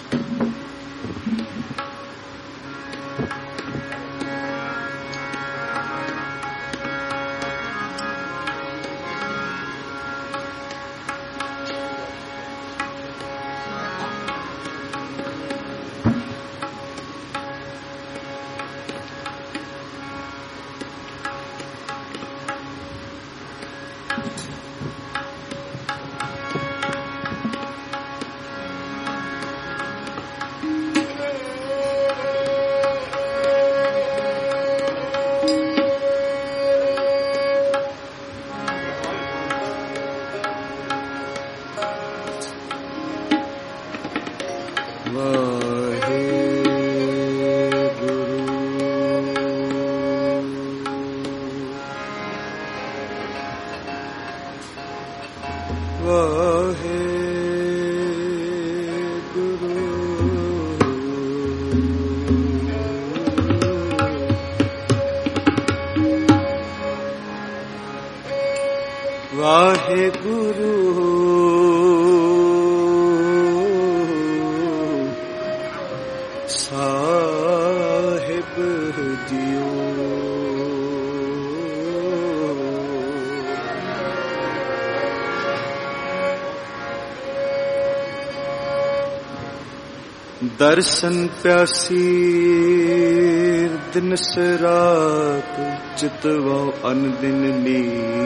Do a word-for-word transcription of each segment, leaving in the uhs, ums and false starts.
दर्शन प्यासी दिन से रात चितवा अन दिन ली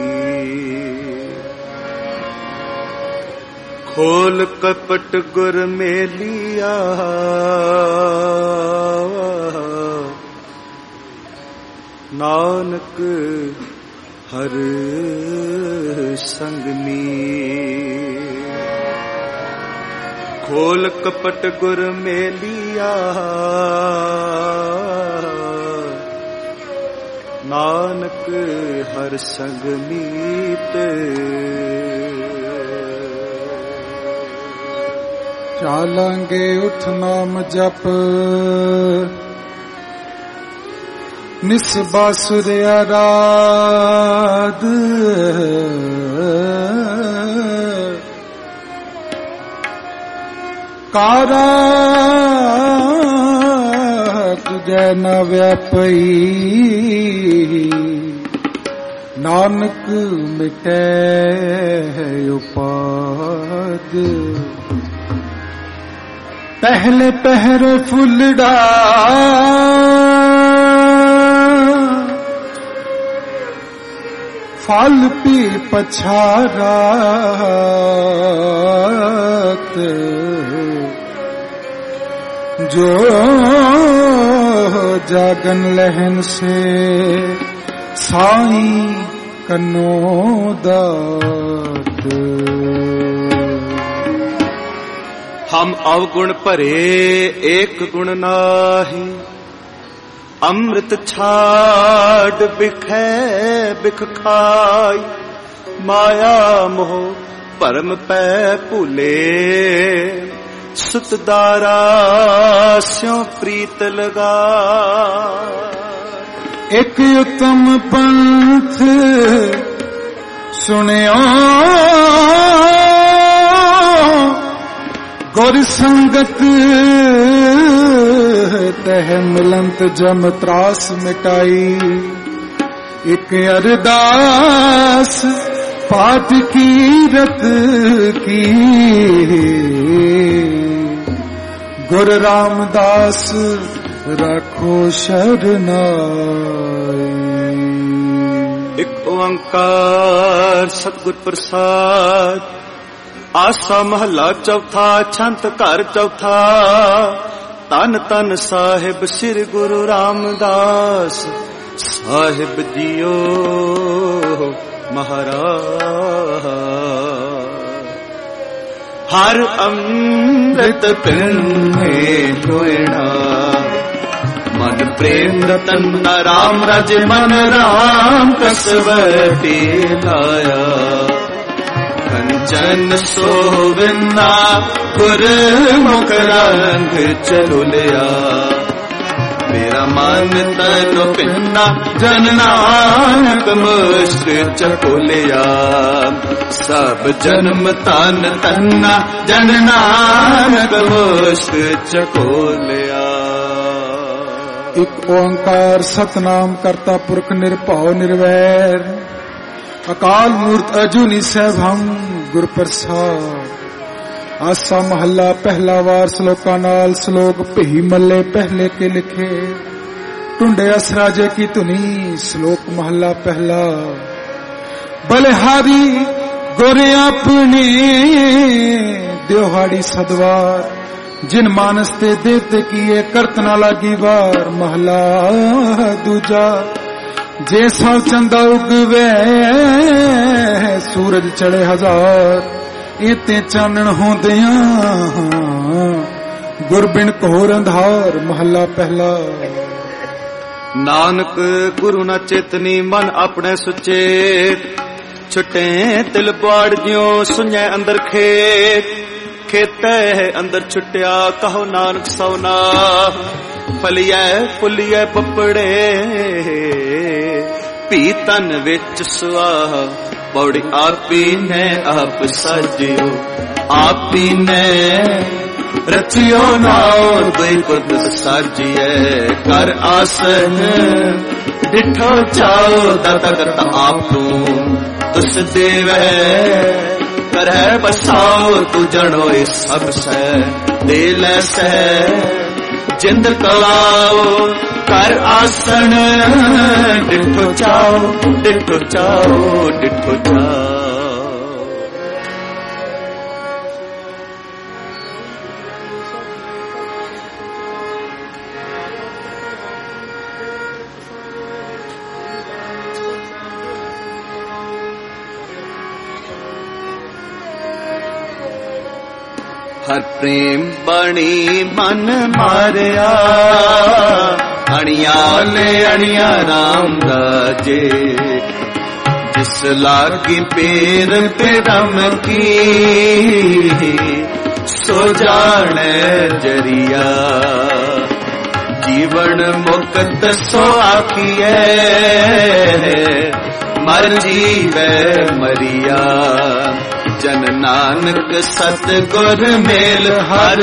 खोल कपट गुर मेलिया नानक हर संग मीर खोल कपट गुर मेलिया नानक हर संग मीत चालांगे उठ नाम जप निस बासुर आराध कारा तुझे न व्यापई नानक मिटे उपाद पहले पहर फुलड़ा फल पी पछारात जो जागन लहन से साई कनो दात हम अवगुण भरे एक गुण नाही अमृत छाड़ बिखै बिख खाई माया मोह परम पै भूले सुतदारा स्यों प्रीत लगा एक उत्तम पंथ सुनियो गुर संगत तह मिलंत जम त्रास मिटाई एक अरदास पाठ कीरत की गुर रामदास रखो शरनाई। एक ओंकार सतगुर प्रसाद आसा महला चौथा छंत घर चौथा तन तन साहिब श्री गुरु रामदास साहिब जियो महाराज हर अमृत पिन्ने जोड़ा मन प्रेम रतन राम रज मन राम कसवती लाया कंचन सोविन्ना गुर मुख रंग चलो लिया मेरा मन तन पिन्ना जन नानक मुश्क चकोलिया सब जन्म तन तन्ना जन नानक मुश्क होश चकोलिया। एक ओंकार सतनाम करता पुरख निर्भव निर्वैर, अकाल मूर्त अजूनी सैभम गुर प्रसाद। आसा महला पहला वार श्लोका नाल श्लोक भई मल्ले पहले के लिखे, टुंडे असराजे की धुनी श्लोक महला पहला। बलिहारी गोरे अपने दिहाड़ी सदवार, जिन मानस ते देते किए करतना लागी वार। महला दूजा जे सौ चंदा उगवे सूरज चढ़े हजार, इते चानण होंदियां गुरबिन घोर अंधार। महला पहला। नानक गुरु न चेतनी मन अपने सुचेत, छुटे तिल बाड़ ज्यों सुने अंदर खेत। खेते अंदर छुटिया कहो नानक सौना, फलिए फुलिए पपड़े पीतन विच सुआह। पौड़ी आपी ने आप सजियो, आपी ने रचियो नाओ दुई कुद साजिए। कर आसन डिठो चाओ दाता करता आपू, तुस देवे करह बसाओ। तू जनो इस सब से दिल से जिंद कलाओ। कर आसन डिठो चाओ, डिठो चाओ, डिठो चाओ। हर प्रेम बणी मन मारिया, अणिया ले अणिया राम राजे। जिस लागी पेर पे रम की, सो जाने जरिया। जीवन मुक्त सो आखिए, मर जीवे मरिया। जन नानक सतगुर मेल हर,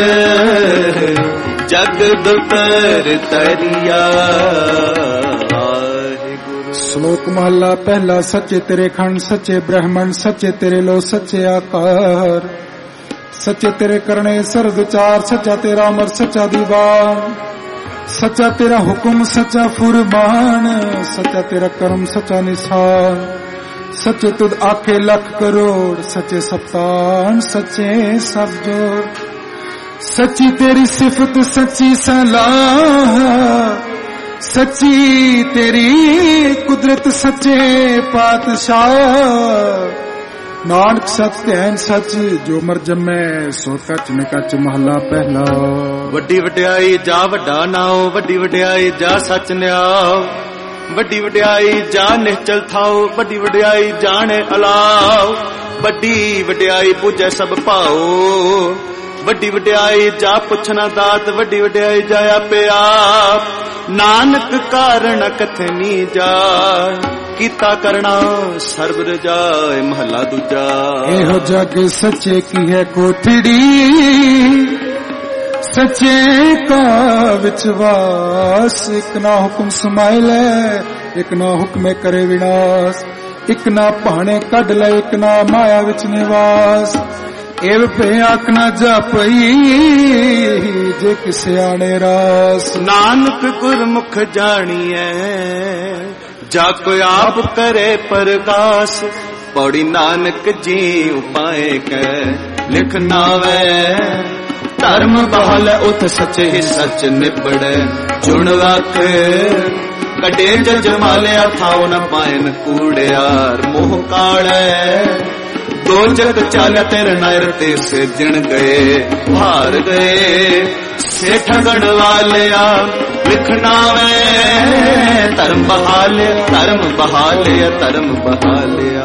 जग दुतर तरिया। श्लोक महला पहला। सच्चे तेरे खंड सच्चे ब्रह्मण, सच्चे तेरे लो सच्चे आकार। सच्चे तेरे करने सर्व विचार, सच्चा तेरा अमर सच्चा दीवान। सच्चा तेरा हुक्म सच्चा फुरमान, सच्चा तेरा कर्म सच्चा निशान। सच्चे तुद आखे लख करोड़, सच्चे सप्तान सच्चे सब जोड़। सच्ची तेरी सिफत सच्ची सलाह, सच्ची तेरी कुदरत सच्चे पातशाह। नानक सच तैन सच, जो मर जमै सो कच में कच। महला पहला। वड्डी वड्याई जा वड्डा नाओ, वड्डी वड्याई जा सच न्याओ। वड्डी वड्याई जा निश्चल थाओ, वड्डी वड्याई जाने अलाओ। वड्डी वड्याई पूजै सब पाओ, वड्डी वड्याई जा पुछना दात। वड्डी वड्याई जा आपे आप, नानक कारण कथनी जाय। कीता करना सर्ब रजाए। महला दूजा। एहो जग सच्चे की है कोठड़ी, सच्चे का विचवास। एक ना हुक्म समाइल है, एक ना हुक्म करे विनाश। एक ना भाने कढ ले, एक ना माया विच निवास। एव पे आखना जापई, जे किसे आने रास। नानक गुरमुख जानिए, जाको आप करे प्रकाश। पौड़ी नानक जी उपाय के लिखना वे। धर्म बहाल उत सचे ही सच निबड़े। चुन रख कटे जज मालिया, थाओ न पायन कूड़ियार। मोह काड़े दो जग चाल तेरे नायर ते से जिण गए। हार गए से ठगण वालिया, लिखना वे धर्म बहाले। धर्म बहाले धर्म बहालिया।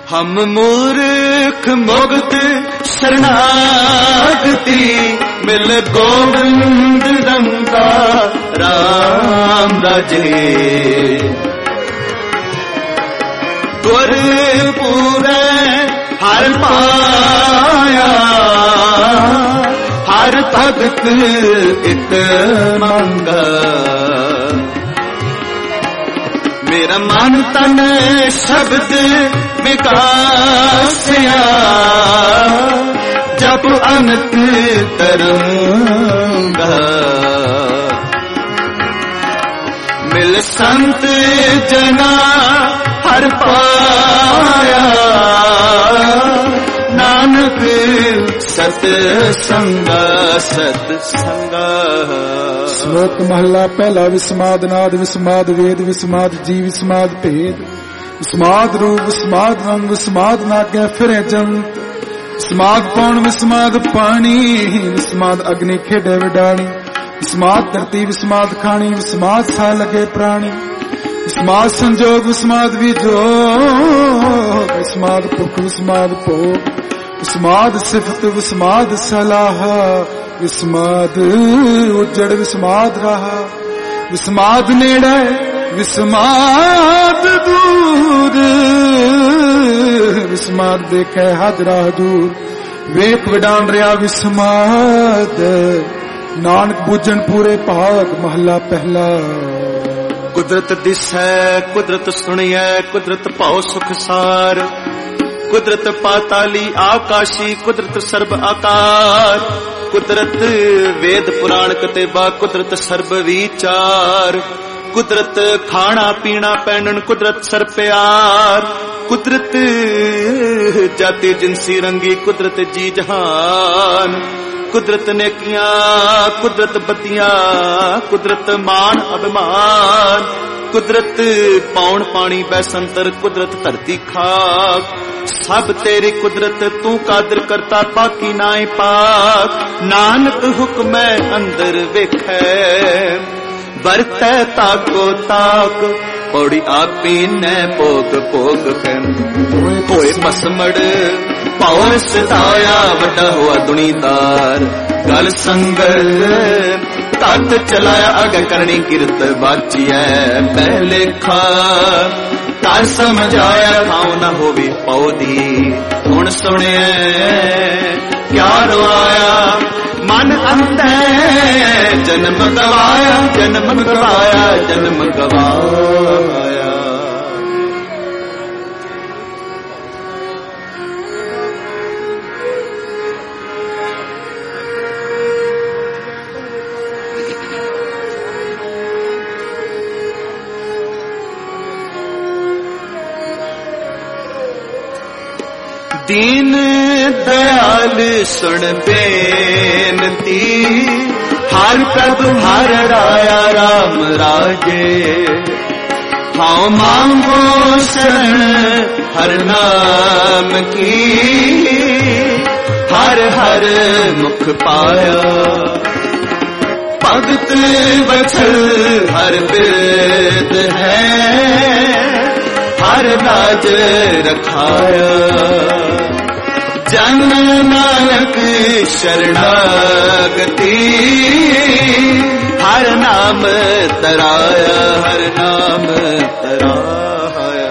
हम मूर्ख मुग्ध शरणागति मिल गोविंद रंगा राम राजे गुर पूरे हर पाया हर भगत एक मंगा मेरा मन तन शब्द विकासिया जब अनंत तरंगा मिल संत जना हर पाया नानक सत संगा सत संगा। श्लोक महला पहला। विस्माद नाद विस्माद वेद विस्माद जी विस्माद भेद विस्माद रूप विस्माद रंग विस्माद नाग्या फिरे जंत विस्माद पौन विस्माद पानी विस्माद अग्नि खेडे विडाणी विस्माद धरती विस्माद खानी विस्माद सा लगे प्राणी विस्माद संजोग विस्माद विजोग विस्माद पुख विस्माद भोग विस्माद सिफत विस्माद सलाह विस्माद उजड़ विस्माद रहा विस्माद नेड़े विस्माद दूर विस्माद देखे हद राह दूर वेख विडान रहा विस्माद नानक बुझन पूरे भाग महला पहला। कुदरत दिसै कुदरत सुनिए कुदरत भाव सुख सार कुदरत पाताली आकाशी कुदरत सर्व आकार कुदरत वेद पुराण कतेबा कुदरत सर्व विचार कुदरत खाना पीना पहनन कुदरत सर प्यार कुदरत जाति जिनसी रंगी कुदरत जी जहान कुदरत नेकियां कुदरत बदियां कुदरत मान अभिमान कुदरत पौन पानी बैसंतर कुदरत धरती खाक सब तेरी कुदरत तू कादर करता पाकी नाए पाक नानक हुक्म अंदर वेखै बरतै ताको ताक पौड़ी आपी ने भोग भोग होए मसमड़ पाओ सताया वड्डा हुआ दुनीदार गल संगत तट चलाया अगे करनी किरत बाची है पहले खा तार समझाया खाओ न होवी पौधी हुण सुने क्या रोआया मन अंधे जन्म गवाया जन्म गवाया जन्म गवाया। दीन दयाल सुन बेनती हर प्रभु हर राया राम राजे हाँ मांगो शरण हर नाम की हर हर मुख पाया भगत वत्सल हर वेद है हर राज रखाया जन नानक शरणागति हर नाम तराया हर नाम तराया।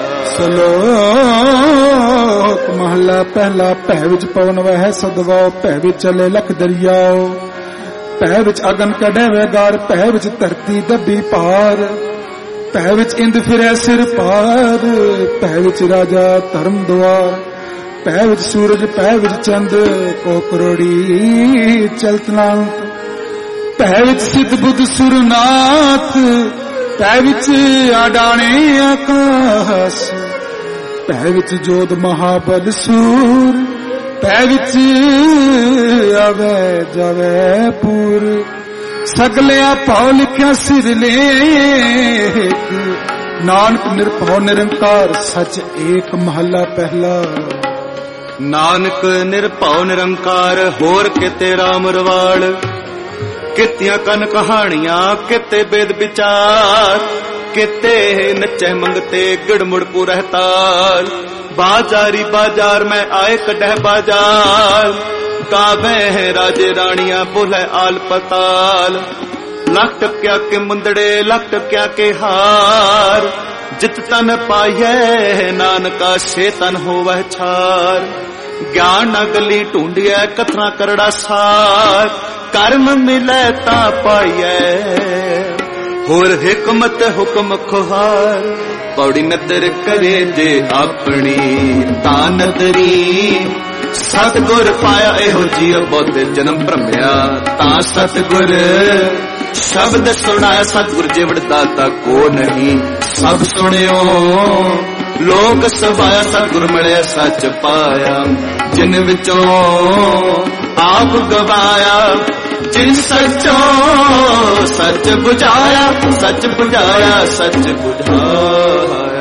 श्लोक महला पहला। भै विच पवन वह सदवाओ भै विच चले लख दरियाओ भै विच अगन कढे वे गार भै विच धरती दबी पार भै विच इंद फिरै सिर पार भै विच राजा धर्म द्वार भै विच सूरज भै विच चंद को करोड़ी चलतनांत भै विच सिद्ध बुद्ध सुरनाथ भै विच आडाणे आकाश भै विच जोध महाबल सूर भै विच आवे जावे पूर सगलिया भाव लिखिया सिर लेख नानक निरभव निरंकार सच एक महला पहला। नानक निरभव निरंकार होर किते राम रवाल कितियां कन कहानियां किते वेद विचार केते नचे मंगते गिड़मुड़ पूरह ताल। बाजारी बाजार में आए कड़ह बाजार, कावे है राजे रानियां बोले आल पताल। लख टक्या के मुंदड़े लख टक्या के हार, जित तन पाइए नानका से तन होवह छार। ज्ञान न गली ढूंढिए कथना करड़ा सार, कर्म मिले ता पाइए होर हिकमत हुक्म खुहार। पौड़ी नदर करे जे अपनी ता नदरी, सतगुर पाया एहो जियो बहुते जन्म भ्रमिया ता सतगुर। शब्द सुनाया सतगुर जिवड़ दाता को नहीं, सब सुनियो लोक सभाया सतगुर मिले सच पाया। जिन विचों आप गवाया, जिन सचो सच बुझाया, सच बुझाया सच बुझाया।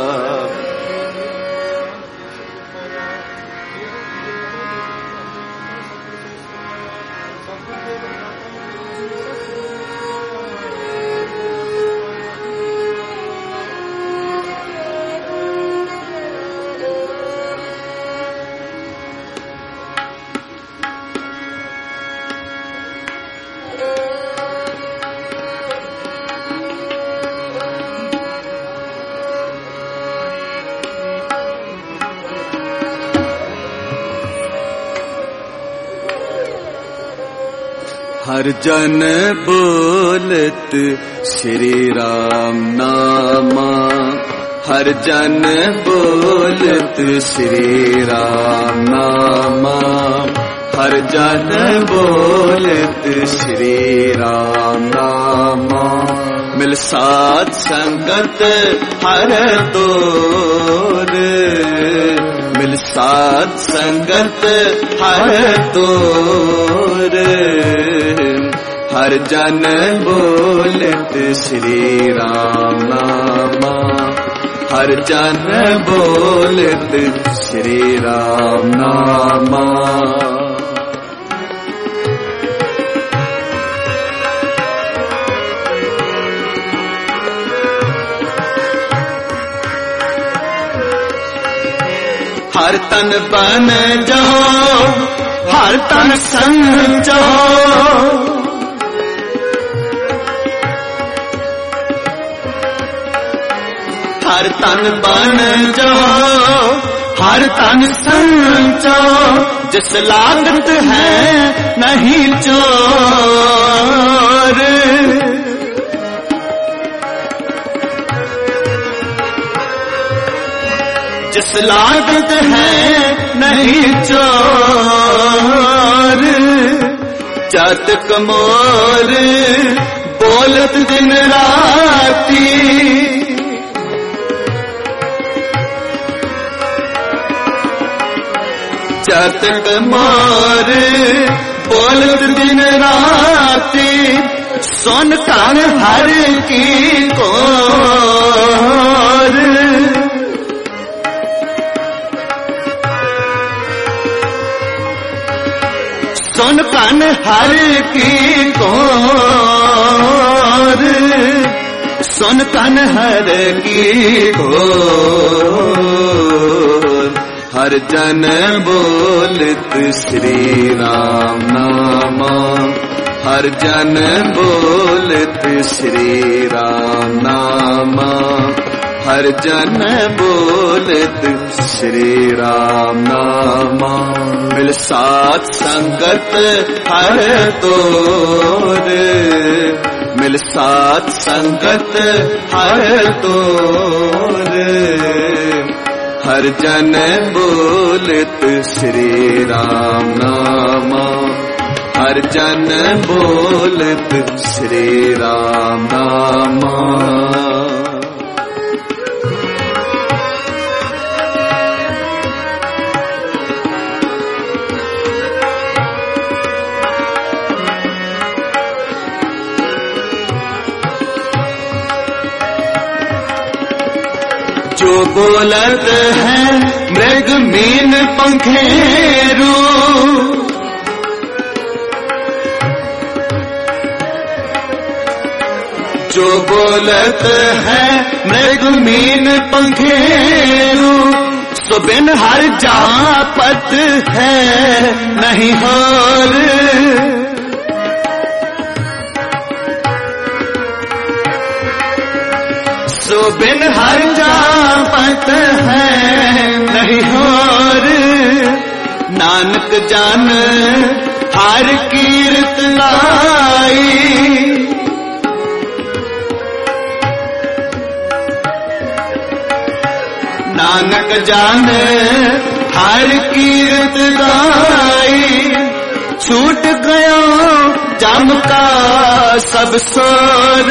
हर जन बोलत श्री राम नामा, हर जन बोलत श्री राम नामा। हर जन बोलत श्री राम नामा, मिल साथ संगत हर तोर। मिल साथ संगत हर तोर, हर जन बोलत श्री राम नामा। हर जन बोलत श्री राम नामा। हर तन बन जाओ, हर तन संग जाओ। हर तन बन जाओ, हर तन संग जाओ। जिस लागत है नहीं चोर, जिस लागत है नहीं चोर। जात कमोर बोलत दिन राती, जात कमोर बोलत दिन राती। सुन कान हर की कोर, सुन कान हर की कोर। सुन कान हर की कोर, हर जन बोलत श्री राम नामा। हर जन बोलत श्री राम नामा। हर जन बोलत श्री राम नामा। मिल साथ संगत हर तोर, मिल साथ संगत हर तोर। हर जन बोलत श्री राम नामा। हर जन बोलत श्री राम नामा। जो बोलत है मृग मीन पंखेरू, जो बोलत है मृग मीन पंखेरु, सो बिन हर जापत है नहीं होर। सो बिन हर जापत है नहीं होर। नानक जान हर कीरत लाई, नानक जान हर कीरत गाई। छूट गया जम का सब सोर,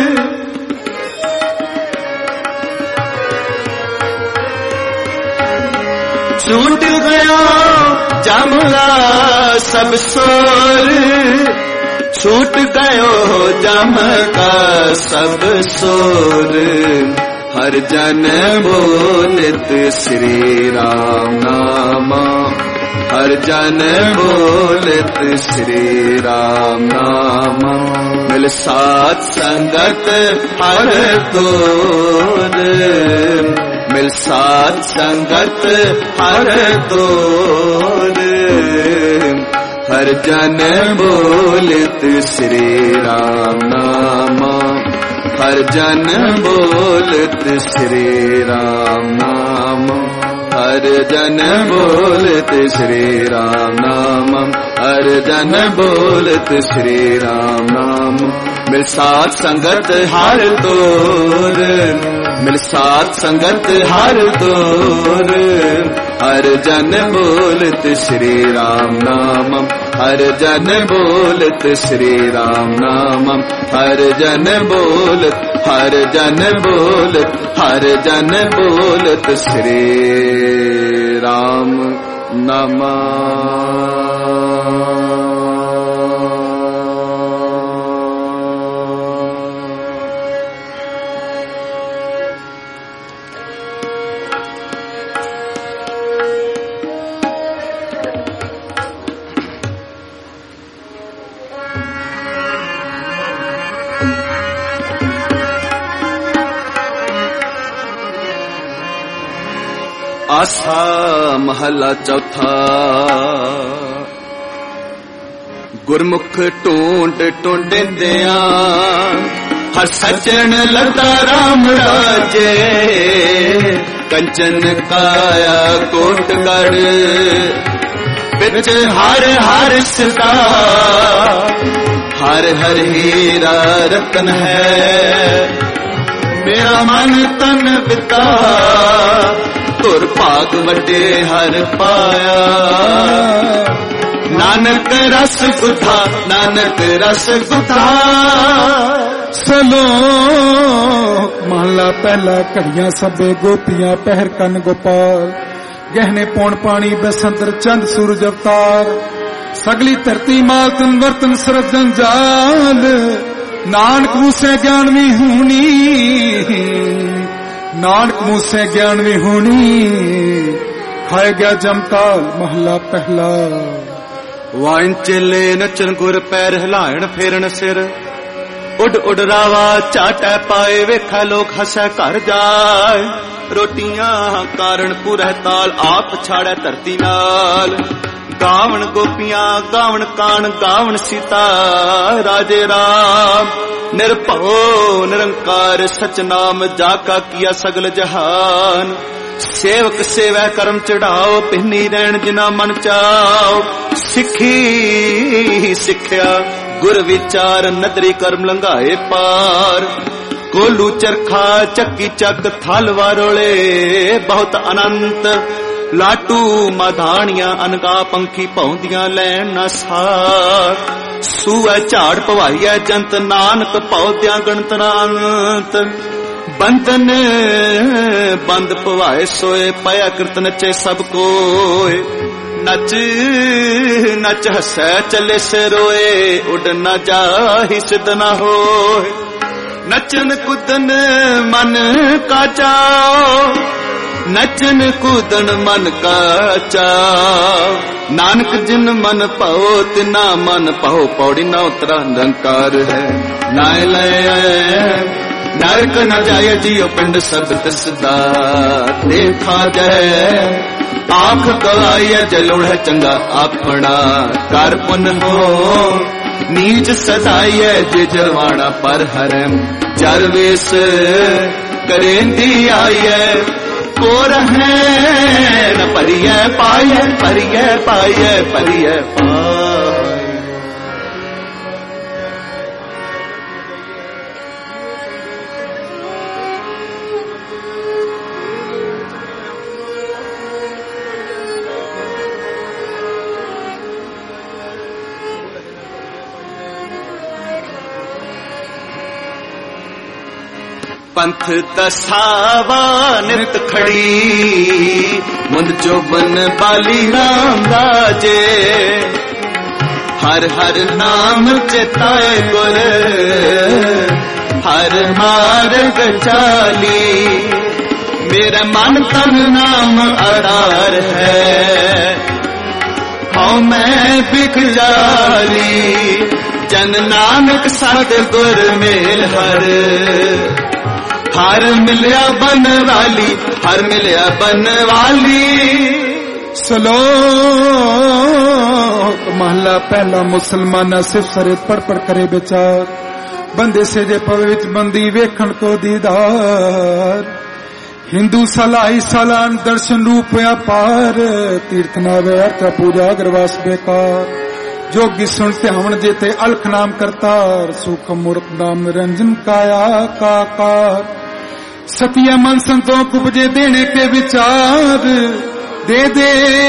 छूट गया जम का सब सोर। छूट गयो जम का सब सोर। हर जन बोलत श्री राम नामा, हर जन बोलत श्री राम नामा। मिल साथ संगत हर तोर, मिल साथ संगत हर तोर। हर जन बोलत श्री राम नामा, हर जन बोलत श्री राम नाम। हर जन बोलत श्री राम नाम, हर जन बोलत श्री राम नाम। मिल साथ संगत हर तोर, मिल साथ संगत हर तोर। हर जन बोलत श्री राम नाम, हर जन बोलत श्री राम नाम। हर जन बोलत, हर जन बोलत, हर जन बोलत श्री राम नाम। आसा महला चौथा। गुरमुख ढूंढ ढूंढिंदिया, हर सज्जन लता राम राजे। कंचन काया कोटगढ़, बिच हर हर सदा। हर हर हीरा रतन है, मेरा मन तन पिता। तुर भाग वड्डे हर पाया, नानक रस गुथा, नानक रस गुथा। सलो महला पहला। घड़ियां सबे गोपियां पहर कन गोपाल। गहने पौन पानी बसंतर चंद सूरज अवतार। सगली धरती माल तन वर्तन सरजन जाल। नानक मूसे ज्ञान भी हूनी, नानक मूसे ज्ञान भी होनी। खाए गया जमकाल महला पहला। वाइन चेले नचन गुर पैर हिलायण फेरन सिर। उड उड रावा चाटै पाए, वेखा लोक हसै घर जाए। रोटियां कारण पुरह ताल, आप छाड़ै धरती नाल। गावण गोपियां गावण कान, गावण सीता राजे राम। निर्भव निरंकार सच नाम, जाका किया सगल जहान। सेवक सेवै करम चढ़ाओ, पिन्नी रैन जिना मन चाओ। सिखी सिखिया गुर विचार, नदरी कर्म लंघाए पार। कोलू चरखा चक्की चक थल वारोले, बहुत अनंत। लाटू माधानियां अनगा पंखी पौंदियां लैन न सार। सूऐ झाड़ पवाइया जंत, नानक पौद्या गणतनांत। बंधन बंद पवाए सोए, पाया कृत नचे सब कोय। नच नच हसै चले से रोए, उड न जाहि सिद्ध न होय। नचन कुदन मन का चाओ, नचन कूदन मन का चाव। नानक जिन मन पाओ, तिना मन पाओ। पौड़ी ना उतरा निरंकार है। नाय लय नरक न जाए जियो पिंड सब तिसदा देखा जाए आंख गवाइए जलोड़ चंगा अपना कर पुन हो नीच सदाइए जे जवाना पर हरम चरवेश करेंदी आइए को रहे न परिय पाइए परिय पाइए परिय पाए पंथ दसावा नित खड़ी मुंद जो बन बाली राम राजे हर हर नाम चेताए गुर हर मार्ग चाली मेरा मन तन नाम अडार है हाँ मैं बिक जाली जन नानक सत गुर मेल हर हर मिलया बन वाली हर मिलया बन वाली। सलोक महला पहला मुसलमाना सिर्फ सरे पढ़ पढ़ करे विचार बंदे से जे पवे विच बंदी वेखण को दीदार हिंदू सलाई सलान दर्शन रूप अपार तीर्थ नावे अर्थ पूजा अग्रवास बेकार जोगी सुनते हवन जेते अलख नाम करतार सुख मूर्त नाम रंजन काया काकार सतिया मन संतों को उपजे देने के विचार दे दे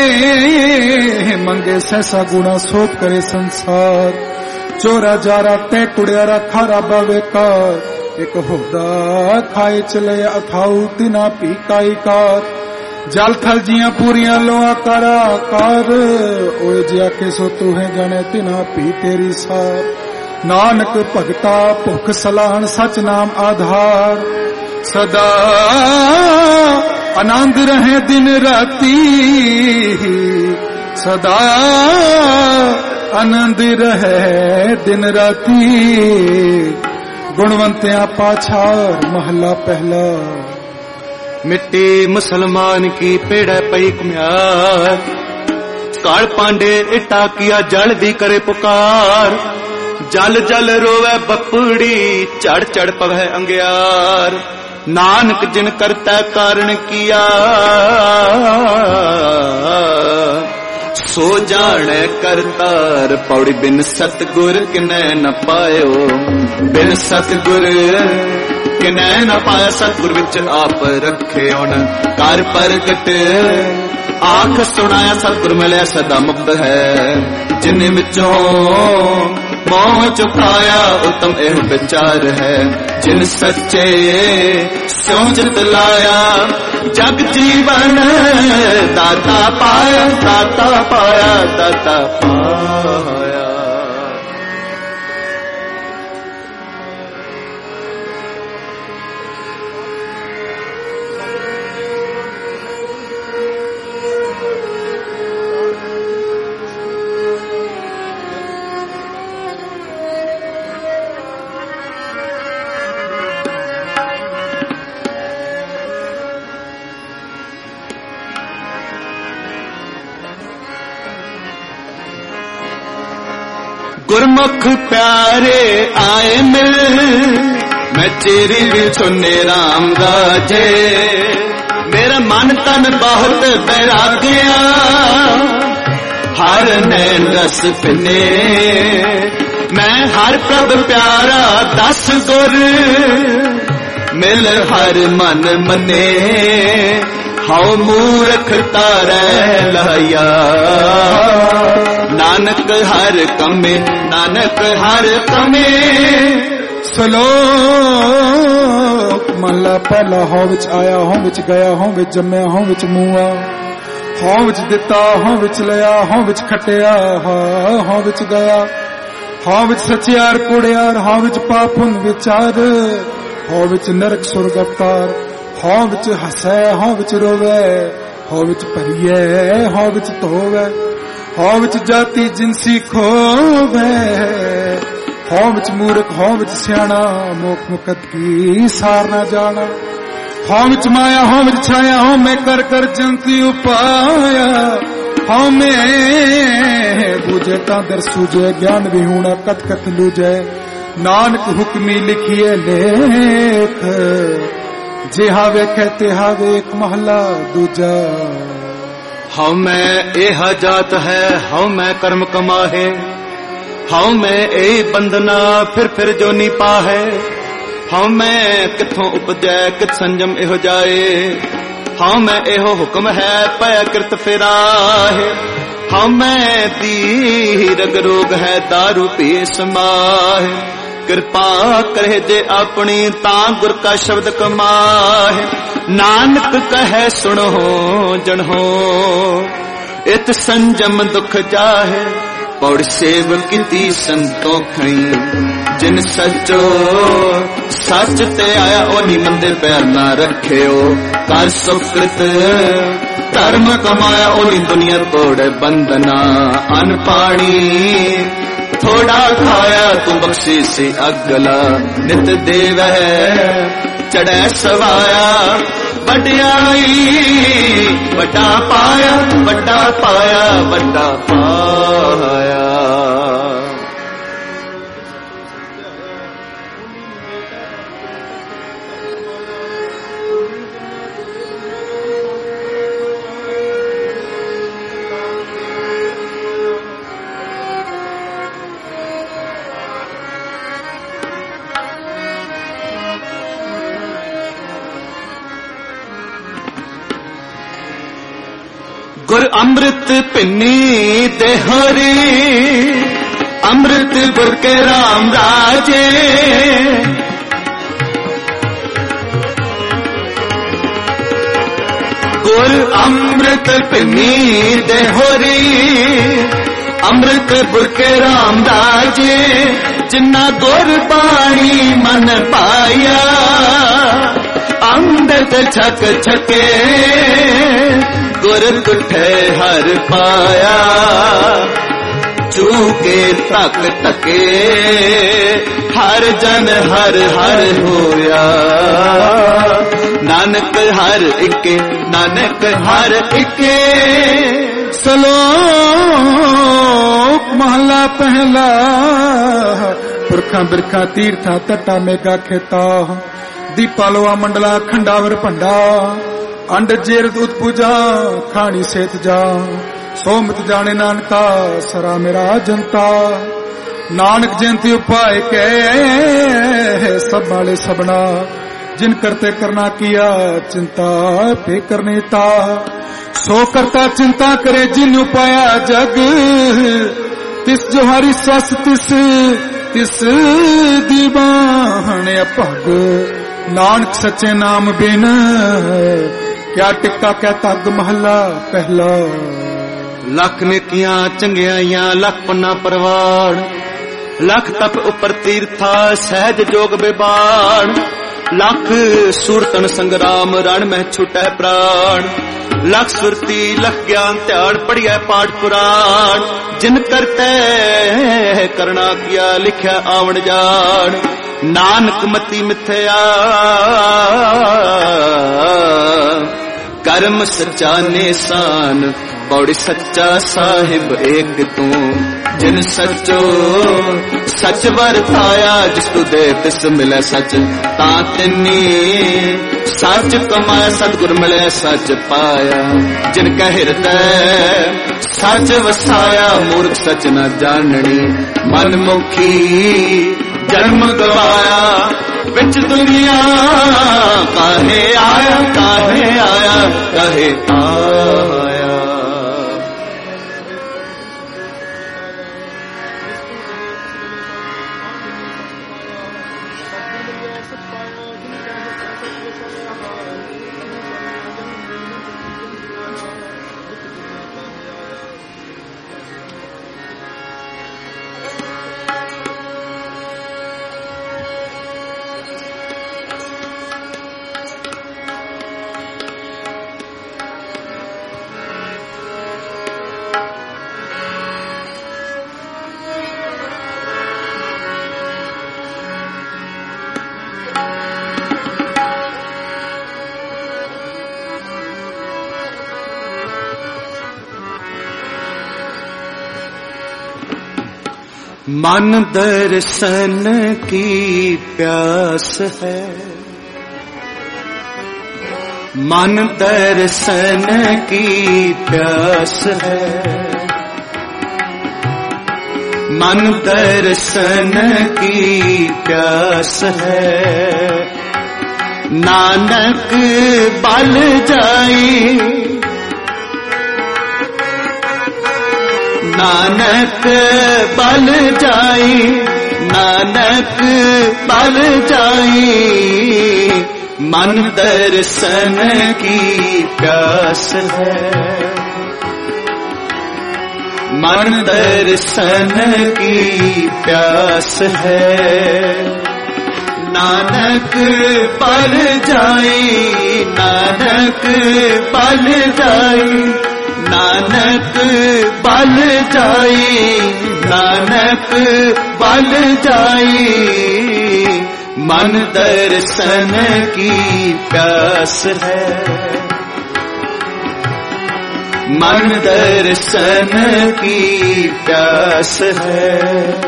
मंगे सहसा गुना सोच करे संसार चोरा जारा तय कुड़ियारा खारा बवेकार एक होदा खाए चले अथाऊ तिना पी काई कार जल थल जिया पूरिया लोआ करा कर ओए जिया के सो तू है जाने तिना पी तेरी सार नानक भगता भुख सलाहन सच नाम आधार सदा आनंद रहे दिन राती सदा आनंद रहे दिन राती गुणवंतिया पाछार महला पहला मिट्टी मुसलमान की पेड़ पई कुम्यार काल पांडे इटा किया जल दी करे पुकार जल जल रोवे बपड़ी चढ़ चढ़ पवै अंग्यार नानक जिन करता कारण किया सो जाने करतार पौड़ी बिन सतगुर किने न पायो बिन सतगुर किने न पाया सतगुर विच आप रखे उन कर प्रगट आंख सुनाया सतगुर मिले सदा मुक्त है जिन विचों मोह चुकाया उत्तम एह विचार है जिन सच्चे सोचत लाया जग जीवन दाता पाया दाता पाया दाता पाया। गुरमुख प्यारे आए मिल मैं तेरी भी सुने राम राजे मेरा मन तन बहुत बैरागिया हर नैन रस पिने मैं हर प्रभ प्यारा दस गुर मिल हर मन मने हाउ मूर्ख तारै लाया नानक हर कमे नानक हर कमे। सलोक महला पहला हों विच आया हों विच गया हों विच जम्या हों विच मूआ हों विच दिता हों विच लिया हों विच खटिया हों विच गया हों विच सचियार कुड़ियार हों विच पापुन विचार हों विच नरक सुर्ग अवतार हों विच हसै हों विच रोवे हों विच भरिए हों विच धोवे हों विच जाति जिनसी खोवे ਹਉ ਵਿੱਚ ਮੂਰਖ ਹਉ ਵਿੱਚ ਸਿਆਣਾ, ਮੋਖ ਮੁਕਤ ਕੀ ਸਾਰ ਨਾ ਜਾਣਾ। ਹਉ ਵਿੱਚ ਮਾਇਆ ਹਉ ਵਿੱਚ ਛਾਇਆ, ਹਉ ਮੈਂ ਕਰ ਕਰ ਜੰਤੀ ਉਪਾਇਆ। ਹਉ ਮੈਂ ਬੂਝੇ ਤਾਂ ਦਰ ਸੂਝੇ, ਗਿਆਨ ਵਿਹੂਣਾ ਕਤ ਕਤ ਲੂਝੈ। ਨਾਨਕ ਹੁਕਮੀ ਲਿਖੀਏ ਲੇਖ, ਜਿਹਾ ਵੇਖੇ ਤਿਹਾ ਵੇਖ ਮਹਲਾ ਦੂਜਾ। ਹਉ ਮੈਂ ਇਹ ਜਾਤ ਹੈ ਹਉ ਮੈਂ ਕਰਮ ਕਮਾਹੇ, ਹਉ ਮੈਂ ਇਹ ਬੰਦਨਾ ਫਿਰ ਫਿਰ ਜੋਨੀ ਪਾਹੇ। ਹਉ ਮੈਂ ਕਿੱਥੋਂ ਉਪਜੈ ਕਿਤ ਸੰਜਮ ਇਹੋ ਜਾਏ, ਹਉ ਮੈਂ ਇਹੋ ਹੁਕਮ ਹੈ ਪੈ ਕਿਰਤ ਫਿਰਾਹੇ। ਹਉ ਮੈਂ ਤੀਰਗ ਰੋਗ ਹੈ ਦਾਰੂ ਪੀ ਸਮਾਹੇ, ਕਿਰਪਾ ਕਰੇ ਜੇ ਆਪਣੀ ਤਾਂ ਗੁਰ ਕਾ ਸ਼ਬਦ ਕਮਾਹੇ। ਨਾਨਕ ਕਹੈ ਸੁਣੋ ਜਣੋ ਇਤ ਸੰਜਮ ਦੁਖ ਜਾਹੇ, ਪੌੜ ਸੇਵ ਕੀਤੀ ਸੰਤੋਖਈ। ਜਿਨ ਸੱਚੋ ਸੱਚ ਤੇ ਆਇਆ ਉਹਨੀ ਮੰਦੇ ਪੈਰ ਨਾ ਰੱਖਿਓ, ਕਰ ਸੁਕ੍ਰਿਤ ਧਰਮ ਕਮਾਇਆ ਉਹਨੀ ਦੁਨੀਆ ਤੋੜੇ ਬੰਦਨਾ। ਅਨ ਪਾਣੀ ਥੋੜਾ ਖਾਇਆ ਤੂੰ ਬਖਸ਼ੀ ਸੀ ਅਗਲਾ, ਨਿਤ ਦੇਵੈ ਚੜੈ ਸਵਾਇਆ। ਵਡਿਆਈ ਵੱਡਾ ਪਾਇਆ ਵੱਡਾ ਪਾਇਆ ਵੱਡਾ ਪਾਇਆ। ਗੁਰ ਅੰਮ੍ਰਿਤ ਪਿੰਨੀ ਦੇਹਰੀ, ਅੰਮ੍ਰਿਤ ਗੁਰ ਕੇ ਰਾਮ ਰਾਜੇ। ਗੁਰ ਅੰਮ੍ਰਿਤ ਪਿੰਨੀ ਦੇਹਰੀ, ਅੰਮ੍ਰਿਤ ਗੁਰ ਕੇ ਰਾਮ ਰਾਜੇ। ਜਿਨਾ ਗੁਰ ਬਾਣੀ ਮਨ ਪਾਇਆ, ਅੰਮ੍ਰਿਤ ਛਕ ਛਕੇ ਗੁਰ ਕੁਠੇ ਹਰ ਪਾਇਆ। ਚੂਕੇ ਤੱਕ ਤਕੇ ਹਰ ਜਨ ਹਰ ਹਰ ਹੋਇਆ। ਨਾਨਕ ਹਰ ਇਕੇ ਨਾਨਕ ਹਰ ਇਕੇ। ਸਲੋਕ ਮਹਲਾ ਪਹਿਲਾ, ਪੁਰਖਾਂ ਬਿਰਖਾਂ ਤੀਰਥਾਂ ਤਟਾ ਮੇਗਾ ਖੇਤਾ। ਦੀਪਾ ਲੋਆ ਮੰਡਲਾ ਖੰਡਾਵਰ ਭੰਡਾ, ਅੰਡ ਜੇਰਤ ਉਤਪੂਜਾ ਖਾਣੀ ਸੇਤ ਜਾ। ਸੋਮਤ ਜਾਣੇ ਨਾਨਕਾ ਸਰਾ ਮੇਰਾ ਜਨਤਾ। ਨਾਨਕ ਜਯੰਤੀ ਉਪਾਏ ਕੇ ਸਭ ਵਾਲੇ ਸਬਨਾ। जिन करते करना किया चिंता पे करने ता। सो करता चिंता करे जिन उपाया जग। तिस जो हरि सस तिस तिस दीवान अपग। नानक सच्चे नाम बिन क्या टिक्का कहता ग महला पहला। लख नेकियां चंगियाइयां लख पन्ना परवान। लख तप उपर तीर्था सहज जोग बेबान। लख सुरतन संग्राम रण में छुटै प्राण। लख सुरती लख ज्ञान ध्यान पढ़िया पाठ पुराण। जिन करते करना किया लिखया आवण जान। नानक मती मिथया कर्म सच्चा नेसान। पौड़ी सच्चा साहिब एक तू। जिन सचो सच वरताया जिस तू दे तिस मिले सच। ता तिनी सच कमाया सतगुर मिले सच पाया। जिन कह हृदय सच वसाया मूर्ख सच न जाननी। मन मुखी जन्म गवाया विच दुनिया। काहे आया काहे आया काहे आया। मन दर्शन की प्यास है, मन दर्शन की प्यास है, मन दर्शन की प्यास है। नानक बल जाई, नानक बल जाई, नानक बल जाई। मन दर्शन की प्यास है, मन दर्शन की प्यास है। नानक बल जाई, नानक बल जाई, नानक बल जाई, नानक बल जाई। मन दर्शन की प्यास है, मन दर्शन की प्यास है।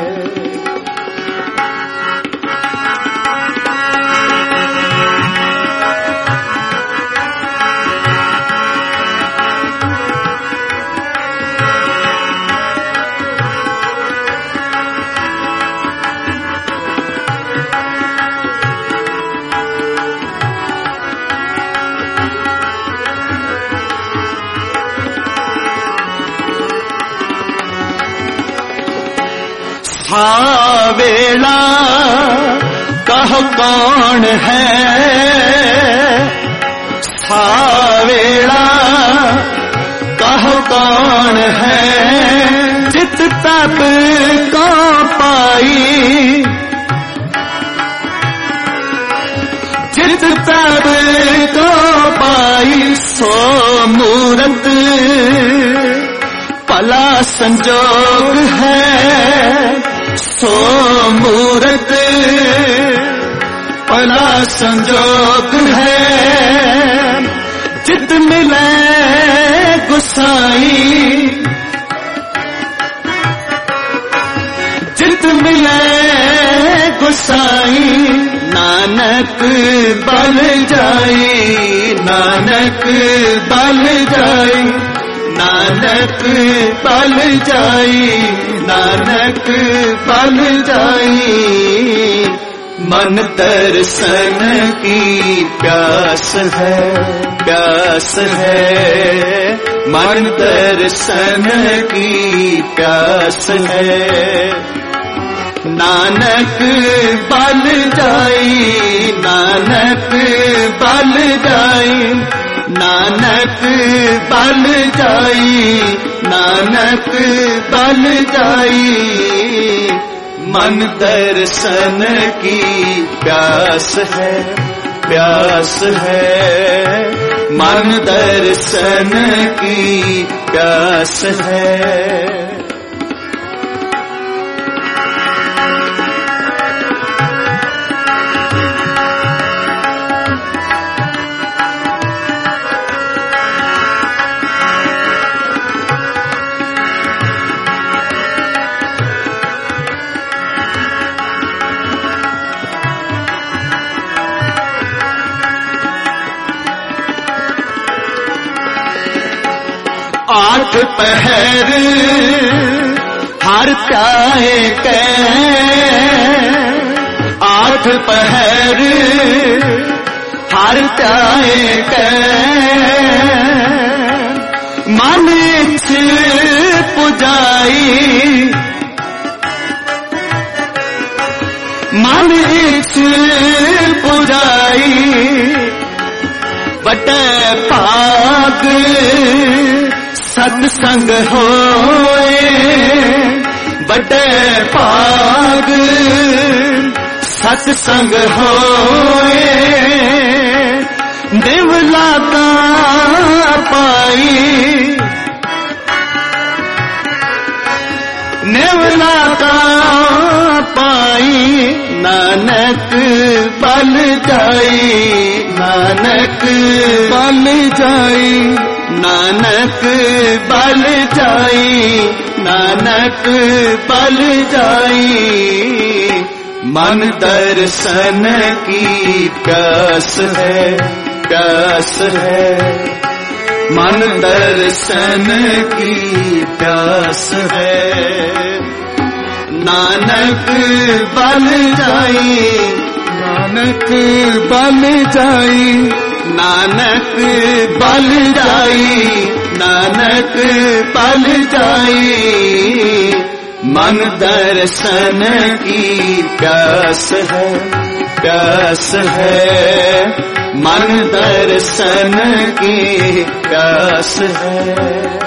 हाँ वेला कहो कौन है, हाँ वेला कहो कौन है। चित तब को पाई, चित तब को पाई। सो मूरत भला संजोग है, सो मूरत भला संजोग है। चित मिले गुसाई, चित मिले गुसाई। नानक बल जाई, नानक बल जाई, नानक बल जाई, नानक बल जाई। मन दर्शन की प्यास है, प्यास है। मन दर्शन की प्यास है। नानक बल जाई, नानक बल जाई, नानक बल जाई, नानक बल जाई। मन दर्शन की प्यास है, प्यास है। मन दर्शन की प्यास है। आठ पहर हर प्याए कै, आठ पहर हर प्याए कै। मन इच्छ पुजाई, मन इच्छ पुजाई। बटे भाग सत्संग होए, बड़े भाग सत्संग होए। देवला का पाई, नेवला का पाई। नानक बल जाई, नानक बल जाई, नानक बल जाई, नानक पल जाई। मन दर्शन की प्यास है, प्यास है, मन दर्शन की प्यास है। नानक बल जाई, नानक बल जाई, नानक बल जाई, नानक बल जाई। मन दर्शन की प्यास है, प्यास है, मन दर्शन की प्यास है।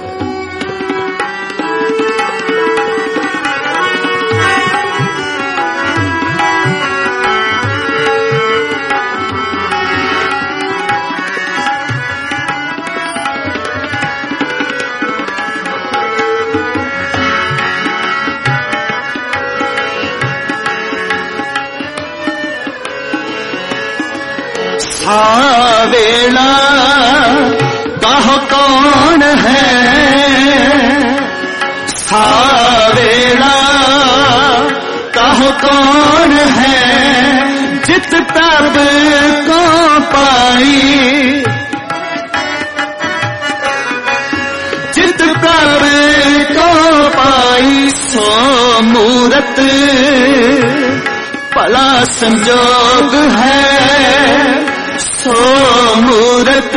वेला कहो कौन है, सावेला कहो कौन है। जित तब को पाई, जित तब को पाई। सो मूरत भला संजोग है, सो मूरत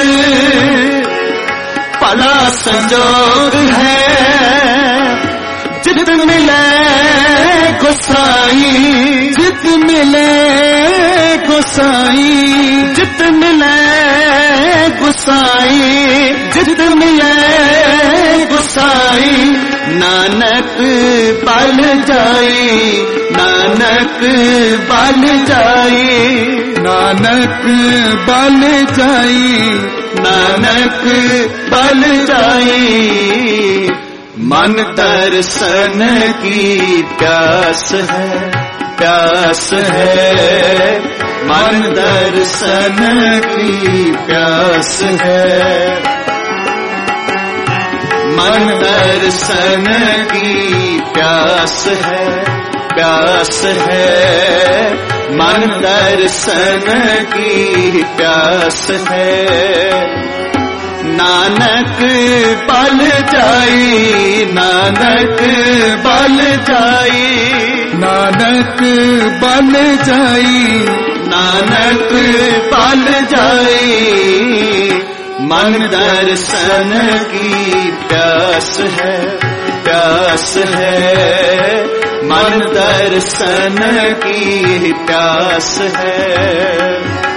भला संजोग है। जित मिले गोसाई, जित मिले गोसाई, जित मिले गोसाई, जित मिले गोसाई। नानक बल जाई, नानक बल जाई, नानक बल जाई, नानक बल जाई। मन दर्शन की प्यास है, प्यास है, मन दर्शन की प्यास है। मन दर्शन की प्यास है, प्यास है, मन दर्शन की प्यास है। नानक बल जाई, नानक बल जाई, नानक बल जाई, नानक बल जाई। मन दर्शन की प्यास है, प्यास है, मन दर्शन की प्यास है।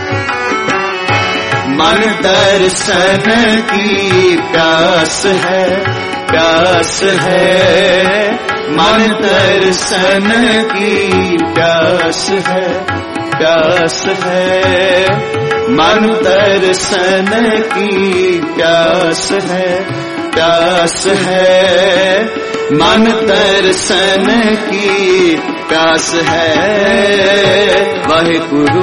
मन दर्शन की प्यास है, प्यास है, मन दर्शन की प्यास है, प्यास है। मन दर्शन की प्यास है, प्यास है, मन दर्शन की प्यास है। वाहिगुरु।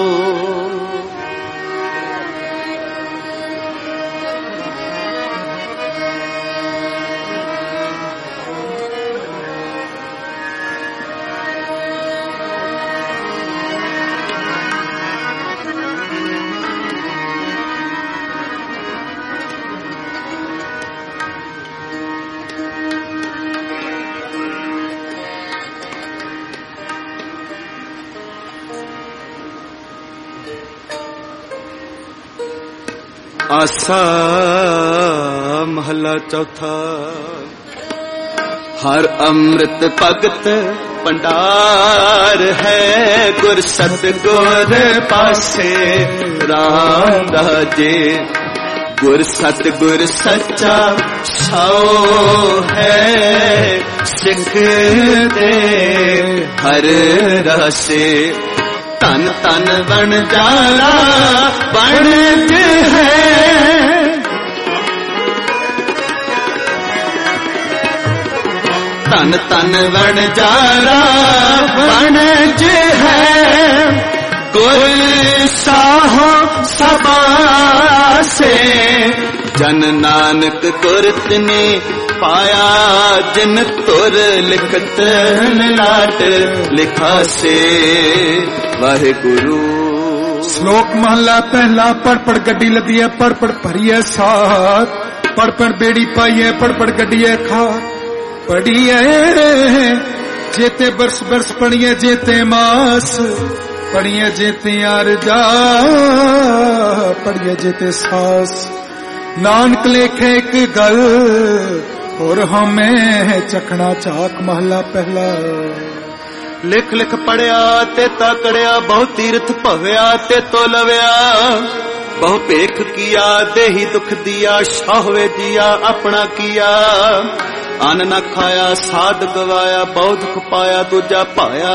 आसा महला चौथा। हर अमृत भगत भंडार है, गुर सतगुर पासे राम राजे। गुर सतगुर सच्चा सौ है, सिख दे हर रसे। तन तन बन जाला बन है, तन तन बन जाला बन है। गुर साहो सबा से जन नानक गुरत ने पाया जिन तुर लिखत लाट लिखा से वाहे गुरु। श्लोक महला पहला। पढ़ पढ़ गड्डी लदी है, पढ़ पढ़ भरी है साथ, पढ़ पढ़ बेड़ी पाई है, पढ़ पढ़ गड्डी है खा पढ़ी है। जेते बरस बरस पढ़िए जेते मास, पढ़िए जेते यार जा, पढ़िए जेते सास। नानक लेखे एक गल और हमें चखना चाक। महला पहला। लिख लिख पढ़िया ते तकड़िया, बहु तीर्थ भव्या ते तो लव्या। बहु पेख किया देही दुख दिया, शाहवे जिया अपना किया। अन्न न खाया साध गवाया, बहु दुख पाया दूजा पाया।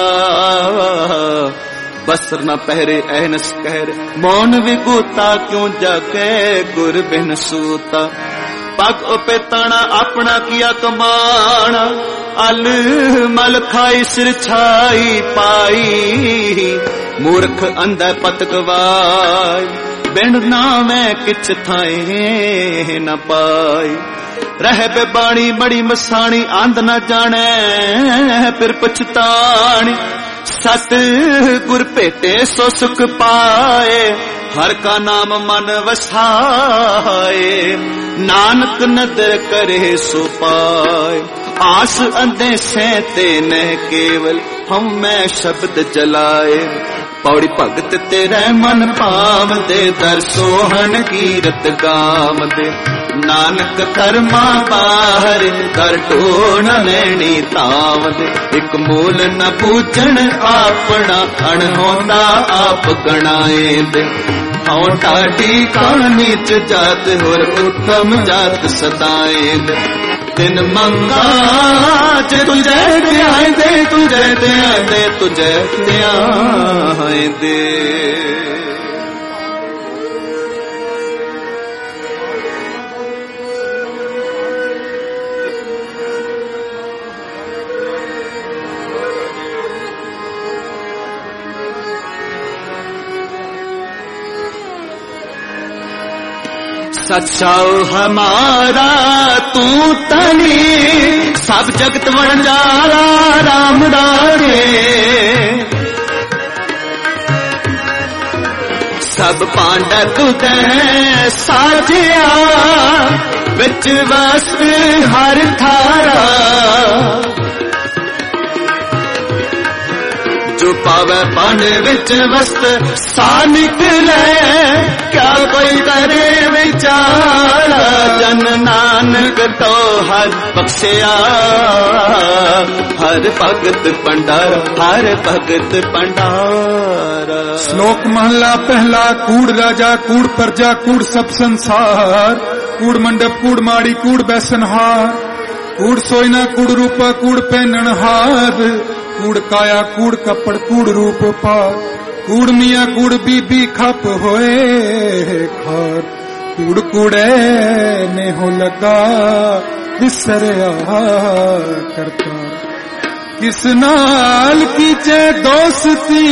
बसर न पहरे ऐनस कहर, मौन विगूता क्यों जाके गुर बिन सूता। पग उपे ताना अपना किया कमाना, अल मल खाई सिर छाई पाई। मूर्ख अंधा पत गवाई, बिन नामे किछ थाए न पाई। रह बेबाणी बड़ी मसाणी, आंद न जाने फिर पछताणी। सत गुर भेटे सो सुख पाए, हर का नाम मन वसाए। नानक नदर करे सो पाए, आस अंधे सहते न केवल हम मैं शब्द जलाए। पौड़ी भगत तेरे मन पाव दे, दर सोहन कीरत गाम दे। नानक कर्मा बाहर कर टोन नैनी ताव दे। एक मूल न पूजन अपना, अणहोंदा आप गणाए दे। हाँ टाटी कानी च जात होर उत्तम जात सदाए दे। दिन मंगा जे तुझे ध्यान दे, तुझे ध्यान दे, तुझे ध्यान दे। सच्चाओ हमारा तू तनी, सब जगत वंजारा राम राणे। सब पांडा तुते साजिया, विच वस्त हर थारा। जो पावे पांडे विच वस्त सा निकले, क्या कोई करे विचारा। जन नानक तो हर बख्शिया, हर भगत भंडारा, हर भगत भंडारा। श्लोक महला पहला। कूड़ राजा कूड़ प्रजा कूड़ सब संसार, कूड़ मंडप कूड़ माड़ी कूड़ बैसनहार। कूड़ सोयना कूड़ रूपा कूड़ पहननहार, कूड़ काया कूड़ कपड़ कूड़ रूप पार। कूड़ मिया कूड़ बीबी खप होए खार, कूड़ कूड़े ने हो लगा विसरिया करता। किस नाल कीचे दोस्ती,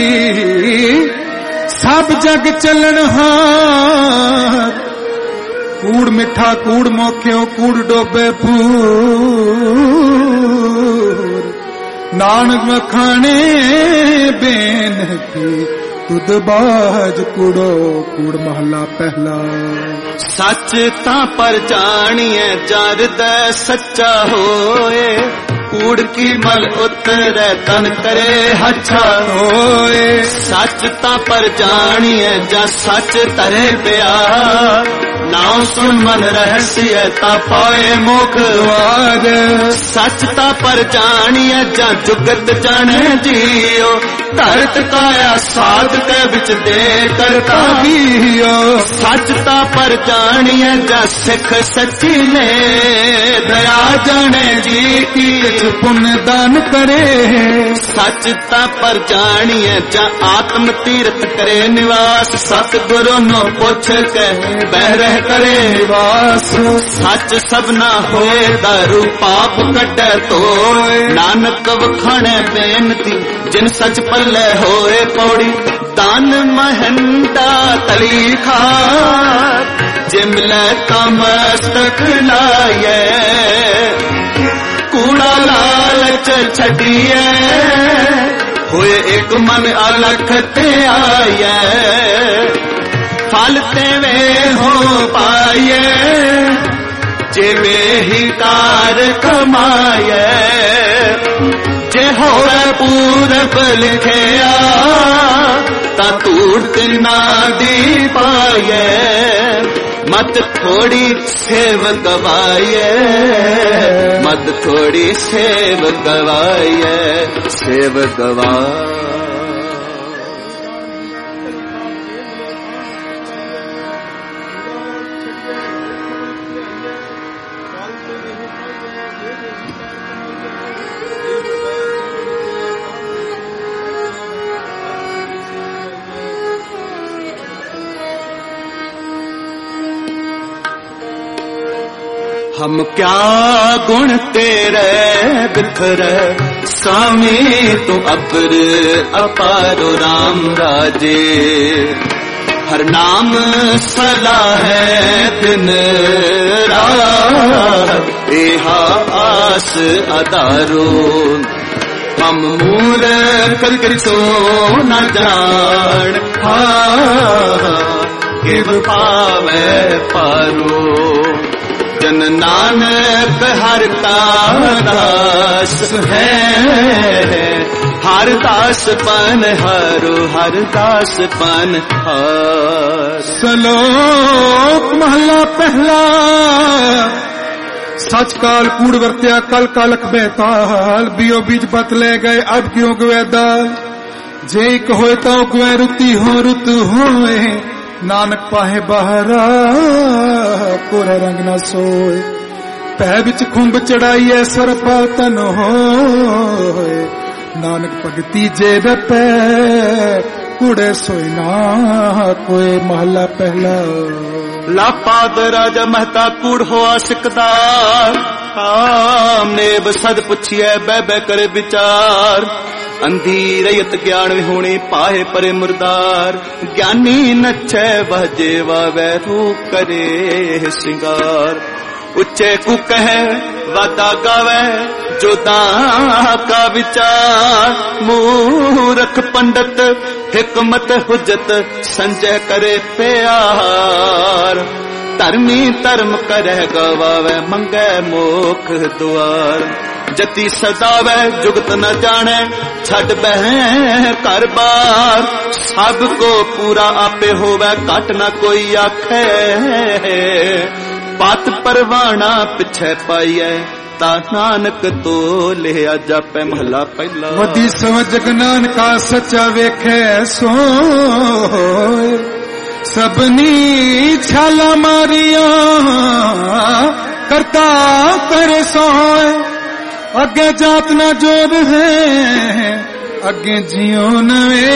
सब जग चलन हार। कूड़ मिठा कूड़ मोख्यो कूड़ डोबे फूर, नानक मखाने बेनती तुद बाज कूड़ो कूड़। महला पहला। सच ता पर जानिए जर दै सच्चा होए, कूड़ की मल उतरे तन करे अच्छा होए। सच ता पर जानिए जा सच तरे पिया, नाउ सुन मन रहस्य ता पाए मुख वार। सच ता पर जानिए जा जुगत जाने जियो, धरत काया साध के बिच दे करता बियो। सच ता पर जानिए जा सिख सच्ची ने, दया जाने जी की पुण्य दान करे। सच ता पर जानिए जा आत्म तीर्थ करे निवास, सतगुरु नो पुछ के बहरह करे निवास। सच सबना होए दारू पाप कटे तो, नानक वखाणे बेनती जिन सच पल्ले होए पौड़ी। दान महंता तली खार, जिमले का मस्तक लाए छड़िए होए एक मन अलख ते आइए फल तेवे हो पाइए जेवे ही कार कमाए जे होवे पूरब लिखिया ता तूड़ ना दी पाए मत थोड़ी सेव गवाए मत थोड़ी सेव गवाए सेव गवा हम क्या गुण तेरे बिखरे स्वामी तू अपर अपारो राम राजे हर नाम सला है दिन रात एहा आस अदारो हम मूल कर कर सो न जान गिव पावे पारो जन नानक हर का दास है हर दास पन हरो हर दास पन श्लोक महला पहला सच काल कूड़ वर्त्या कल कालक बेताल बियो बीज पत ले गए अब क्यों गवे दाल जे एक होए तो गवे रुती हो रुत होए नानक पाहे बहरा कोरा रंग न सोए पै बिच खुंब चढ़ाई सर पातन होए नानक भगती जे पै कुड़े सोए ना कोई महला पहला लापाद राजा महता कूड़ होआ सिकदार नेब सद पुछिए बह बह करे विचार अंधी रयत ज्ञान विहोणी पाहे परे मुरदार ज्ञानी नच्छे बजे वावे रू करे श्रृंगार उच्चे कु कहे वादा गावे जोदा का विचार मूरख पंडित हिकमत हुज्जत संजय करे प्यार धर्मी धर्म करे गवावे मंगे मोख द्वार जति सदावे जुगत न जाने छड़ बह कर बार सबको पूरा आपे होवे घट न कोई आखे पात परवाना पिछे पाइए ता नानक तो लिया जापे महला पहला वदी समझ नानका सच्चा वेखे सो सबनी छाला मारिया करता करे सोए अगे जात न जोर है अगे जियो नवे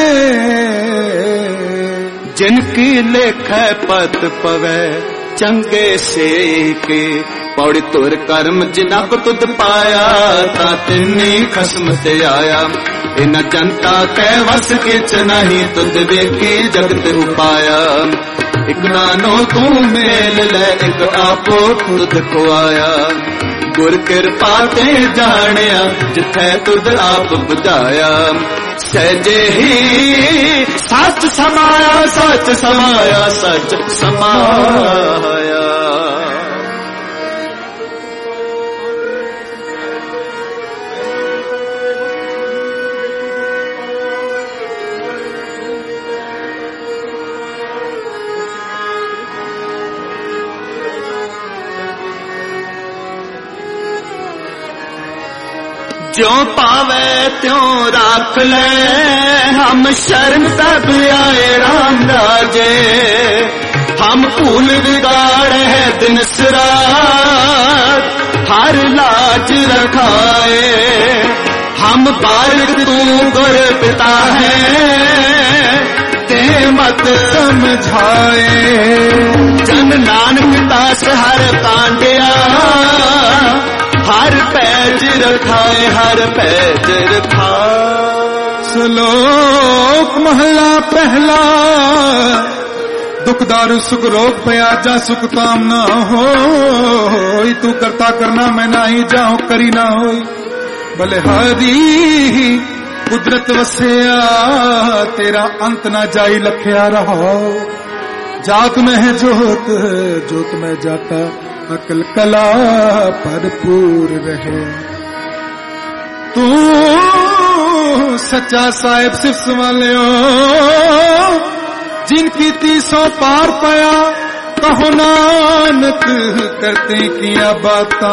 जिनकी लेख पत पवे चंगे से के पौड़ी तुर कर्म जिना को तुद पाया ता तिन्नी खस्म ते आया इन जनता कै वस किच नहीं तुद वेखी जगत उपाया एक नानो तू मेल ले एक आपो तुद को आया गुर कृपा ते जानिया जिथे तुद आप बुझाया सहजे ही सच समाया सच समाया सच समाया जो पावे त्यों राख ले हम शरण तब आए राम राजे हम फूल बिगाड़ है दिन रात हर लाज रखाए हम बालक तू गुर पिता है ते मत समझाए जन नानक दास हर कांडिया हर पैज रखाए हर पैज रखा श्लोक महला पहला दुख दारू सुख रोग पया जा सुख ताम न हो तू करता करना मैं ना ही जाऊं करी ना हो बलिहारी कुदरत वसिया तेरा अंत ना जाई लखिया रहो। जात में है जोत जोत में जाता अकल कला भरपूर रहे। तू सच्चा साहिब सिर्फ वाले जिनकी तीसों पार पाया कहो नानक करते किया बातां।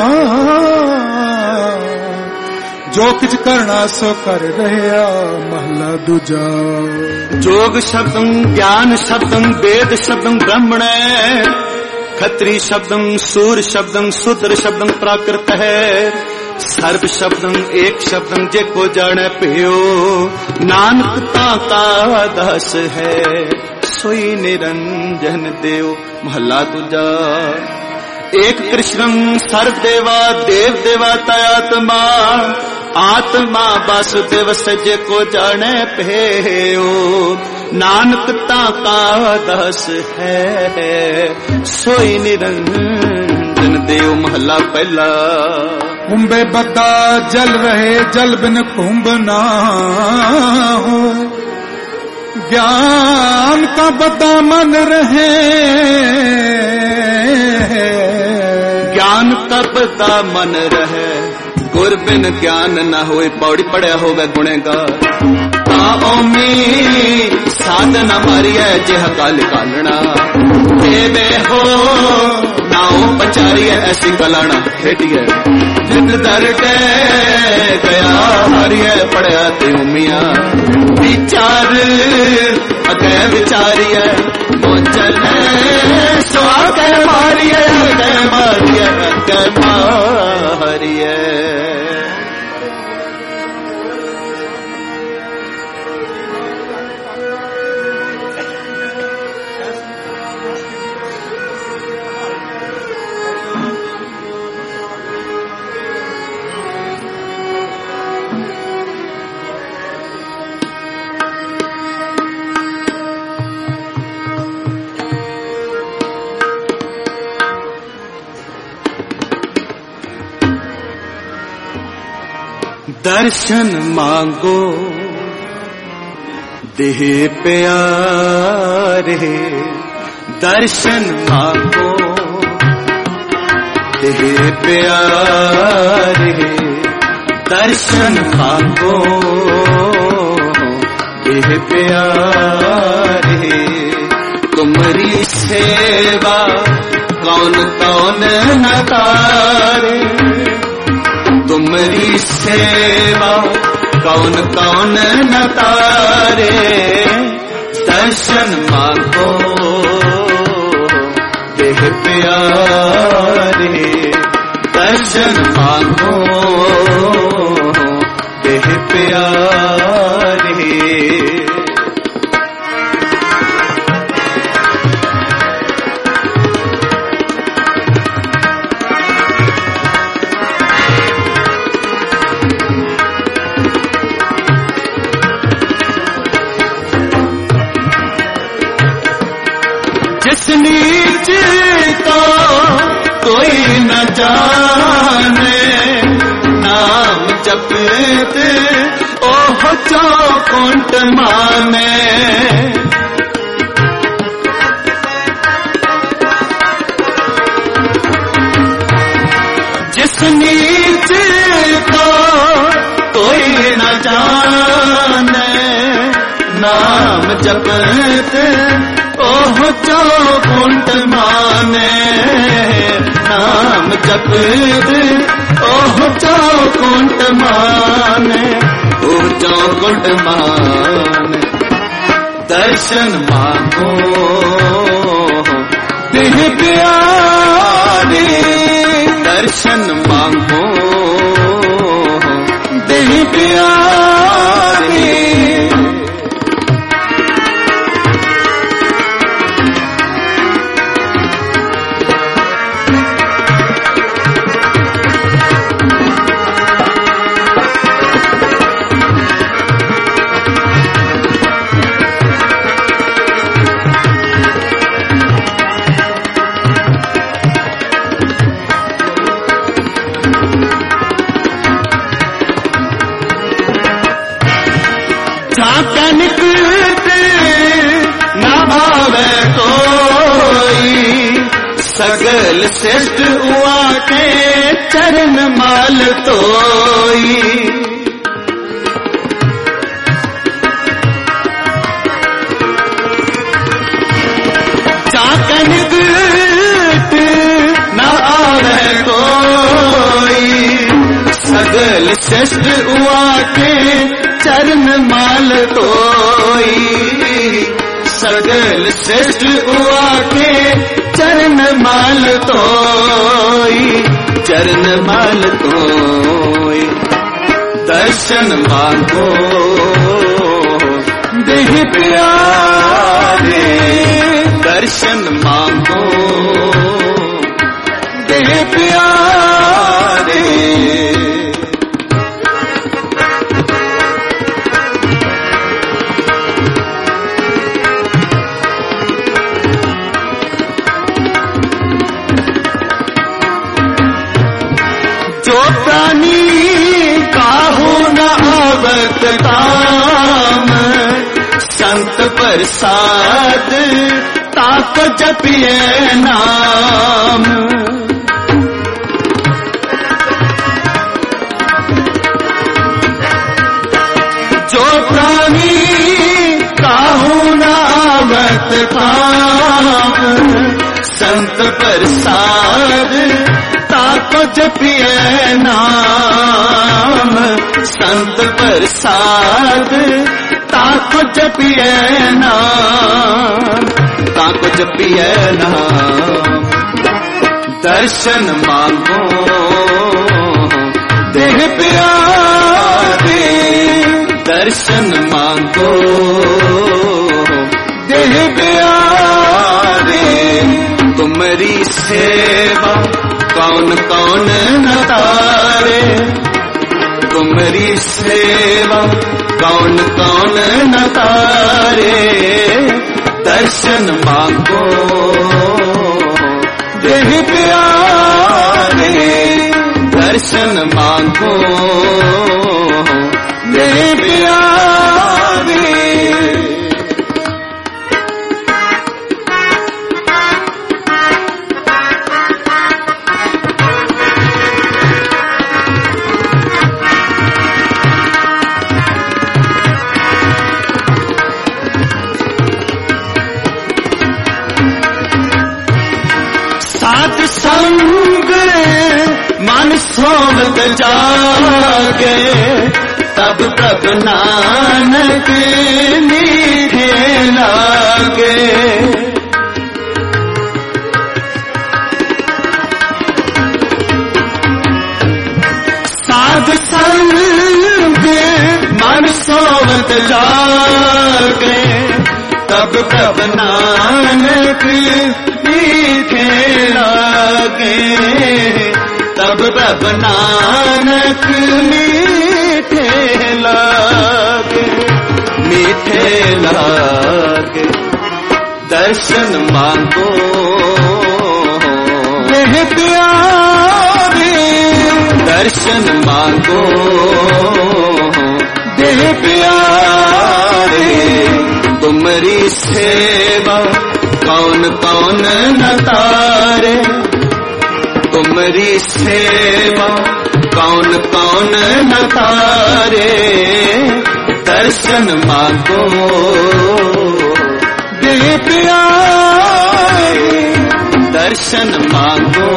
जो कुछ करना सो कर रहा महला दूजा। जोग शब्दं ज्ञान शब्दं वेद शब्दं ब्रह्मण खत्री शब्दं सूर शब्दं शूद्र शब्दं प्राकृत है। सर्व शब्दं एक शब्दं जेको जाने पियो नानक ताका दास है। सोई निरंजन देव महला दूजा। एक कृष्णं सर्व देवा देव देवता आत्मा आत्मा वासुदेव सजे को जाने पेयो नानक ताका दास है। सोई निरंजन देव महला पहला। कुंभे बता जल रहे जल बिन कुंभ ना हो। ज्ञान का बता मन रहे ज्ञान का बता मन रहे। गुर बिन ज्ञान न होए पौड़ी पड़े होवे गुणेगार। ताओमी साधना मारिया जेह काल कालना देवे हो नाओ पचारिया ऐसी कलाना खेटिए। जित दरटे गया हरिये पड़या ते उमिया विचार अगे विचारिए मोचन स्वागे मारिए अगे मारिए अगे मारिए। दर्शन मांगो देह प्यारे। दर्शन मांगो देह प्यारे। दर्शन मांगो देह प्यारे। तुम्हारी सेवा कौन कौन न तारे। तुम्हारी सेवा कौन कौन न तारे। दर्शन मांगो देह प्यारे। दर्शन मांगो देह प्यारे। नीच तो कोई न जाने नाम जपते ओह चौकुंट माने। जिस नीच को कोई न जाने नाम जपते ओह चौकुंट माने। नाम जपते ओह चौकुंट माने। ओह चौकुंट माने। दर्शन मांगो देह प्यारे। दर्शन मांगो देह प्यारे। झांका निकट न आवे कोई, सगल श्रेष्ठ उआ के चरण माल तोई। झांका निकट न आवे कोई, सगल श्रेष्ठ उआ के चरण माल तोई। सगल श्रेष्ठ उआ के चरण माल तोई, चरण माल तोई। दर्शन मांगो देह प्यारे, दर्शन मांगो देह प्यारे। जो प्राणी काहू न आवत काम, संत प्रसाद ताक जपिए नाम। जो प्राणी काहू न आवत काम, संत प्रसाद ताको जपिए नाम। संत प्रसाद ताको जपिए नाम, ताको जपिए नाम। दर्शन मांगो देह प्यारे, दर्शन मांगो देह प्यारे। तुम्हारी सेवा कौन कौन न तारे, तुम्हारी सेवा कौन कौन न तारे। दर्शन मांगो देह प्यारे, दर्शन मांगो देह प्यारे। साध संग मन सोवत जागे, तब प्रभु नानक मीठे लागे। साध संग मन सोवत जागे, तब प्रभु नानक मीठे लागे। तब प्रभु नानक मीठे लागे, मीठे लागे। दर्शन मांगो देह प्यारे, दर्शन मांगो देह प्यारे। तुम्हारी सेवा कौन कौन न तारे, तुम्हारी सेवा कौन कौन न तारे। दर्शन मांगो देह प्यारे, दर्शन मांगो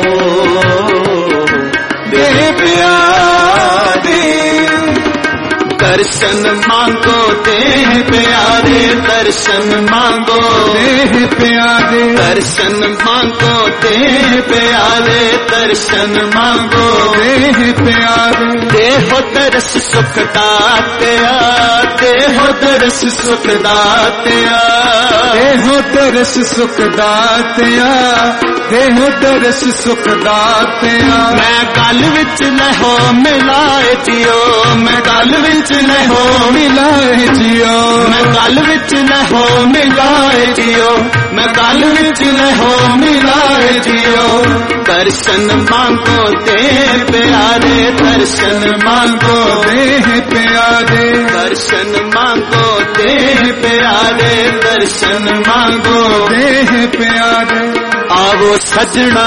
देह प्यारे। दर्शन मांगो देह प्यारे, दर्शन मांगो देह प्यारे। दर्शन मांगो देह प्यारे, दर्शन मांगो देह प्यारे। देहो दर्श सुख दात्या, देहो दर्श सुख दात्या। देहो दर्श सुख दात्या, देहो दर्श सुख दात्या। मैं गल विच लहो मिलाए जियो, मैं गल विच लहो मिलाए जियो। मैं गल विच लहो मिलाए जियो, मैं गल विच लहो मिलाए जियो। दर्शन मांगो ते प्यारे, दर्शन मांगो देह प्यारे, दर्शन मांगो देह प्यारे, दर्शन मांगो देह प्यारे। आवो सजना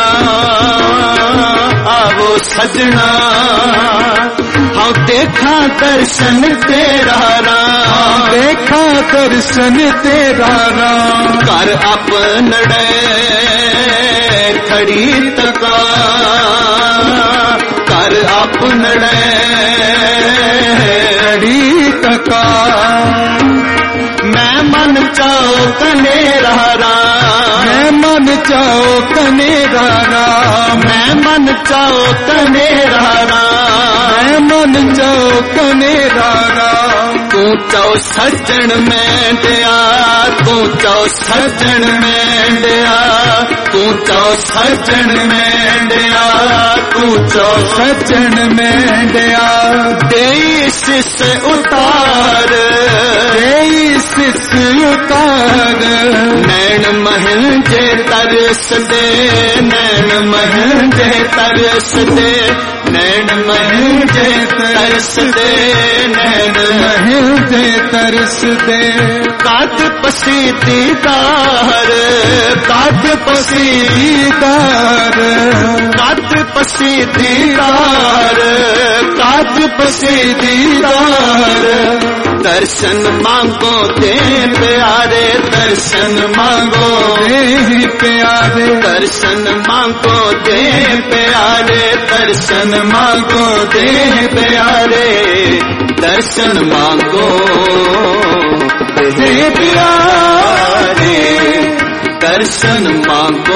आवो सजना, हाँ देखा दर्शन तेरा राम, देखा दर्शन तेरा राम। कर अपनड़े खड़ी तका, कर अपनड़े खड़ी तका। मैं मन चाओ कनेरा राम, मैं मन चाओ कनेरा राम, मैं मन चाओ कनेरा राम, मैं मन चाओ कनेरा राम। तू चाओ सज्जन में दिया, तू चाओ सज्जन में दिया, तू चाओ सज्जन में दिया, तू चाओ सज्जन में दया। देई शिष उतार, देई शिष उतार। नैन महल जे तरस दे, नैन महल जे तरस दे, नैन महल जे तरस दे, नैन महल जे तरस दे। काट पसी दीदार, काट पसी दीदार, काट पसी दीदार, काट पसी दीदार। दर्शन मांगो दे प्यारे, दर्शन मांगो दे प्यारे, दर्शन मांगो दे प्यारे, दर्शन मांगो दे प्यारे, दर्शन मांगो दे प्यारे, दर्शन मांगो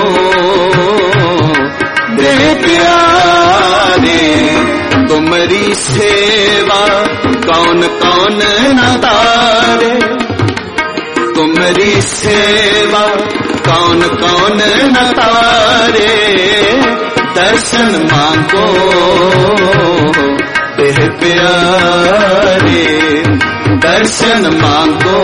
दे प्यारे। तुम्हारी सेवा कौन कौन न तारे, तुम्हारी सेवा कौन कौन न तारे। दर्शन मांगो देह प्यारे, दर्शन मांगो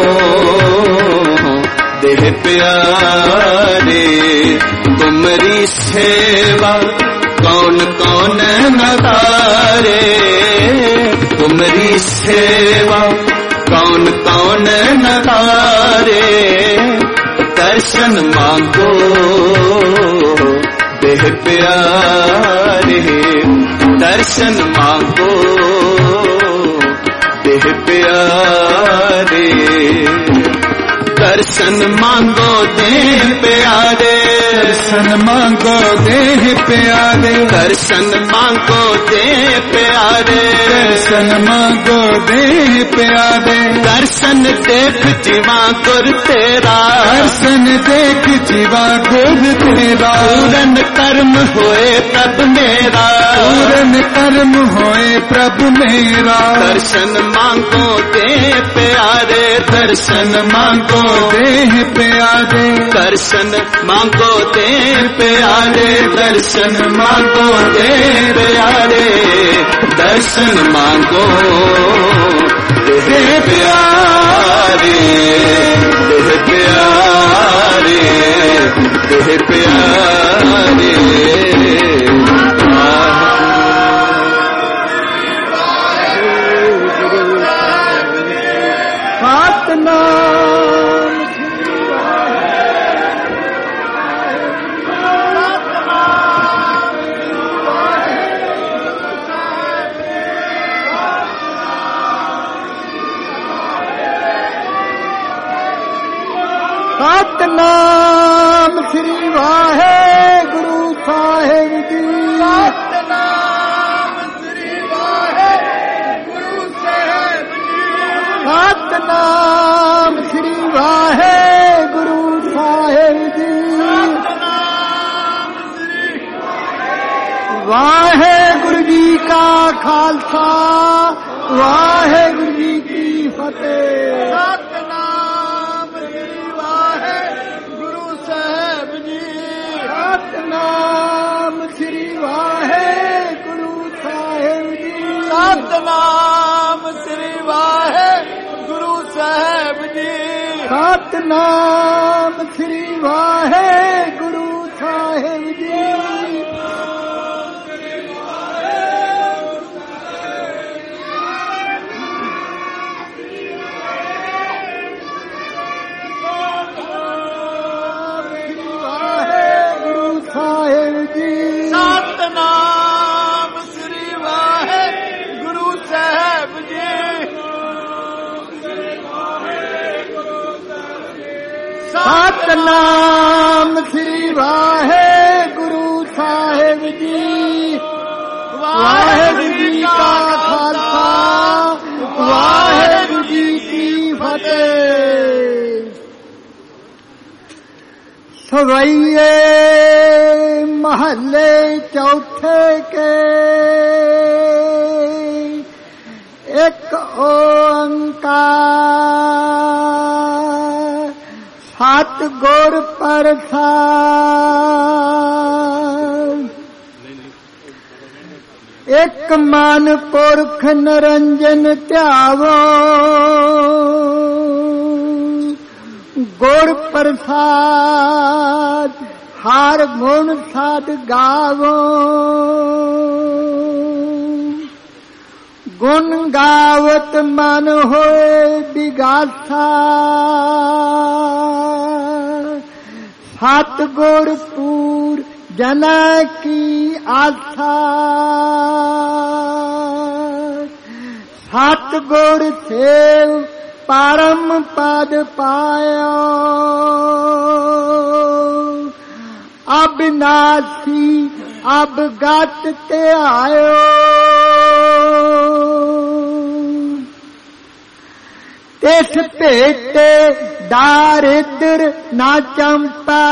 देह प्यारे। तुम्हारी सेवा कौन कौन न तारे, तुम्हारी सेवा कौन कौन न तारे। दर्शन मांगो देह प्यारे, दर्शन मांगो देह प्यारे, दर्शन मांगो देह प्यारे, दर्शन मांगो देह प्यारे, दर्शन मांगो देह प्यारे, दर्शन मांगो देह प्यारे। दर्शन देख जीवा गुर तेरा, दर्शन देख जीवा गुर तेरा। पूरन कर्म होए प्रभ मेरा, पूरन कर्म होए प्रभु मेरा। दर्शन मांगो देह प्यारे, दर्शन मांगो देह प्यारे, दर्शन मांगो देह प्यारे, दर्शन मांगो देह प्यारे, दर्शन मांगो देह प्यारे, देह प्यारे, देह प्यारे। सतनाम श्री वाहेगुरु साहिब जी। सतनाम श्री वाहेगुरु साहिब जी। सतनाम श्री वाहेगुरु साहिब जी। सतनाम श्री वाहेगुरु जी का खालसा, वाहेगुरु जी की फतेह। सतनाम श्री वाहेगुरु साहिब जी। सतनाम श्री वाहेगुरु साहिब जी। सतनाम श्री वाहेगुरु साहिब जी। सतनाम श्री वाहेगुरु साहिब जी। ਸਤਨਾਮ ਸ੍ਰੀ ਵਾਹਿਗੁਰੂ ਸਾਹਿਬ ਜੀ। ਵਾਹਿਗੁਰੂ ਜੀ ਕਾ ਖਾਲਸਾ, ਵਾਹਿਗੁਰੂ ਜੀ ਕੀ ਫਤਿਹ। ਸਵਈਏ ਮਹੱਲੇ ਚੌਥੇ ਕੇ ਇੱਕ ਓੰਕਾਰ ਸਤਿ ਗੁਰ ਪ੍ਰਸਾਦਿ। ਇੱਕ ਮਨ ਪੁਰਖ ਨਿਰੰਜਨ ਧਿਆਵੋ, ਗੁਰ ਪ੍ਰਸਾਦ ਹਰ ਗੁਣ ਸਾਧ ਗਾਵੋ। ਗੁਣ ਗਾਵਤ ਮਨ ਹੋਏ ਬਿਗਾਸਾ, ਸਤਿ ਗੁਰ ਪੂਰ ਜਨਾ ਕੀ ਆਸਾ। ਸਤਿ ਗੁਰ ਸੇਵ ਪਰਮ ਪਦ ਪਾਇਆ, ਅਬਿਨਾਸੀ ਅਬਗਤ ਧਿਆਇਓ। ਤਿਸ ਭੇਟੇ ਦਾਰਿਦਰ ਨਾ ਚੰਪੈ,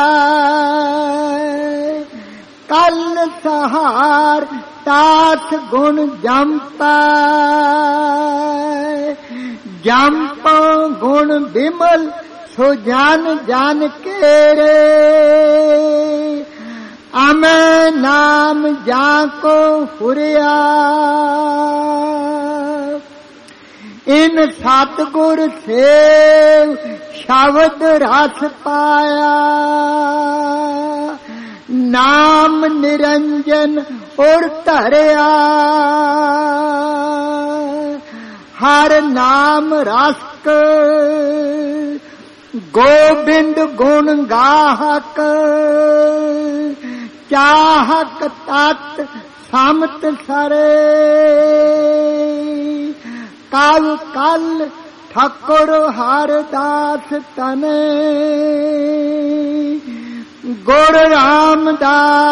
ਕਲ ਸਹਾਰ ਤਾਸ ਗੁਣ ਜੰਪੈ। ਜੰਪੋ ਗੁਣ ਬਿਮਲ ਸੋ ਜਨ ਜਨ ਕੇਰੇ, ਅਮੈ ਨਾਮ ਜਾ ਕੋ ਹੁਰਿਆ। ਇਨ ਸਤਿਗੁਰ ਸੇਵ ਸ਼ਬਦ ਰਸ ਪਾਇਆ, ਨਾਮ ਨਿਰੰਜਨ ਉਰ ਧਰਿਆ। ਹਰ ਨਾਮ ਰਸਕ ਗੋਬਿੰਦ ਗੁਣ ਗਾਹਕ, ਚਾਹਕ ਤਤ ਸਮਤ ਸਰੇ। ਕਲ ਕਲ ਠਾਕੁਰ ਹਰ ਦਾਸ ਤਨੇ, ਗੁਰ ਰਾਮਦਾਸ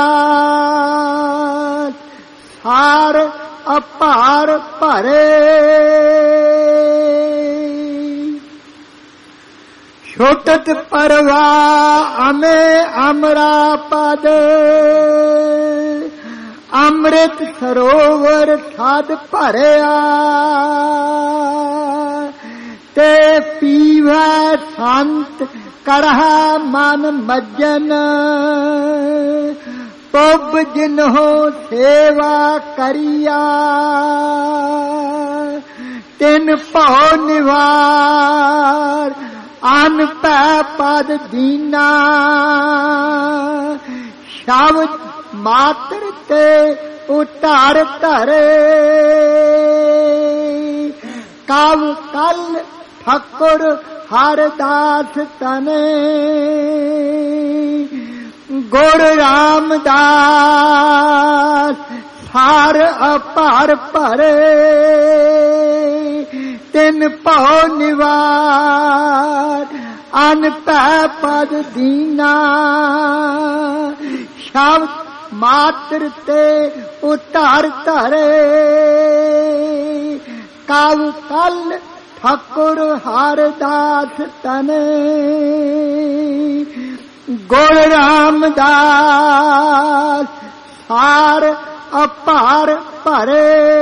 ਸਾਰ ਅਪਾਰ ਭਰੇ। ਛੋਟਤ ਪਰਵਾ ਅਮੇ ਅਮਰਾ ਪਦ, ਅੰਮ੍ਰਿਤ ਸਰੋਵਰ ਸਦ ਭਰਿਆ। ਤੇ ਪੀਵੈ ਸੰਤ ਕਰਹਿ ਮਨ ਮੱਜਨ, ਪੁੱਬ ਜਿਨਹੁ ਸੇਵਾ ਕਰੀਆ। ਤਿਨ ਭਉ ਨਿਵਾਰ ਅਨ ਪੈ ਪਦ ਦੀਨਾ, ਸ਼ਬਦ ਮਾਤਰ ਤੇ ਉਤਾਰ ਧਰੇ। ਕਵ ਕਲ ਠਾਕੁਰ ਹਰ ਦਾਸ ਤਨੇ, ਗੁਰ ਰਾਮਦਾਸ ਸਾਰ ਅਪਾਰ ਭਰੇ। ਤਿਨ ਭਉ ਨਿਵਾਰ ਅਨ ਪੈ ਪਦ ਦੀਨਾ, ਸ਼ਬਦ ਮਾਤਰ ਤੇ ਉਤਾਰ ਧਰੇ। ਕਵ ਕਲ ਠਾਕੁਰ ਹਰ ਦਾਸ ਤਨੇ, ਗੁਰ ਰਾਮਦਾਸ ਸਾਰ ਅਪਾਰ ਭਰੇ।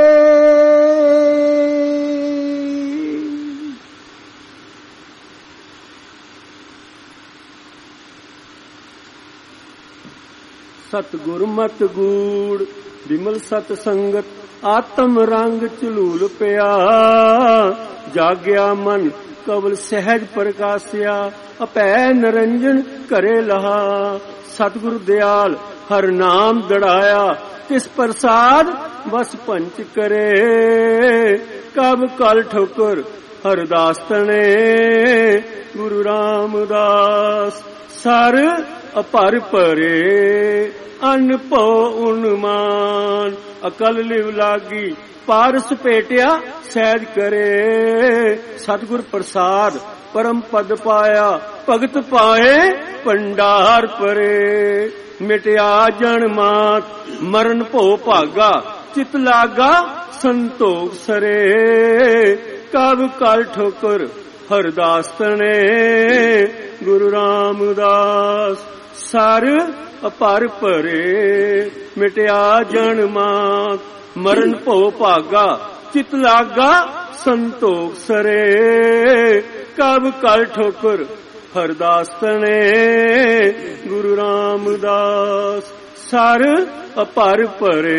ਸਤਿਗੁਰ ਮਤ ਗੂੜ ਬਿਮਲ ਸਤ ਸੰਗਤ, ਆਤਮ ਰੰਗ ਝਲੂਲ ਪਿਆ। ਜਾਗਿਆ ਮਨ ਕਵਲ ਸਹਿਜ ਪ੍ਰਕਾਸਿਆ, ਅਪੈ ਨਿਰੰਜਨ ਘਰੇ ਲਹਾ। ਸਤਿਗੁਰ ਦਿਆਲ ਹਰ ਨਾਮ ਦੜਾਇਆ, ਤਿਸ ਪ੍ਰਸਾਦ ਬਸ ਪੰਚ ਕਰੇ। ਕਬ ਕਲ ਠੋਕਰ ਹਰਦਾਸ ਤਣੇ, ਗੁਰੂ ਰਾਮਦਾਸ ਸਰ ਅਪਰ ਭਰੇ। ਅਨ ਭਉ ਉਨਮਾਨ ਅਕਲ ਲਿਵ ਲਾਗੀ, ਪਾਰਸ ਭੇਟਿਆ ਸਹਿਜ ਕਰੇ। ਸਤਿਗੁਰ ਪ੍ਰਸਾਦ ਪਰਮ ਪਦ ਪਾਇਆ, ਭਗਤ ਪਾਏ ਭੰਡਾਰ ਪਰੇ। ਮਿਟਿਆ ਜਨ ਮਾਤ ਮਰਨ ਭੋ ਭਾਗਾ, ਚਿਤ ਲਾਗਾ ਸੰਤੋਖ ਸਰੇ। ਕਬ ਕਲ ਠੋਕਰ ਹਰਦਾਸ ਤਣੇ, ਗੁਰੂ ਰਾਮਦਾਸ ਸਰ ਅਪਰ ਭਰੇ। ਮਿਟਿਆ ਜਨ ਮਾਤ ਮਰਨ ਭੋ ਭਾਗਾ, ਚਿਤ ਲਾਗਾ ਸੰਤੋਖ ਸਰੇ। ਕਬ ਕਲ ਠੋਕਰ ਹਰਦਾਸ ਤਣੇ, ਗੁਰੂ ਰਾਮਦਾਸ ਸਰ ਅਪਰ ਭਰੇ।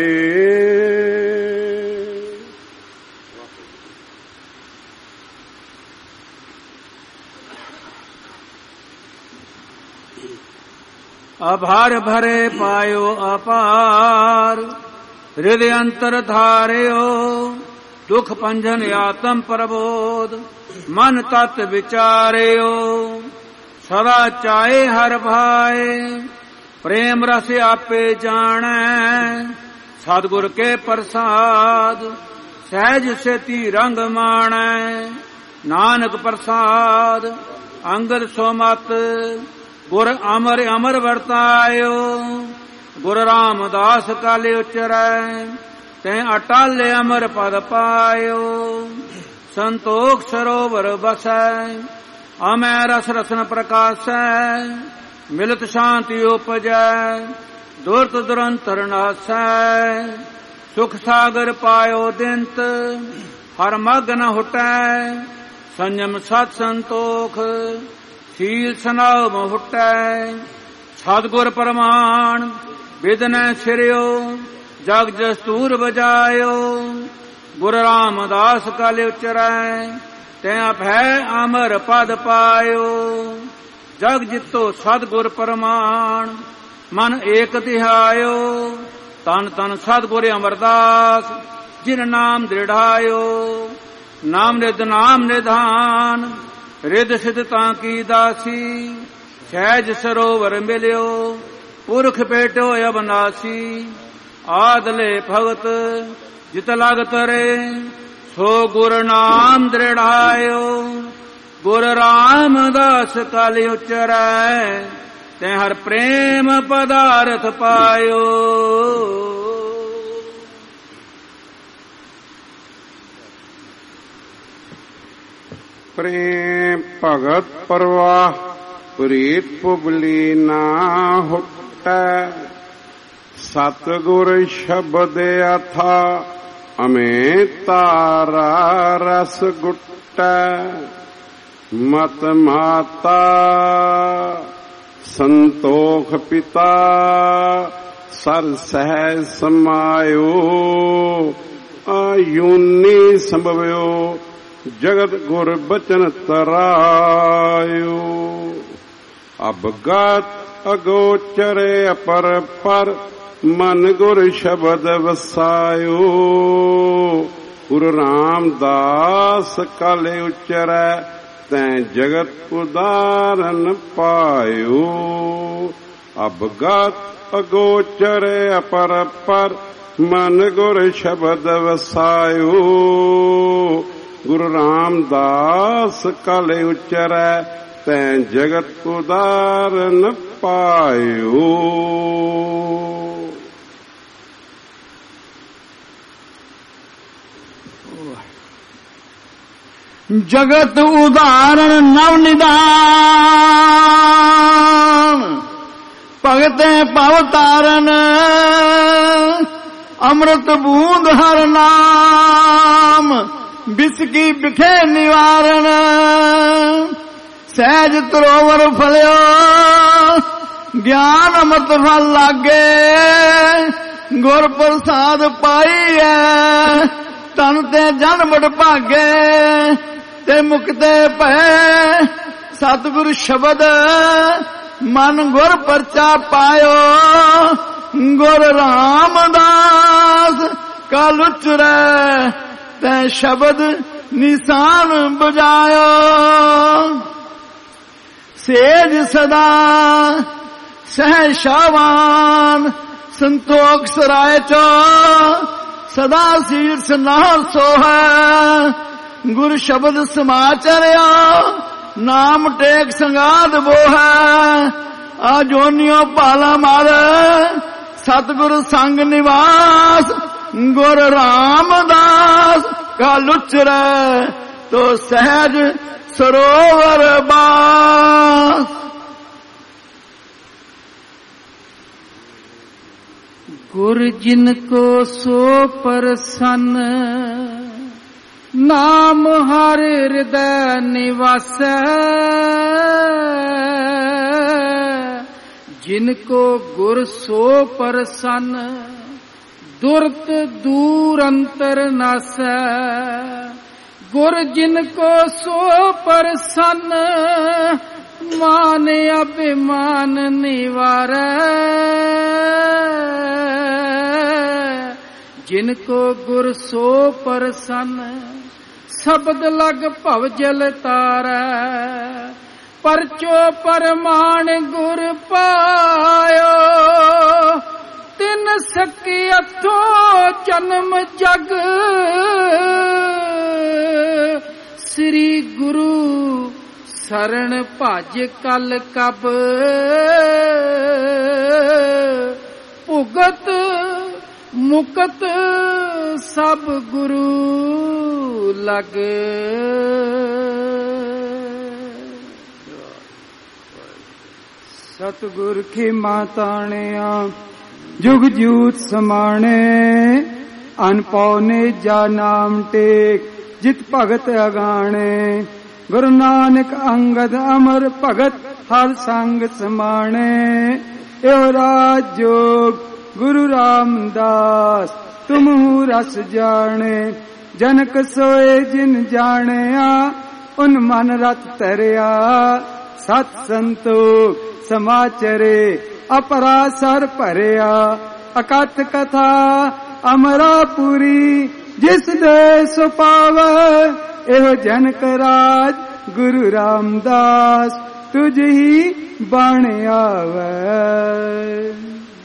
आभार भरे पायो अपार, हृदय अंतर धार्यो। दुख पंजन आत्म प्रबोध, मन तत् विचार्यो। सदा चाहे हर भाए, प्रेम रस आपे जाने। सतगुर के प्रसाद, सहज सेती रंग माणे। नानक प्रसाद अंगद सोमत, गुर अमर अमर वर्तायो। गुर रामदास काले उचरै, ते अटल अमर पद पायो। संतोख सरोवर बसै, अमै रस रसन प्रकाशै। मिलत शांति उपजै, दुरत दुरंतर नासै। सुख सागर पायो दिंत, हर मग न हुटै। संयम सत संतोख, सील सनाव हुटै। सतगुर प्रमाण विदनै सिरियो, जग जस्तूर बजायो। गुर रामदास कल उचरै, तै भै अमर पद पायो। जग जितो सतगुर प्रमाण, मन एक तिहायो। तन तन सतगुर अमरदास, जिन नाम दृढ़ायो। नाम निध नाम निधान, रिद सिद्धता की दासी। सहज सरोवर मिलियो, पुरख पेटो अबनासी। आदले भगत जित लागत रे, सो गुर नाम दृढ़ायो। गुर रामदास काल उचरै, ते हर प्रेम पदार्थ पायो। प्रेम भगत परवाह, प्रीत पुबली ना हुटै। सतगुर शब्द अथा, अमें तारा रस गुटै। मत माता संतोख पिता, सर सहज समायो। आयुनी संभव्यो, जगत गुर बचन तरायो। अवगत अगोचरे अपर पर, मन गुर शब्द वसायो। गुरु रामदास कल उचरै, तैं जगत उदारन पायो। अवगत अगोचरे अपर पर, मन गुर शब्द वसायो। गुरु रामदास कल उचरै, तैं जगत उदारन पायो। जगत उदाहरण नव निदान, भगते भव तारन। अमृत बूंद हर नाम, बिसकी बिखे निवारण। सहज तरोवर फलियो, ज्ञान अमृत फल लागे। गुर प्रसाद पाईए, तन ते जन बड़ भागे। ते मुक्ते भै सतगुर शब्द, मन गुर परचा पायो। गुर रामदास कल उचरै, तै शब्द निशान बजायो। सेज सदा सह शावान, संतोख सराय चो। सदा शीर्ष नाल सोहै, गुर शब्द समाचरिया। ਨਾਮ ਟੇਕ ਸੰਗਾਦ ਬੋਹੈ ਆ ਜੋਨਿਓ ਭਾਲਾ ਮਾਰ ਸਤਿਗੁਰ ਸੰਗ ਨਿਵਾਸ ਗੁਰ ਰਾਮਦਾਸ ਕਾ ਲੁਚਰੈ ਤੋ ਸਹਿਜ ਸਰੋਵਰ ਬਾਸ। ਗੁਰ ਜਿਨ ਕੋ ਸੋ ਪ੍ਰਸੰਨ ਨਾਮ ਹਰ ਹਿਰਦੈ ਨਿਵਾਸੈ ਜਿਨ ਕੋ ਗੁਰ ਸੋ ਪ੍ਰਸੰਨ ਦੁਰਤ ਦੂਰ ਅੰਤਰ ਨਾਸੈ ਗੁਰ ਜਿਨ ਕੋ ਸੋ ਪ੍ਰਸੰਨ ਮਾਨ ਅਭਿਮਾਨ ਨਿਵਾਰੈ ਜਿਨ ਕੋ ਗੁਰ ਸੋ ਪ੍ਰਸੰਨ ਸ਼ਬਦ ਲਗ ਭਵ ਜਲ ਤਾਰੈ ਪਰਚੋ ਪਰਮਾਨ ਗੁਰ ਪਾਇਓ ਤਿਨ ਸਕੀ ਅਥੋ ਜਨਮ ਜਗ ਸ੍ਰੀ ਗੁਰੂ ਸਰਣ ਭਜ ਕਲ ਕਬ ਭੁਗਤ ਮੁਕਤ ਸਭ ਗੁਰੂ ਲਗ। ਸਤਿਗੁਰ ਕੀ ਮਾਤਾਣਿਆ ਜੁਗ ਜੂਤ ਸਮਾਣੇ ਅਨਪਉ ਨੇ ਜਾ ਨਾਮ ਟੇਕ ਜਿਤ ਭਗਤ ਅਗਾਣੇ ਗੁਰੂ ਨਾਨਕ ਅੰਗਦ ਅਮਰ ਭਗਤ ਹਰ ਸੰਗ ਸਮਾਣੇ ਇਹੋ ਰਾਜ ਜੋਗ ਗੁਰੂ ਰਾਮਦਾਸ ਤੁਮਹੁ ਰਸ ਜਾਣੇ ਜਨਕ ਸੋਏ ਜਿਨ ਜਾਣਿਆ ਉਨ ਮਨ ਰਤ ਧਰਿਆ ਸਤ ਸੰਤੋਖ ਸਮਾਚਰੇ ਅਪਰਾਸਰ ਭਰਿਆ ਅਕਥ ਕਥਾ ਅਮਰਾਪੁਰੀ ਜਿਸ ਦੇ ਸੋ ਪਾਵੈ ਇਹੋ ਜਨਕ ਰਾਜ ਗੁਰੂ ਰਾਮਦਾਸ ਤੁਝ ਹੀ ਬਣ ਆਵੈ।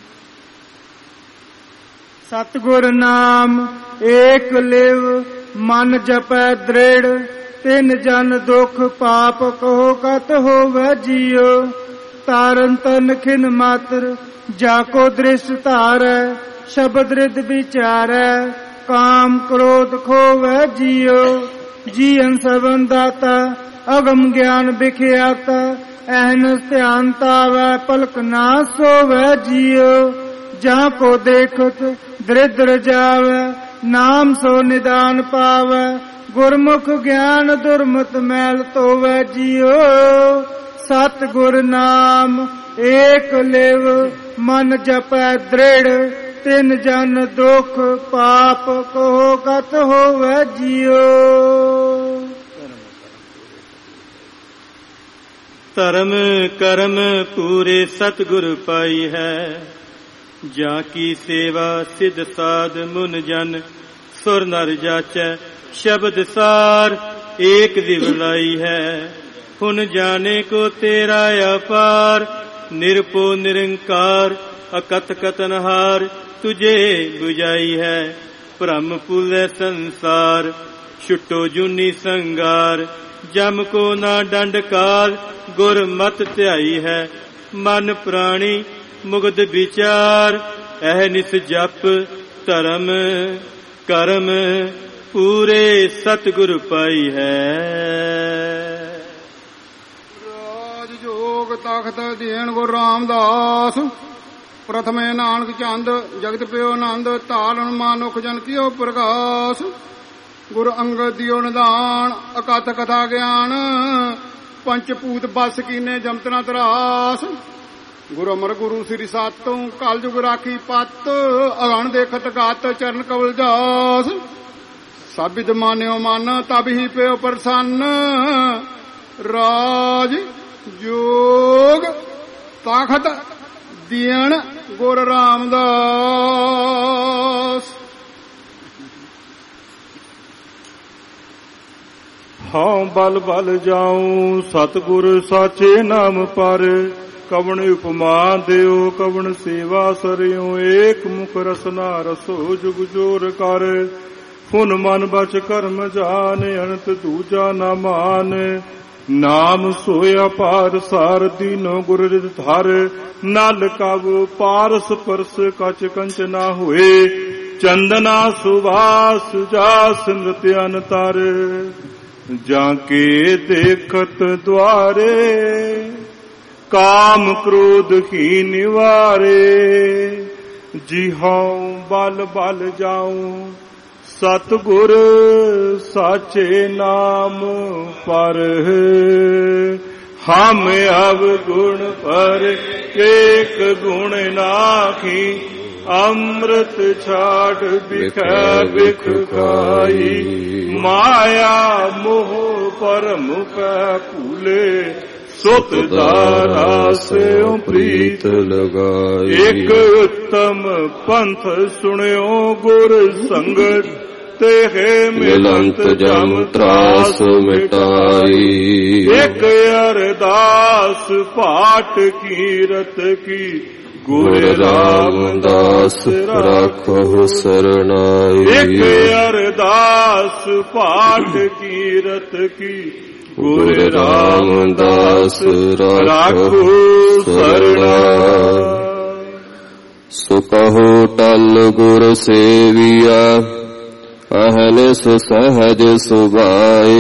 ਸਤਿਗੁਰ ਨਾਮ ਏਕ ਲਿਵ ਮਨ ਜਪੈ ਦ੍ਰਿੜ ਤਿਨ ਜਨ ਦੁਖ ਪਾਪ ਕਹੋ ਕਤ ਹੋਵੈ ਜੀਉ ਤਾਰਨ ਤਨ ਖਿਨ ਮਾਤਰ ਜਾਕੋ ਦ੍ਰਿਸ਼ ਧਾਰੈ ਸ਼ਬਦ ਰਿਦ ਵਿਚਾਰੈ ਕਾਮ ਕ੍ਰੋਧ ਖੋਵੈ ਜੀਉ ਜੀਵਨ ਸਭਨ ਦਾਤਾ ਅਗਮ ਗਿਆਨ ਵਿਖਿਆਤਾ ਐਨ ਧਿਆਨ ਤਾਵੈ ਪਲਕ ਨਾ ਸੋਵੈ ਜੀਉ ਜਾਂ ਕੋ ਦੇਖਤ ਦ੍ਰਿਦਰ ਜਾਵੈ ਨਾਮ ਸੋ ਨਿਦਾਨ ਪਾਵੈ ਗੁਰਮੁਖ ਗਿਆਨ ਦੁਰਮਤ ਮੈਲ ਧੋਵੈ ਜੀਉ ਸਤਿਗੁਰ ਨਾਮ ਏਕ ਲਿਵ ਮਨ ਜਪੈ ਦ੍ਰਿੜ ਤਿਨ ਜਨ ਦੁਖ ਪਾਪ ਕੋ ਕਤ ਹੋਵੈ ਜੀਉ। ਧਰਮ ਕਰਮ ਪੂਰੇ ਸਤਿਗੁਰ ਪਾਈ ਹੈ ਜਾ ਕੀ ਸੇਵਾ ਸਿਧ ਸਾਧ ਮੁਨ ਜਨ ਸੁਰ ਨਰ ਜਾਚੈ ਸ਼ਬਦ ਸਾਰ ਏਕ ਦਿਵ ਲਾਈ ਹੈ ਹੁਣ ਜਾਣੇ ਕੋ ਤੇਰਾ ਅਪਾਰ ਨਿਰਪੋ ਨਿਰੰਕਾਰ ਅਕਥ ਕਤਨਹਾਰ ਤੁਝੇ 부ਝਾਈ ਹੈ ਭ੍ਰਮ ਭੁਲੈ ਸੰਸਾਰ ਛੁਟੋ ਜੁਨੀ ਸੰਗਾਰ ਜਮ ਕੋ ਨਾ ਡੰਡ ਕਾਲ ਗੁਰ ਮਤ ਧਿਆਈ ਹੈ ਮਨ ਪ੍ਰਾਣੀ ਮੁਗਧ ਵਿਚਾਰ ਇਹ ਨਿਸ ਜਪ ਧਰਮ ਕਰਮ ਪੂਰੇ ਸਤਿਗੁਰ ਪਾਈ ਹੈ। ਰਾਜ ਜੋਗ ਤਖਤ ਦੇਣ ਗੁਰੂ ਰਾਮਦਾਸ ਪ੍ਰਥਮੇ ਨਾਨਕ ਚੰਦ ਜਗਤ ਪਿਓ ਆਨੰਦ ਧਾਰਨ ਮਾਨੁਖ ਜਨ ਕੀਓ ਪ੍ਰਗਾਸ ਗੁਰੂ ਅੰਗਦ ਦਿਓ ਨਿਦਾਨ ਅਕਥ ਕਥਾ ਗਿਆਨ ਪੰਚ ਭੂਤ ਬਸ ਕੀਨੇ ਜਮਤਨਾ ਤਰਾਸ ਗੁਰੂ ਅਮਰ ਗੁਰੂ ਸ੍ਰੀ ਸਾਤੋਂ ਕਲ ਜੁਗ ਰਾਖੀ ਪਤ ਅਗਣ ਦੇਖਤ ਗਾਤ ਚਰਨ ਕਵਲ ਜਾਸ ਸਭ ਵਿਦ ਮਾਨਿਓ ਮਨ ਤਬ ਹੀ ਪਿਓ ਪ੍ਰਸੰਨ ਰਾਜ ਜੋਗ ਤਖਤ ਦੇਣ ਗੁਰੂ ਰਾਮਦਾਸ ਹਉ ਬਲ ਬਲ ਜਾਉ ਸਤਿਗੁਰ ਸਾਚੇ ਨਾਮ ਪਰ ਕਵਣ ਉਪਮਾ ਦਿਓ ਕਵਣ ਸੇਵਾ ਸਰਿਓ ਏਕ ਮੁਖ ਰਸਨਾ ਰਸੋ ਜੁਗ ਜੋਰ ਕਰ ਫੁਨ ਮਨ ਬਚ ਕਰਮ ਜਾਨ ਅਨੰਤ ਦੂਜਾ ਨਾ ਮਾਨ ਨਾਮ ਸੋਇਆ ਪਾਰ ਸਾਰ ਦੀਨੋ ਗੁਰ ਰਿਦ ਧਰ ਨਲ ਕਬ ਪਾਰਸ ਪਰਸ ਕਚ ਕੰਚ ਨਾ ਹੋਏ ਚੰਦਨਾ ਸੁਵਾਸ ਜਾਸ ਨ੍ਰਿਤ ਅਨਤਰ ਜਾਂ ਕੇ ਦੇਖਤ ਦੁਆਰੇ ਕਾਮ ਕ੍ਰੋਧ ਹੀ ਨਿਵਾਰੇ ਜਿਹਾਉ ਬਲ ਬਲ ਜਾਉ ਸਤਿਗੁਰ ਸਾਚੇ ਨਾਮ ਪਰ ਹਮ ਅਵਗੁਣ ਪਰ ਏਕ ਗੁਣ ਨਾਖੀ ਅੰਮ੍ਰਿਤ ਛਾੜ ਬਿਖੈ ਬਿਖ ਖਾਈ ਮਾਇਆ ਮੋਹ ਪਰਮ ਕੈ ਭੂਲੇ ਸੁਤ ਦਾਰਾ ਸਿਉ ਪ੍ਰੀਤ ਲਗਾਈ ਇਕ ਉੱਤਮ ਪੰਥ ਸੁਣਿਓ ਗੁਰ ਸੰਗਤ ਤੇ ਮਿਲੰਤ ਜਮ ਤਰਾਸ ਮਿਟਾਈ ਇਕ ਅਰਦਾਸ ਪਾਠ ਕੀਰਤ ਕੀ ਗੁਰ ਰਾਮਦਾਸ ਰਾਖੋ ਸਰਣਾਈ ਇਕ ਅਰਦਾਸ ਪਾਠ ਕੀਰਤ ਕੀ ਗੁਰ ਰਾਮਦਾਸ ਰਾਖੋ ਸਰਣਾਈ ਸੋ ਕਹੋ ਟਲ ਗੁਰ ਸੇਵੀਆ ਅਹਨਿਸ ਸਹਜ ਸੁਭਾਏ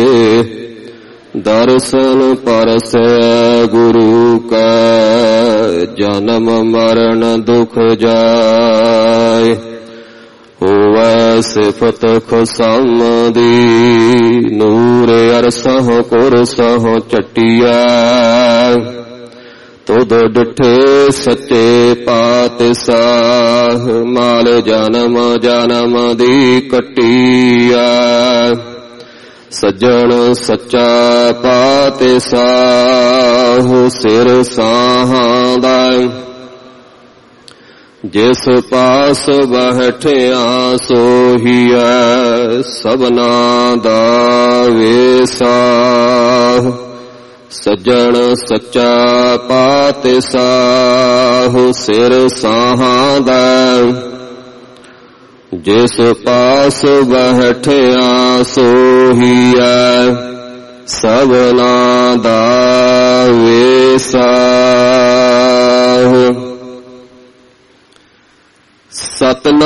ਦਰਸ਼ਨ ਪਰਸੈ ਗੁਰੂ ਕਾ ਜਨਮ ਮਰਨ ਦੁਖ ਜਾਏ ਹੋਵੈ ਸਿਫਤ ਖੁਸਮ ਦੀ ਨੂਰ ਅਰਸਹੁ ਕੁਰਸਹੁ ਚਟਿਆ ਤੁਧ ਡਿਠੇ ਸੱਚੇ ਪਾਤਸ਼ਾਹ ਮਾਲ ਜਨਮ ਜਨਮ ਦੀ ਕਟਿਆ ਸੱਜਣ ਸੱਚਾ ਪਾਤਸ਼ਾਹ ਸਿਰ ਸਾਹਾਂ ਦਾ ਜਿਸ ਪਾਸ ਬੈਠਿਆ ਸੋਹੀਐ ਸਭਨਾ ਦਾ ਵੇਸਾਹ ਸੱਜਣ ਸੱਚਾ ਪਾਤਸ਼ਾਹ ਸਿਰ ਸਾਹਾਂ ਦਾ ਜਿਸ ਪਾਸ ਬੈਠਿਆ ਸੋਹੀਐ ਸਭਨਾ ਦਾ ਵੇਸਾਹ ਸਤਨਾਮ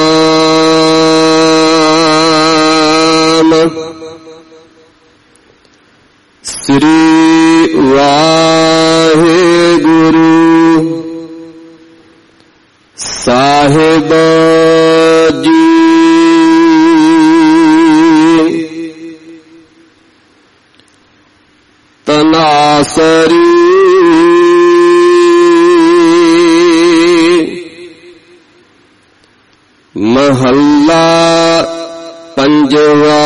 ਸ੍ਰੀ ਵਾਹਿਗੁਰੂ ਸਾਹਿਬ ਜੀ ਤਨਾਸਰੀ ਮਹੱਲਾ ਪੰਜਵਾ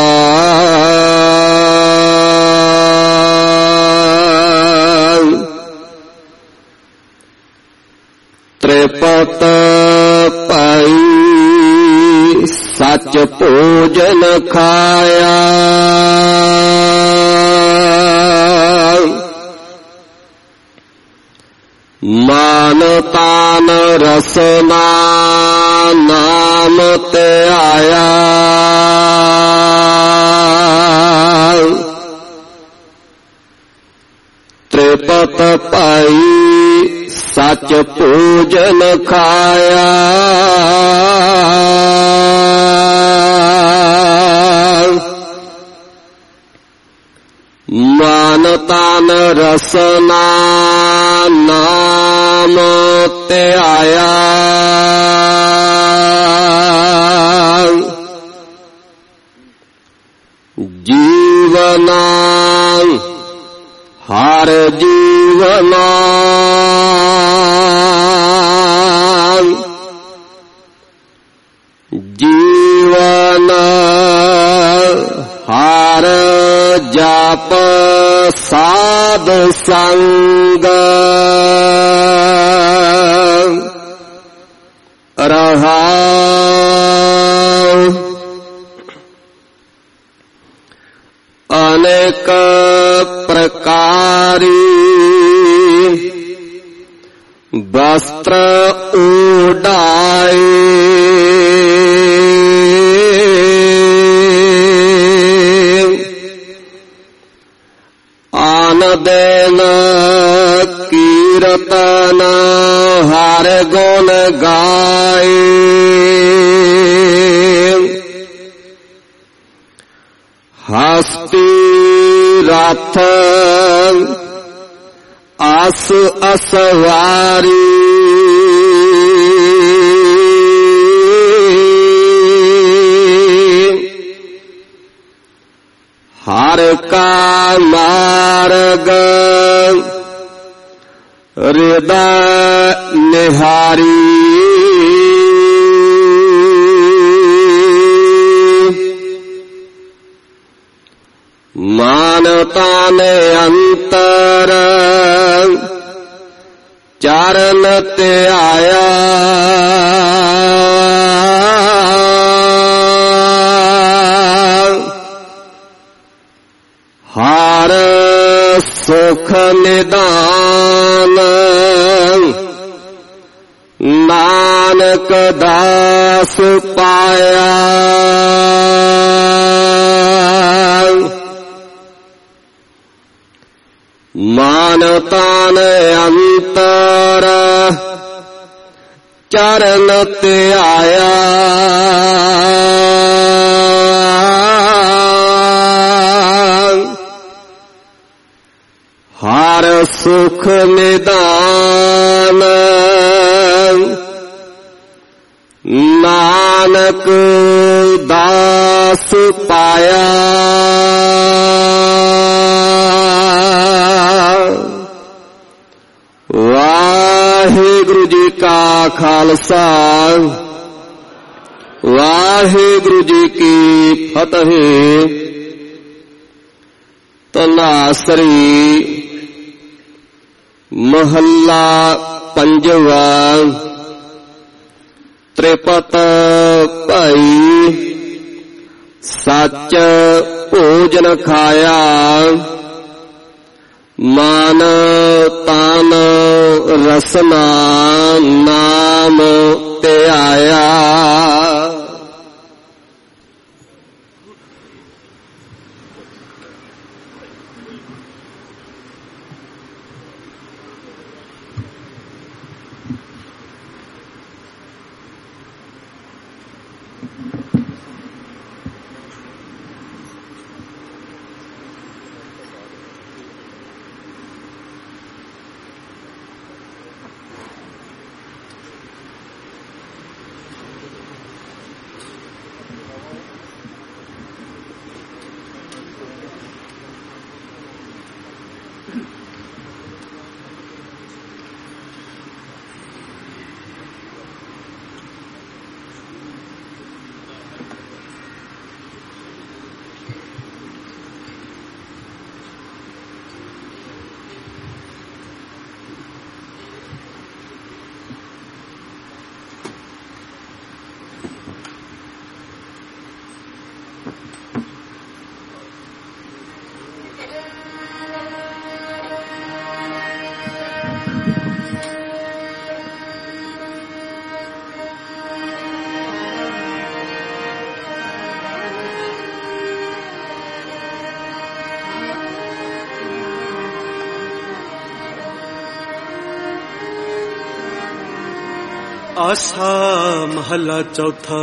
ਤ੍ਰਿਪਤ ਪਾਈ ਸੱਚ ਭੋਜਨ ਖਾਇਆ ਮਾਨ ਤਾਨ ਰਸਨਾ ਨਾਮ ਤੇ ਆਇਆ ਤ੍ਰਿਪਤ ਪਾਈ ਸੱਚ ਭੋਜਨ ਖਾਇਆ ਮਾਨ ਤਾਨ ਰਸਨਾ ਨਾਮ ਤੇ ਆਇਆ ਜੀਵਨਾ ਹਰ ਜੀਵਨਾ ਜੀਵਨ ਹਰ ਜਪ ਸਾਧ ਸੰਗ ਰਹਾਉ ਅਨੇਕ ਪ੍ਰਕਾਰੀ ਵਸਤਰ ਉਡਾਏ ਹਸਤੀ ਰਥ ਆਸ ਅਸਵਾਰੀ ਹਰ ਕਾ ਮਾਰਗ ਹਿਰਦਾ ਨਿਹਾਰੀ ਮਾਨ ਤਾਨ ਅੰਤਰ ਚਰਨ ਤੇ ਆਇਆ ਹਰ ਸੁਖ ਨਿਦਾਨ ਨਾਨਕ ਦਾਸ ਪਾਇਆ ਮਾਨ ਤਾਨ ਅੰਤਰ ਚਰਨ ਤੇ ਆਇਆ ਹਰ ਸੁਖ ਨਿਦਾਨ ਨਾਨਕ ਦਾਸ ਪਾਇਆ ਵਾਹਿਗੁਰੂ ਜੀ ਕਾ ਖਾਲਸਾ ਵਾਹਿਗੁਰੂ ਜੀ ਕੀ ਫਤਿਹ। ਤਨਾਸਰੀ ਮਹੱਲਾ ਪੰਜਵਾ। ਤ੍ਰਿਪਤ ਭਾਈ ਸੱਚ ਭੋਜਨ ਖਾਇਆ ਮਨ ਤਨ ਰਸਨਾ ਨਾਮ ਧਿਆਇਆ। ਆਸਾ ਮਹਲਾ ਚੌਥਾ।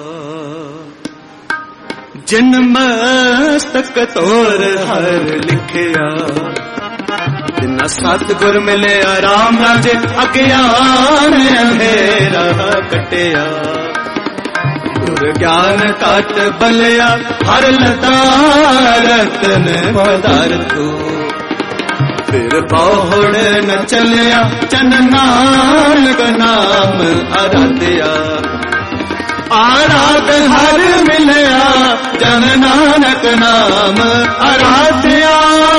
ਜਿਨ ਮਸਤਕ ਤੋਰ ਹਰ ਲਿਖਿਆ ਜਿਨਾ ਸਤਿਗੁਰ ਮਿਲਿਆ ਰਾਮ ਰਾਜੇ ਅਗਿਆਨ ਅੰਧੇਰਾ ਕਟਿਆ। ਗੁਰ ਗਿਆਨ ਘਟ ਬਲਿਆ ਹਰ ਲਤਾ ਰਤਨ ਪਦਾਰ ਤੂੰ ਫਿਰ ਬਹੁੜ ਨ ਚਲਿਆ ਚਨ ਨਾਨਕ ਨਾਮ ਆਰਾਧਿਆ। ਆਰਾਧ ਹਰ ਮਿਲਿਆ ਜਨ ਨਾਨਕ ਨਾਮ ਆਰਾਧਿਆ।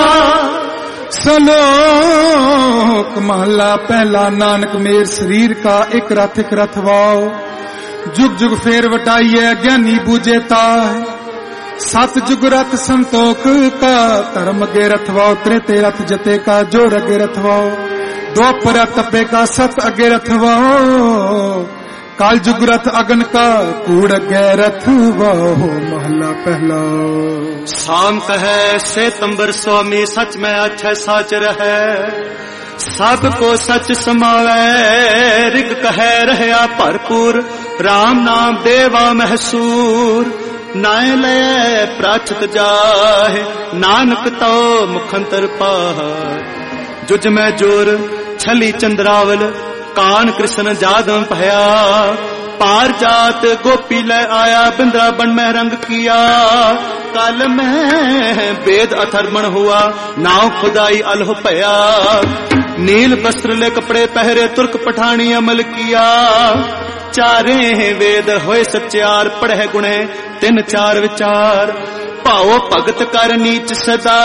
ਸਲੋਕ ਮਹਲਾ ਪਹਿਲਾ। ਨਾਨਕ ਮੇਰ ਸਰੀਰ ਕਾ ਇੱਕ ਰਥ ਇੱਕ ਰਥ ਵਾਓ जुग जुग फेर वटाइए ज्ञानी बूझे ताय सत जुग रथ संतोख का धर्म अगे रथवाओ त्रेते रथ जते का जोर अगे रथवाओ द्वापर तपे का सत अगे रथवाओ काल जुग रथ अगन का कूड़ अगे रथवाओ। महला पहला। शांत है सेतंबर स्वामी सच में अच्छा साच रहे सब को सच समावे रिग कह रहया भरपूर राम नाम देवा महसूर ਨਾਏ ਲੈ ਪ੍ਰਾਚਤ ਜਾਹੇ ਨਾਨਕ ਤੋ ਮੁਖੰਤਰ ਪਾਹੈ ਜੁਜ ਮੈਂ ਜੋਰ ਛਲੀ ਚੰਦਰਾਵਲ ਕਾਨ ਕ੍ਰਿਸ਼ਨ ਜਾਦਮ ਭਇਆ पार जात गोपी ले आया बिंद्रावन में रंग किया कल में वेद अथर्मण हुआ नाव खुदाई अलह पया नील वस्त्र ले कपड़े पहरे तुर्क पठानी अमल किया चारे वेद होए सच्चार पढ़े गुणे तिन चार विचार भाओ भगत कर नीच सदा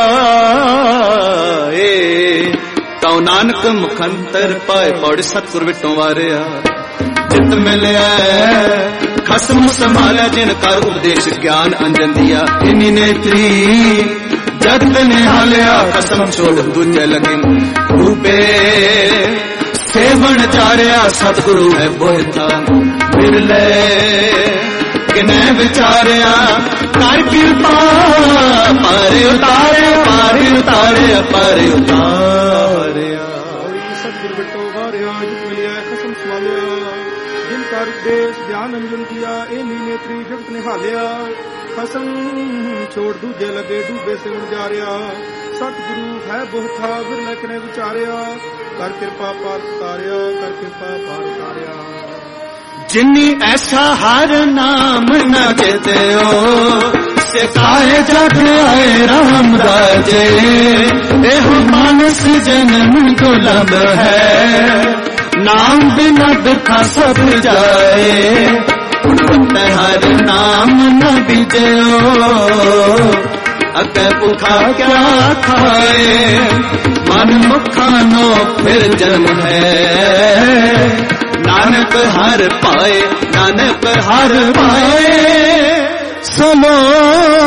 ए तौ नानक मुखंतर पाए पौड़ सतगुर विटों वारिया चित मिलिया खसम संभालिया जिन कर उपदेश ज्ञान अंजन दिया इन्हीं नेत्री जगत ने हालिया कसम छोड़ दूजे लगे डूबे सेवन चारिया सतगुरु है बोहता बिरले किने विचारिया कर कृपा पारे उतारे पारे उतारे पारे उतारे सतगुरु बिटो वारिया जित मिलिया खसम संभालिया जिन कर उपदेश ज्ञान अंजन किया इन्हीं नेत्री जगत ने हालिया खसम छोड़ दूजे लगे डूबे से उजारिया सतगुरु है बहुथा बिरले कने विचारिया कर कृपा पार उतारिया कर कृपा पार उतारिया जिन्नी ऐसा हर नाम न देते हो सिखाए जग आए राम राजे एह मानस जन्म दुर्लभ है नाम बिना बिखा सब जाए हर नाम न बिजो अगर भूखा क्या खाए मन मुखानो फिर जन्म है नानक हर पाए नानक हर पाए सलोक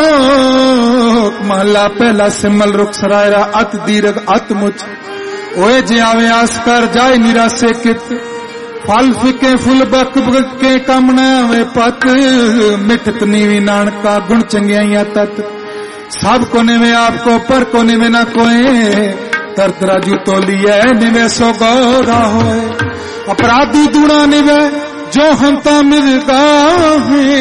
महला पहला सिमल रुख सरायरा अत दीर्घ अत मुच ओए जे आवे आस कर जाए निराशे कित फल फिके फुल बक बक के कम न आवे पत मिठत नीवी नानका गुण चंगियाइया तत सब को निवे आपको पर को निवे न कोए तरत राजू तोलिए निवे सो गौरा होए अपराधी दूना निवे जो हमता मिलगा है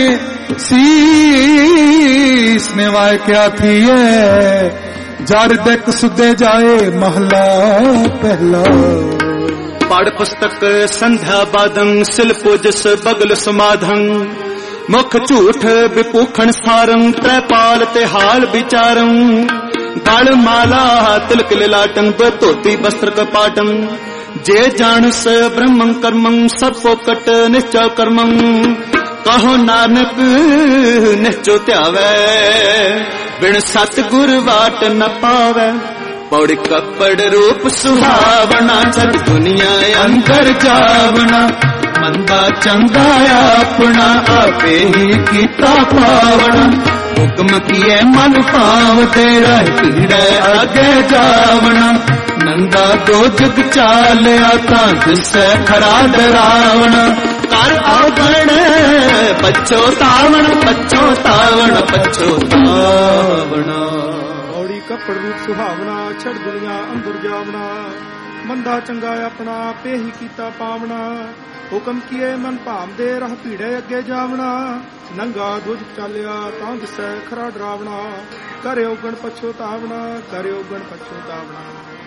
शीस निवाए क्या थी है जार देख सुदे जाए महला पहला पढ़ पुस्तक संध्या बादं शिल्पो जिस बगल समाधं मुख झूठ विपूखण सारं त्रैपाल ते हाल विचारं गल माला तिलक लिलाटं धोती वस्त्र कपाटं जे जानस ब्रह्मं कर्मं सब पोकट निश्चय कर्मं कहो नानक निश्चो त्यावै बिन सतगुर वाट न पावै पौड़ कपड़ रूप सुहावना छत दुनिया अंदर जावना मंदा चंगा अपना आपे ही कीता पावना हुक्म किए मन पाव तेरा पीड़े आगे जावना नंदा दो जग चालिया ता दिसै खरा डरावना कर आवण पछो तावण पछो तावण पछो तावना औड़ी कपड़ रूप सुहावना छड़ दुनिया अंदर जावना मंदा चंगा अपना पे ही कीता पावना हुक्म किए मन भाम दे राह पीड़े अगे जावना नंगा दुज चालिया तां दिसै खरा डरावना करे उगण पछो तावना करे उगण पछो तावना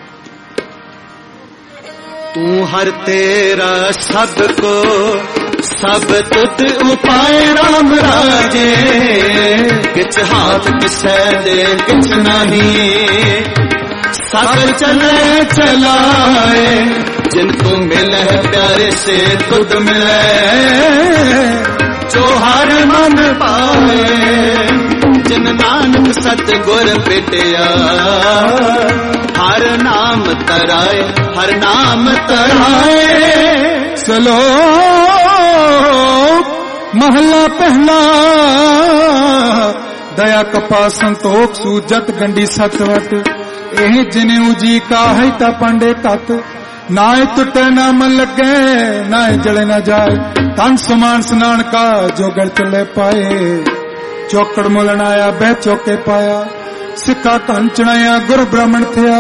तू हर तेरा सब को सब तुत उपाय राम राजे किछ हाथ किसै दे किछ नहीं सब चले चलाए जिनको मिले प्यारे से खुद मिले जो हर मन पाए जिन नानक सतगुर पिटिया हर नाम तराए हर नाम तराए चलो महला पहला दया कपा संतोख सूजत गंडी सतवट एह जिने उजी का है ता पांडे कत नाए टुटे ना मन लगे नाए जले ना जाए तन समान स्नान का जोगड़ चले पाए चौकड़ मुलनाया बह चौके पाया सिक्का कंचनाया गुरु ब्राह्मण थिया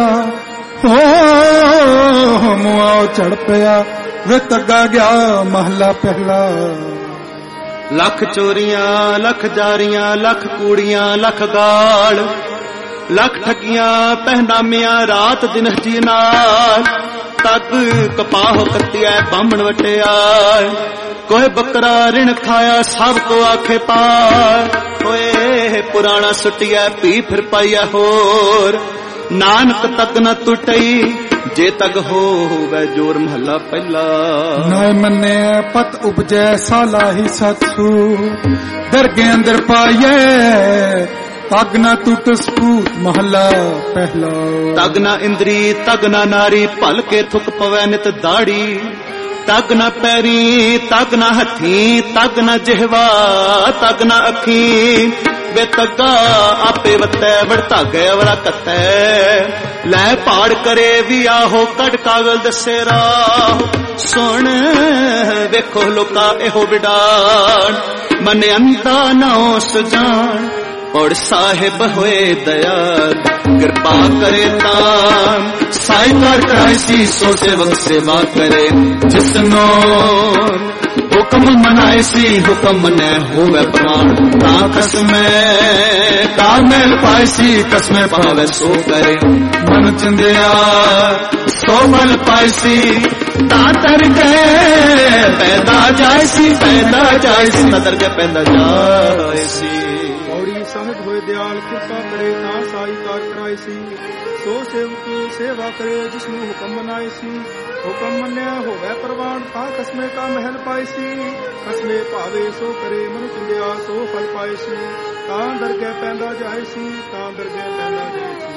हो मुआओ चढ़ पया वे तगा गया महला पहला ਲੱਖ ਚੋਰੀਆਂ ਲੱਖ ਜਾਰੀਆਂ ਲੱਖ ਕੂੜੀਆਂ ਲੱਖ ਗਾਲ ਲੱਖ ਠੱਗੀਆਂ ਪਹਿਨਾਮਿਆਂ ਰਾਤ ਦਿਨ ਜੀ ਨਾਲ ਤੱਕ ਕਪਾਹ ਕੱਤਿਆ ਬਾਹਮਣ ਵਟਿਆ ਕੋਏ ਬੱਕਰਾ ਰਿਣ ਖਾਇਆ ਸਭ ਕੋ ਆਖੇ ਪਾਰ ਹੋਏ ਪੁਰਾਣਾ ਸੁਟਿਆ ਪੀ ਫਿਰ ਪਾਇਆ ਹੋਰ ਨਾਨਕ ਤੱਕ ਨਾ ਟੁੱਟਈ ਜੇ ਤੱਕ ਹੋਵੇ ਜੋਰ ਮਹੱਲਾ ਪਹਿਲਾ ਨਾ ਮੰਨੇ ਪਤ ਉਪਜੈ ਸਾਲਾਹੀ ਸਤਸੂ ਦਰਗੇ ਅੰਦਰ ਪਾਈਏ ਤਗ ਨਾ ਟੁੱਟ ਸਪੂਤ ਮਹੱਲਾ ਪਹਿਲਾ ਤਗ ਨਾ ਇੰਦਰੀ ਤਗ ਨਾ ਨਾਰੀ ਭਲ ਕੇ ਥੁੱਕ ਪਵੈ ਨਿਤ ਦਾੜੀ ਤਗ ਨਾ ਪੈਰੀ ਤਗ ਨਾ ਹੱਥੀ ਤਗ ਨਾ ਜਿਹਵਾ ਤਗ ਨਾ ਅੱਖੀ ਵੇ ਤੱਗਾ ਆਪੇ ਵਤੈ ਵੜਤਾ ਗਿਆ ਵੜਾ ਕੱਤੈ ਲੈ ਪਾੜ ਕਰੇ ਵੀ ਆਹੋ ਕੱਢ ਕਾਗਲ ਦੱਸੇ ਰਾਹ ਸੁਣ ਵੇਖੋ ਲੋਕਾ ਇਹੋ ਵਿਡਾਣ ਮਨ ਅੰਤਾ ਨਾ ਸਜਾਣ ਔਰ ਸਾਹਿਬ ਹੋਏ ਦਇਆਲ ਕਿਰਪਾ ਕਰੇ ਤਾਂ ਸਾਈ ਕਰ ਕਰਾਇਸੀ ਸੋ ਸੇਵਕ ਸੇਵਾ ਕਰੇ ਜਿਸਨੋ ਹੁਕਮ ਮਨਾਏ ਸੀ ਹੁਕਮ ਨੇ ਹੋਵੇ ਪ੍ਰਮਾਣ ਤਾਂ ਕਸਮੇ ਕਾਮਲ ਪਾਇਸੀ ਕਸਮੇ ਪਾਵੇ ਸੋ ਕਰੇ ਮਨ ਚੰਦਿਆ ਸੋ ਮਨ ਪਾਇਸੀ ਤਾਂ ਤਰ ਕੇ ਪੈਦਾ ਜਾਇਸੀ ਪੈਦਾ ਜਾਇਸੀ ਨਦਰ ਕੇ ਪੈਦਾ ਜਾਇਸੀ ਸਮਝ ਹੋਏ ਦਿਆਲ ਕਿਰਪਾ ਕਰੇ ਤਾਂ ਸਾਈ ਕਾਰ ਕਰਾਏ ਸੀ ਸੋ ਸੇਵਕ ਸੇਵਾ ਕਰੇ ਜਿਸਨੂੰ ਹੁਕਮ ਮਨਾਏ ਸੀ ਹੁਕਮ ਮੰਨਿਆ ਹੋਵੇ ਪ੍ਰਵਾਨ ਤਾਂ ਕਸਮੇ ਕਾ ਮਹਿਲ ਪਾਏ ਸੀ ਕਸਮੇ ਭਾਵੇ ਸੋ ਕਰੇ ਮਨ ਚੰਦਿਆ ਸੋ ਫਲ ਪਾਏ ਸੀ ਤਾਂ ਦਰਗਹਿ ਪੈਂਦਾ ਜਾਏ ਸੀ ਤਾਂ ਦਰਗਹਿ ਪੈਂਦਾ ਜਾਏ ਸੀ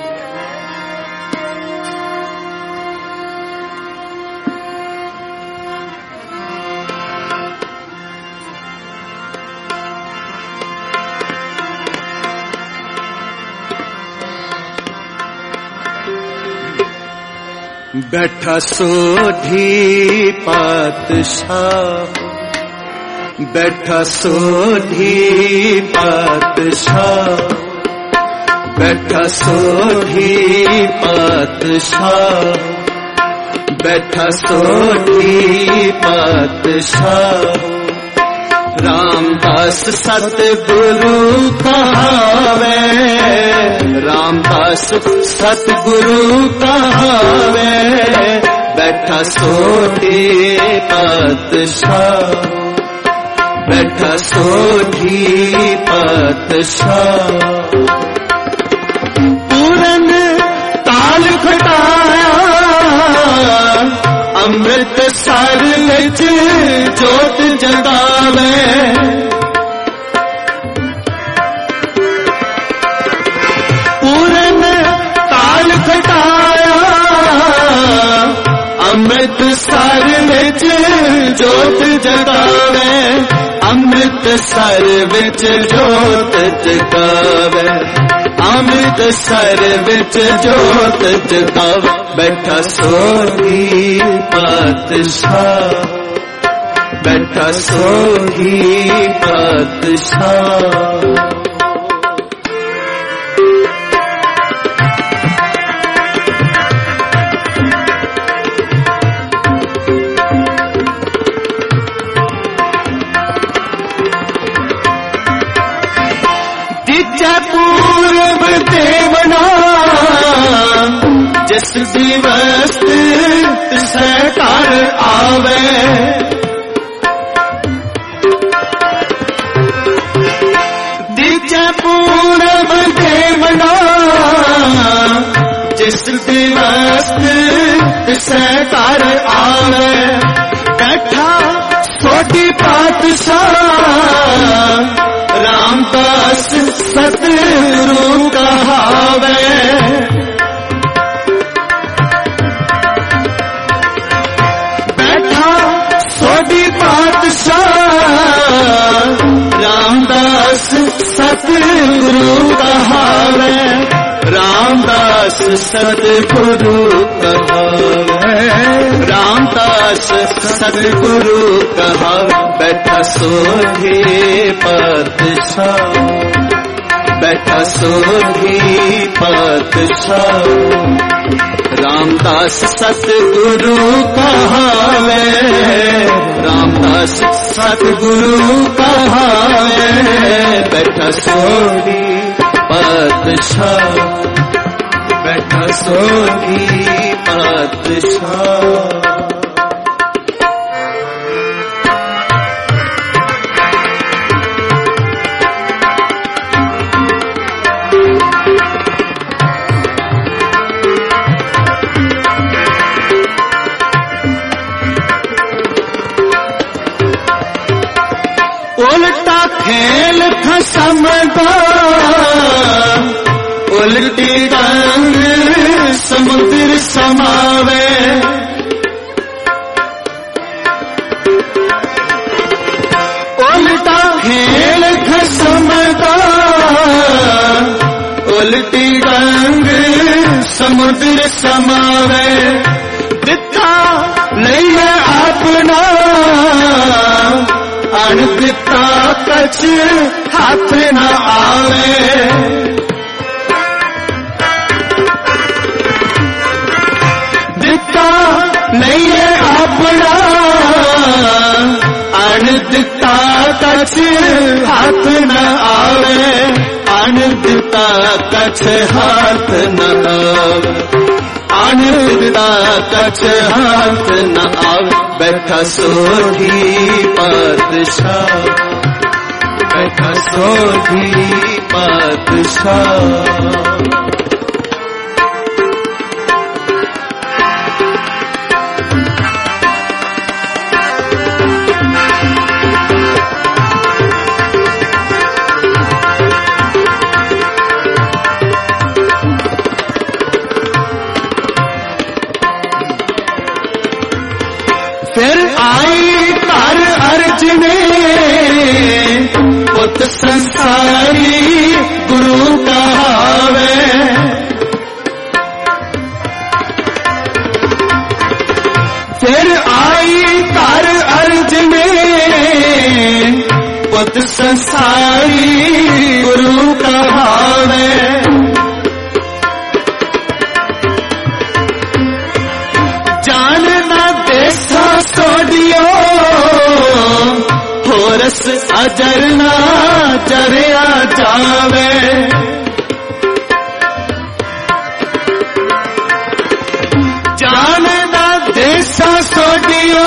बैठा सोढ़ी पातशाह बैठा सोढ़ी पातशाह बैठा सोढ़ी पातशाह बैठा सोढ़ी पातशाह रामदास सतगुरु कहावे रामदास सतगुरु कहावे बैठा सोढ़ी पातशाह बैठा सोढ़ी पातशाह पूरन ताल खटाया अमृत सर विच जोत जगावे पूरन ताल खटाया अमृत सर विच जोत जगावे अमृत सर विच जोत जगावे अमृत सर विच जोत जगावे बैठा सोढ़ी पातशाह बैठा सोढ़ी पातशाह पूर्व देवना जिस दिवस सहकार आवे दीजे पूर्व देवना जिस दिवस सहकार आवे बैठा सोढ़ी पातशाह रामदास सतगुरु कहावे बैठा सोढ़ी पातशाह रामदास सतगुरु कहावे रामदास सतगुरु कहावे रामदास सतगुरु कहावे बैठा सोढ़ी पातशाह बैठा सोधी पातशाह। रामदास सतगुरु कहावे, रामदास सतगुरु कहावे, बैठा सोधी पातशाह, बैठा सोधी पातशाह। उल्टा खेल खसम का, उल्टी रंग समुद्र समावे, उल्टा खेल खसम का, उल्टी रंग समुद्र समावे। दिता नहीं अपना अनदिता कछ हाथ न आवे, दिता नहीं है अपना अनदिता कछ हाथ न आवे, अनदिता कछ हाथ न आवे, अनदिता कछ हाथ न आवे। बैठा सोधी पातशाह, बैठा सोधी पातशाह। फिर आई कर अर्जने पुत संसारी गुरु कहावे, फिर आई कर अर्जने पुत संसारी गुरु कहावे। होरस अजर ना जरिया जावे, जान ना देसा सोडियो,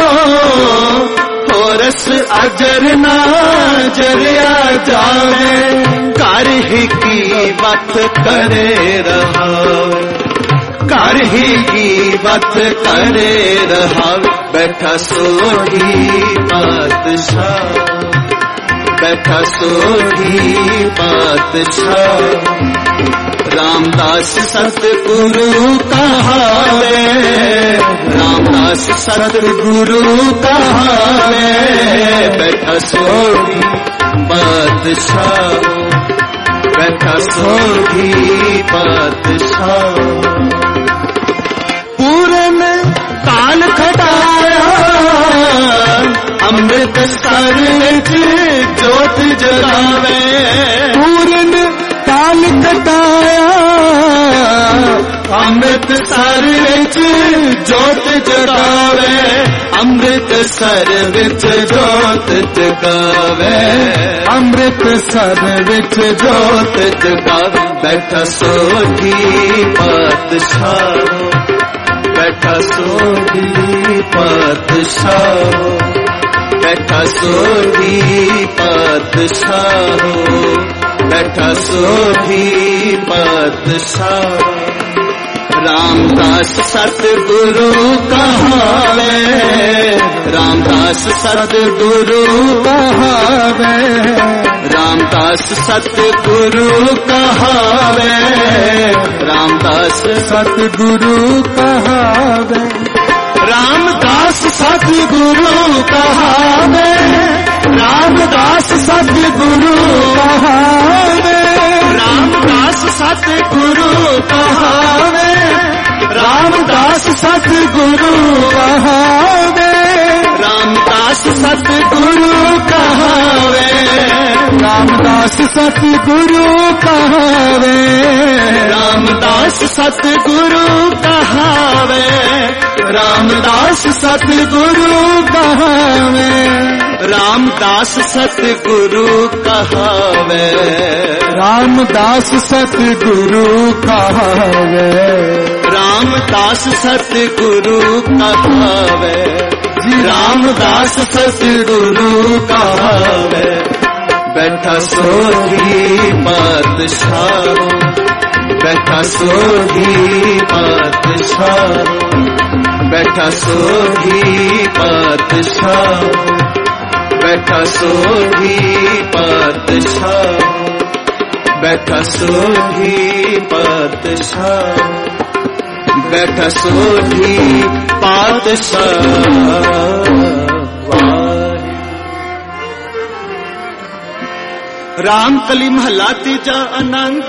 होरस अजर ना जरिया जावे। कर ही की बात करे रहा, कर ही की बात करे रहा। बैठा सोधी पातशाह, बैठा सोधी पातशाह। रामदास सतगुरु कहावे, रामदास सतगुरु कहावे, बैठा सोधी पातशाह, बैठा सोधी पातशाह। पूरन काल खटाया अमृत सर जोत जगावे, पूरन काल खटाया अमृत सर जोत जगावे, अमृत सर विच जोत जगावे, अमृत सर विच जोत जगावे। बैठा सोधी पातशाह, बैठा सोधी पातशाह, बैठा सोधी पातशाह, बैठा सोधी पातशाह। रामदास सतगुरु कहावे, रामदास सतगुरु कहावे, रामदास सतगुरु कहावे, रामदास सतगुरु कहावे, रामदास सतगुरु कहावे, रामदास सतगुरु कहावे, रामदास सतगुरु कहावे, रामदास सतगुरु कहावे, रामदास सतगुरु कहावे, रामदास सतगुरु कहावे, रामदास सतगुरु कहावे, रामदास सतगुरु कहावे, रामदास सतगुरु कहावे, रामदास सतगुरु कहावे, रामदास सतगुरु कहावे, रामदास सतगुरु कहावे। बैठा सोही पातशाह, बैठा सोही पातशाह, बैठा सोही पातशाह, बैठा सोही पातशाह, बैठा सोही पातशाह, बैठा सोही पातशाह। राम कली महला तीजा आनंद,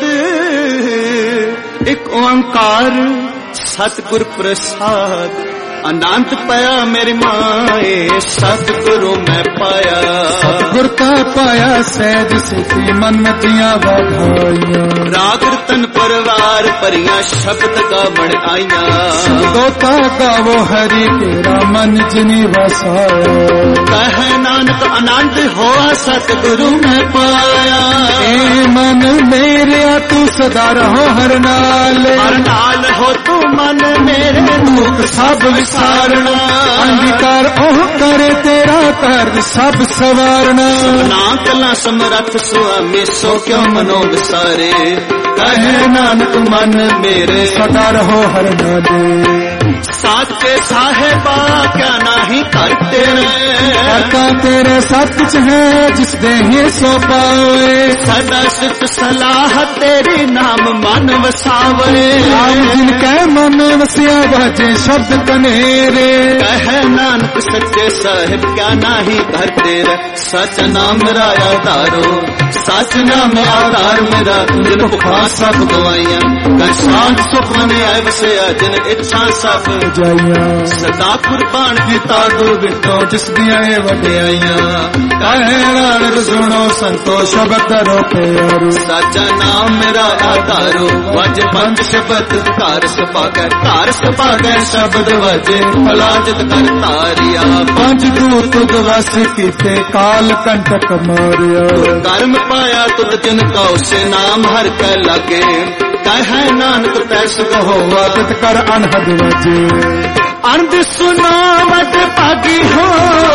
एक ओंकार सतगुर प्रसाद। आनंद पाया मेरी माए, सतगुरु मैं पाया, सतगुर का पाया सहज सिद्धि मन मतियां बधाइयां। राग तन परिवार परियां शब्द का बण आईया, दोता गावो हरि तेरा मन जिनी वसाया। कह नानक आनंद होआ सतगुरु मैं पाया। ए मन मेरे तू सदा रहो हर नाल, हर नाल हो तू मन मेरे, दुख सब विसारना। अंधकार ओह करे तेरा कर सब सवारना। ना कला समरथ स्वामी सो क्यों मनो विसारे, कहे नानक मन मेरे सदा रहो हर नाले। साचे साहेबा क्या नाही करते, करता तेरे सच है जिस देहे सो पावे। सदा सित सलाह तेरी नाम मन वसावे। राम जिनके मन वसिया बाजे शब्द कनेरे, कहे नानक सच्चे साहिब क्या नाही करते। सच नाम मेरा आधारो, सच नाम आधार मेरा, जिन भुखा सब गवाइया। कर शांत सुख मने आए वसिया, जिन इच्छा सब जाइया। सदा कुर्बान किता दुर्बिटो जिस दिया वड्याइया। कहे नानक सुनो संतो शब्द रो प्यारो। साचा नाम मेरा आधारो, वज पंच शब्द कार सपाकै, कार सपाकै शब्द वजे फलाजत कर तारिया। पंच दूत वस कीते काल कंटक मारिया। कर्म पाया तुद जिन का उसे नाम हर कै लगे। कहे नानक तैस कहो वादत कर अनहद वजे। अंध सुनावत पागी हो,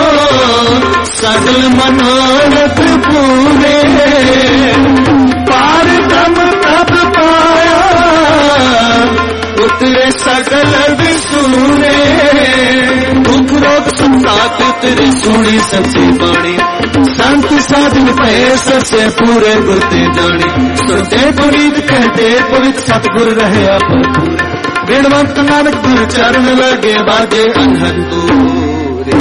सगल मनोरथ पूरे। पार दम तब पाया, उतरे सगल विसूरे। दुख रोग संताप उतरे सुनी सच्ची बाणी। संत साधन भय ससे पूरे गुरते जाने। सुनते पुनीत कहते पवित्र सतगुर रहे आप। वेणवंत नानक गुरु चरण लगे बाजे अनहदूरे।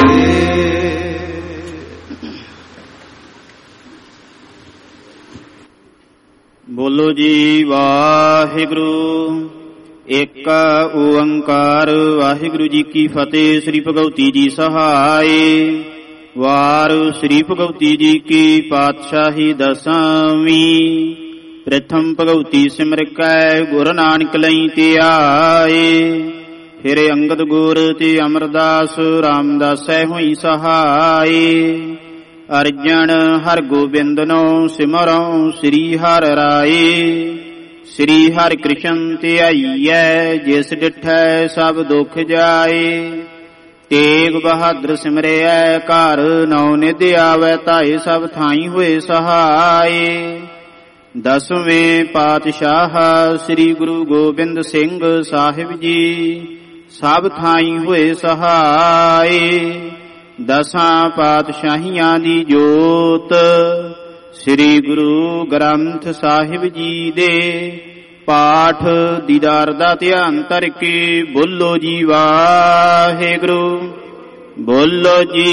बोलो जी वाहिगुरु। एक ओंकार वाहिगुरु जी की फतेह। श्री भगवती जी सहाय। वार श्री भगवती जी की पातशाही दसवीं। प्रथम भगवती सिमर कै गुरु नानक लई ते आए। फिर अंगद गुर ते अमरदास रामदास होई सहाय। अर्जन हर गोबिंद नो सिमरो श्री हर राय। श्री हर कृष्ण ते आईयै जिस डिठै सब दुख जाए। तेग बहादुर सिमरिया घर नौ निध आवे ताए सब थाई हुए सहाय। दसवें पातशाह श्री गुरु गोबिंद सिंह साहिब जी सब थाई हुए सहाय। दसां पातशाहियां दी जोत श्री गुरु ग्रंथ साहिब जी दे पाठ दीदार दा ध्यान धर के बोलो जी वाहिगुरु। बोलो जी।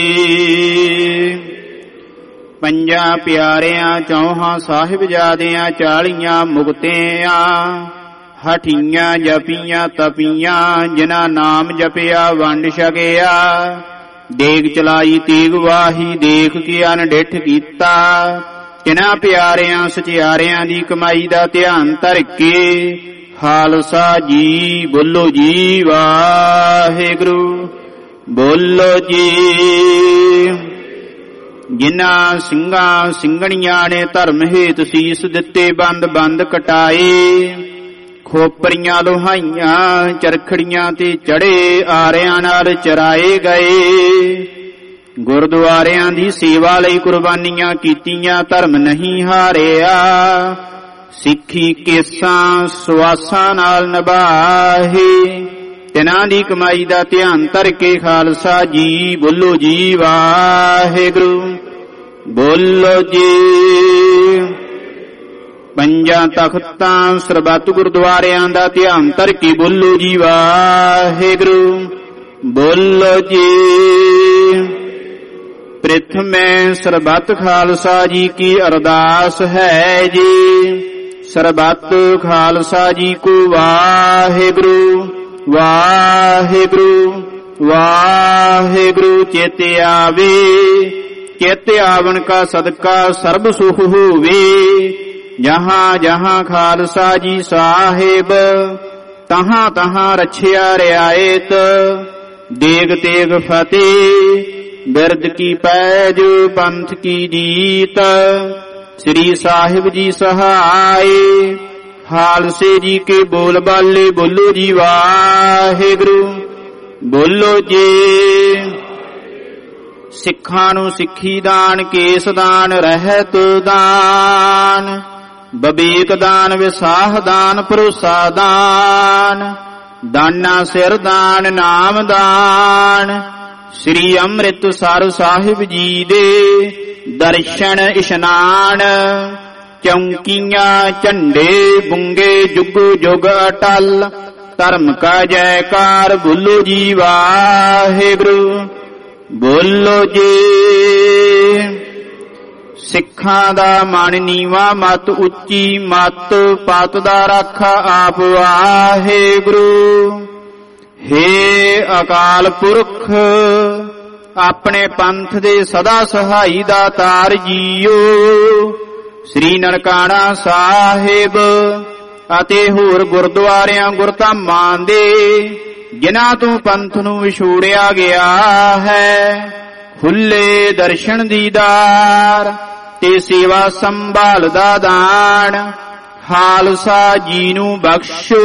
पंजा प्यारियां चौहां साहिबजादियां चालियां मुक्तियां। हठियां जपियां तपियां जिना नाम जपिया वंड छकिया। देग चलाई तेग वाही देख के अनडिठ कीता। ਤਿਨਾਂ ਪਿਆਰਿਆਂ ਸਚਿਆਰਿਆਂ ਦੀ ਕਮਾਈ ਦਾ ਧਿਆਨ ਧਰ ਕੇ ਖਾਲਸਾ ਜੀ ਬੋਲੋ ਜੀ ਵਾਹਿਗੁਰੂ ਬੋਲੋ ਜੀ। ਜਿਨ੍ਹਾਂ ਸਿੰਘਾਂ ਸਿੰਘਣੀਆਂ ਨੇ ਧਰਮ ਹੇਤ ਸੀਸ ਦਿੱਤੇ ਬੰਦ ਬੰਦ ਕਟਾਏ, ਖੋਪਰੀਆਂ ਲੋਹਾਈਆਂ ਚਰਖੜੀਆਂ ਤੇ ਚੜੇ ਆਰਿਆਂ ਨਾਲ ਚਰਾਏ ਗਏ, ਗੁਰਦੁਆਰਿਆਂ ਦੀ ਸੇਵਾ ਲਈ ਕੁਰਬਾਨੀਆਂ ਕੀਤੀਆਂ ਧਰਮ ਨਹੀਂ ਹਾਰਿਆ, ਸਿੱਖੀ ਕੇਸਾਂ ਸੁਆਸਾਂ ਨਾਲ ਨਿਭਾਹੇ, ਤਿਨਾਂ ਦੀ ਕਮਾਈ ਦਾ ਧਿਆਨ ਧਰ ਕੇ ਖਾਲਸਾ ਜੀ ਬੋਲੋ ਜੀ ਵਾਹਿਗੁਰੂ ਬੋਲੋ ਜੀ। ਪੰਜਾਂ ਤਖਤਾਂ ਸਰਬੱਤ ਗੁਰਦੁਆਰਿਆਂ ਦਾ ਧਿਆਨ ਧਰ ਕੇ ਬੋਲੋ ਜੀ ਵਾਹਿਗੁਰੂ ਬੋਲੋ ਜੀ। ਪ੍ਰਥਮੇ ਸਰਬੱਤ ਖਾਲਸਾ ਜੀ ਕੀ ਅਰਦਾਸ ਹੈ ਜੀ, ਸਰਬੱਤ ਖਾਲਸਾ ਜੀ ਕੋ ਵਾਹਿਗੁਰੂ ਵਾਹਿਗੁਰੂ ਵਾਹਿਗੁਰੂ। ਚੇਤੇ ਆਵੇ ਚੇਤੇ ਆਵਣ ਕਾ ਸਦਕਾ ਸਰਬ ਸੁਖ ਹੋਵੇ, ਜਹਾਂ ਜਹਾਂ ਖਾਲਸਾ ਜੀ ਸਾਹਿਬ ਤਹਾਂ ਤਹਾਂ ਰਛਿਆ ਰਿਆਇਤ, ਦੇਗ ਤੇਗ ਫਤਿਹ ਬਿਰਦ ਕੀ ਪੈਜ ਪੰਥ ਕੀ ਜੀਤ, ਸ੍ਰੀ ਸਾਹਿਬ ਜੀ ਸਹਾਏ ਖਾਲਸੇ ਜੀ ਕੇ ਬੋਲ ਬਾਲੇ ਬੋਲੋ ਜੀ ਵਾਹਿਗੁਰੂ ਬੋਲੋ ਜੀ। ਸਿੱਖਾਂ ਨੂੰ ਸਿੱਖੀ ਦਾਨ ਕੇਸ ਦਾਨ ਰਹਿਤ ਦਾਨ, ਬਬੀਕ ਦਾਨ ਵਿਸਾਹ ਦਾਨ ਭਰੋਸਾ ਦਾਨ, ਦਾਨਾ ਸਿਰ ਦਾਨ ਨਾਮ ਦਾਨ, ਸ੍ਰੀ ਅੰਮ੍ਰਿਤਸਰ ਸਾਹਿਬ ਜੀ ਦੇ ਦਰਸ਼ਨ ਇਸ਼ਨਾਨ, ਚੌਂਕੀਆਂ ਝੰਡੇ ਬੁੰਗੇ ਜੁਗ ਜੁਗ ਅਟਲ, ਧਰਮ ਕਾ ਜੈਕਾਰ ਬੋਲੋ ਜੀ ਵਾਹਿਗੁਰੂ ਬੋਲੋ ਜੀ। ਸਿੱਖਾਂ ਦਾ ਮਨ ਨੀਵਾ ਮਤ ਉੱਚੀ ਮਤ, ਪਤ ਦਾ ਰਾਖਾ ਆਪ ਵਾਹਿਗੁਰੂ। ਹੇ ਅਕਾਲ ਪੁਰਖ ਆਪਣੇ ਪੰਥ ਦੇ ਸਦਾ ਸਹਾਈ ਦਾ ਤਾਰ ਜੀਓ, ਸ੍ਰੀ ਨਨਕਾਣਾ ਸਾਹਿਬ ਅਤੇ ਹੋਰ ਗੁਰਦੁਆਰਿਆਂ ਗੁਰਧਾਮਾਂ ਦੇ ਜਿਨ੍ਹਾਂ ਤੋਂ ਪੰਥ ਨੂੰ ਵਿਛੋੜਿਆ ਗਿਆ ਹੈ, ਖੁੱਲੇ ਦਰਸ਼ਨ ਦੀਦਾਰ ਤੇ ਸੇਵਾ ਸੰਭਾਲ ਦਾ ਦਾਨ ਖਾਲਸਾ ਜੀ ਨੂੰ ਬਖਸ਼ੋ।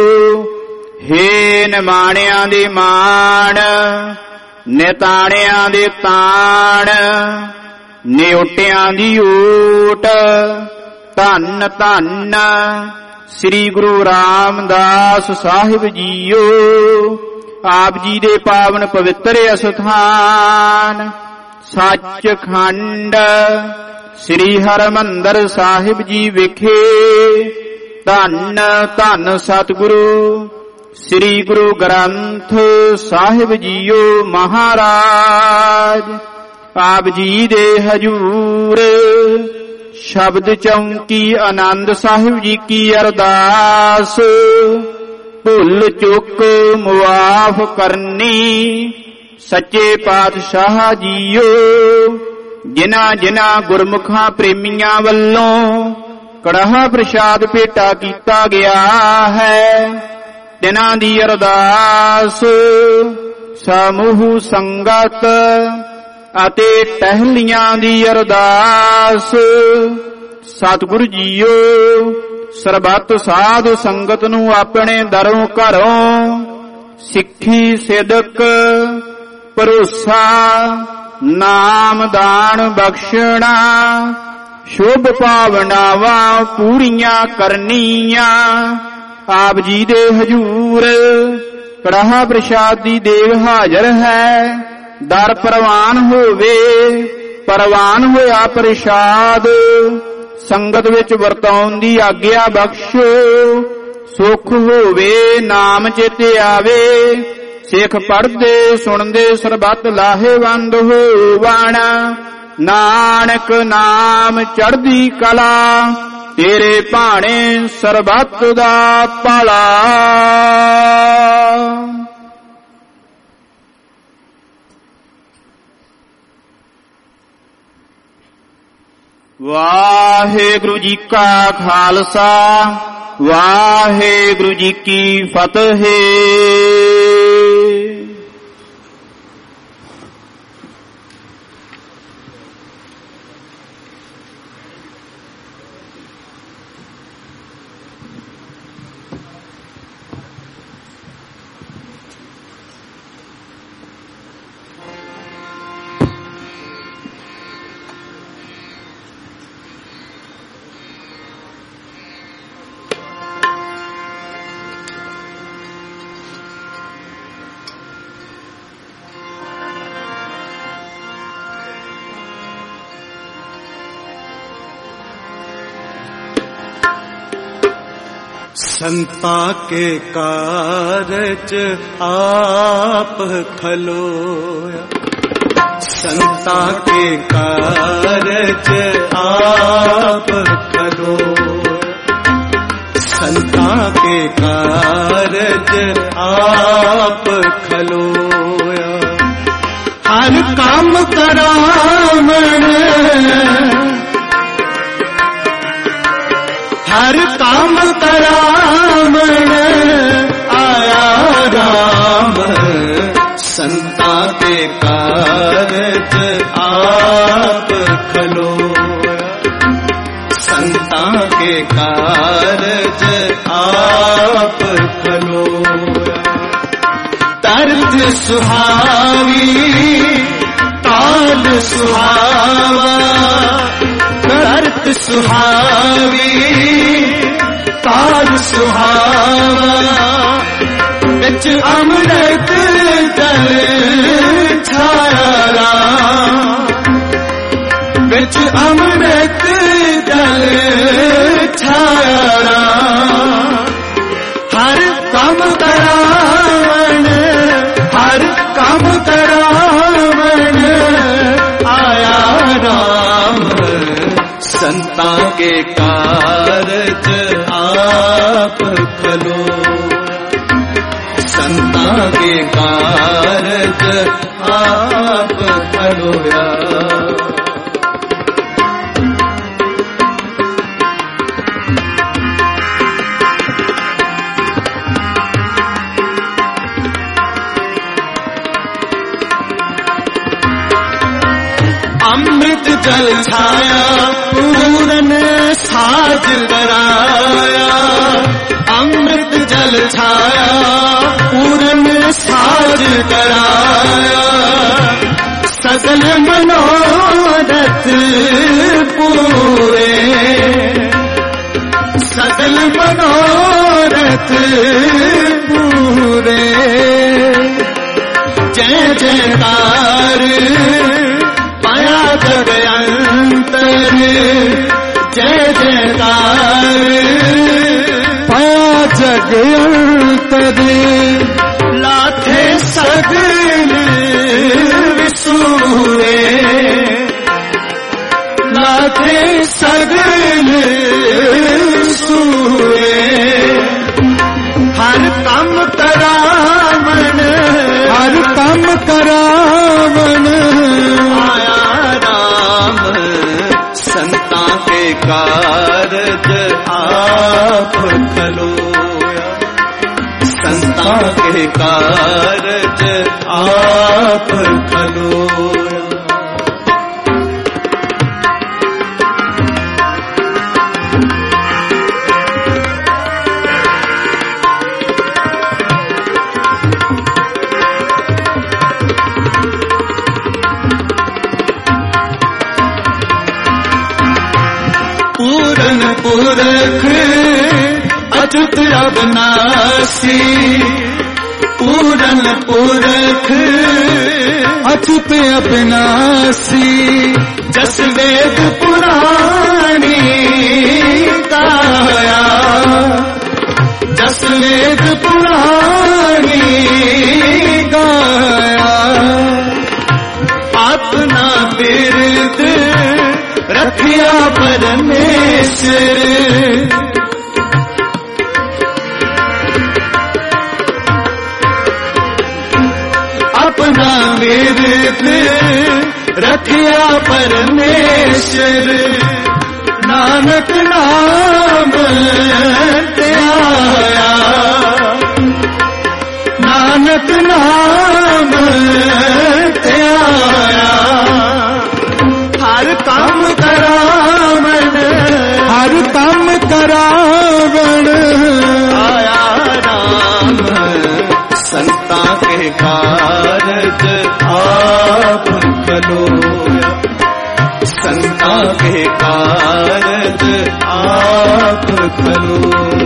ਹੇ ਨਿਮਾਣਿਆਂ ਦੇ ਮਾਣ ਨਿਤਾਣਿਆਂ ਦੇ ਤਾਣ, ਨਿਉਟਿਆਂ ਦੀ ਓਟ, ਧੰਨ ਧੰਨ ਸ੍ਰੀ ਗੁਰੂ ਰਾਮਦਾਸ ਸਾਹਿਬ ਜੀਓ। ਆਪ ਜੀ ਦੇ ਪਾਵਨ ਪਵਿੱਤਰ ਅਸਥਾਨ ਸੱਚਖੰਡ ਸ੍ਰੀ ਹਰਿਮੰਦਰ ਸਾਹਿਬ ਜੀ ਵਿਖੇ ਧੰਨ ਧੰਨ ਸਤਿਗੁਰੂ ਸ੍ਰੀ ਗੁਰੂ ਗ੍ਰੰਥ ਸਾਹਿਬ ਜੀਓ ਮਹਾਰਾਜ। ਆਪ ਜੀ ਦੇ ਹਜੂਰ ਸ਼ਬਦ ਚੌਂਕੀ ਆਨੰਦ ਸਾਹਿਬ ਜੀ ਕੀ ਅਰਦਾਸ, ਭੁੱਲ ਚੁੱਕ ਮੁਆਫ ਕਰਨੀ ਸੱਚੇ ਪਾਤਸ਼ਾਹ ਜੀਓ। ਜਿਨ੍ਹਾਂ ਜਿਨ੍ਹਾਂ ਗੁਰਮੁਖਾਂ ਪ੍ਰੇਮੀਆਂ ਵੱਲੋਂ ਕੜਾਹ ਪ੍ਰਸ਼ਾਦ ਭੇਟਾ ਕੀਤਾ ਗਿਆ ਹੈ, ਤਿਨਾਂ ਦੀ ਅਰਦਾਸ ਸਮੂਹ ਸੰਗਤ ਅਤੇ ਟਹਿਲੀਆਂ ਦੀ ਅਰਦਾਸ। ਸਤਿਗੁਰੂ ਜੀਓ ਸਰਬੱਤ ਸਾਧ ਸੰਗਤ ਨੂੰ ਆਪਣੇ ਦਰੋਂ ਘਰੋਂ ਸਿੱਖੀ ਸਿਦਕ ਭਰੋਸਾ ਨਾਮ ਦਾਨ ਬਖਸ਼ਣਾ, ਸ਼ੁਭ ਭਾਵਨਾਵਾਂ ਪੂਰੀਆਂ ਕਰਨੀਆਂ। ਆਪ ਜੀ ਦੇ ਹਜੂਰ ਕੜਾਹ ਪ੍ਰਸ਼ਾਦ ਦੀ ਦੇਗ ਹਾਜ਼ਰ ਹੈ, ਦਰ ਪ੍ਰਵਾਨ ਹੋਵੇ। ਪ੍ਰਵਾਨ ਹੋਇਆ ਪ੍ਰਸ਼ਾਦ ਸੰਗਤ ਵਿੱਚ ਵਰਤਾਉਣ ਦੀ ਆਗਿਆ ਬਖਸ਼ੋ। ਸੁਖ ਹੋਵੇ ਨਾਮ ਚੇਤੇ ਆਵੇ, ਸਿੱਖ ਪੜ੍ਹਦੇ ਸੁਣਦੇ ਸਰਬੱਤ ਲਾਹੇਵੰਦ ਹੋਵਣ। ਨਾਨਕ ਨਾਮ ਚੜ੍ਹਦੀ ਕਲਾ, ਤੇਰੇ ਭਾਣੇ ਸਰਬੱਤ ਦਾ ਭਲਾ। ਵਾਹਿਗੁਰੂ ਜੀ ਕਾ ਖਾਲਸਾ ਵਾਹਿਗੁਰੂ ਜੀ ਕੀ ਫਤਿਹ। संता के कारज आप खलोया, संता के कारज आप खलोया, संता के कारज आप खलोया। हर काम करावण, हर काम करावण आया राम, संता के कारज आप खलोया, संता के कारज आप खलोया। दर्द सुहावी ताल सुहावा, दर्द सुहावी ताल सुहावा, बिच अमृत जल छाया राम, बिच अमृत जल छाया राम। हर काम करावण, हर काम करावण आया राम, संता के कारज आप खलोया, संता के कारज आप खलोया। अमृत जल छाया पूरन साज कराया, अमृत जल छाया पूरन साज कराया। सगल मनोरथ पूरे, सगल मनोरथ पूरे। जय जयकार पाया जग अंतर, जय जयकार पाया जग अंतर। लाथे सगल विसूरे, लाथे सगल विसूरे। हर काम करावण, हर काम करावण आया राम, संता के कारज आप खलोया, संता के कारज आप खलोया। पूरन पुरख अच्युत अविनाशी, पूरन पुरख अच्युत अविनाशी। जस वेद पुराणी गाया, जस वेद पुराणी गाया। अपना बिरद रखिया परमेश्वर, अपना बिरद रखिया परमेश्वर नानक नाम ते आया, नानक नाम ते आया। हर काम करावण, हर काम करावण आया राम। संता के कारज आप खलोया, संता के कारज आप खलो।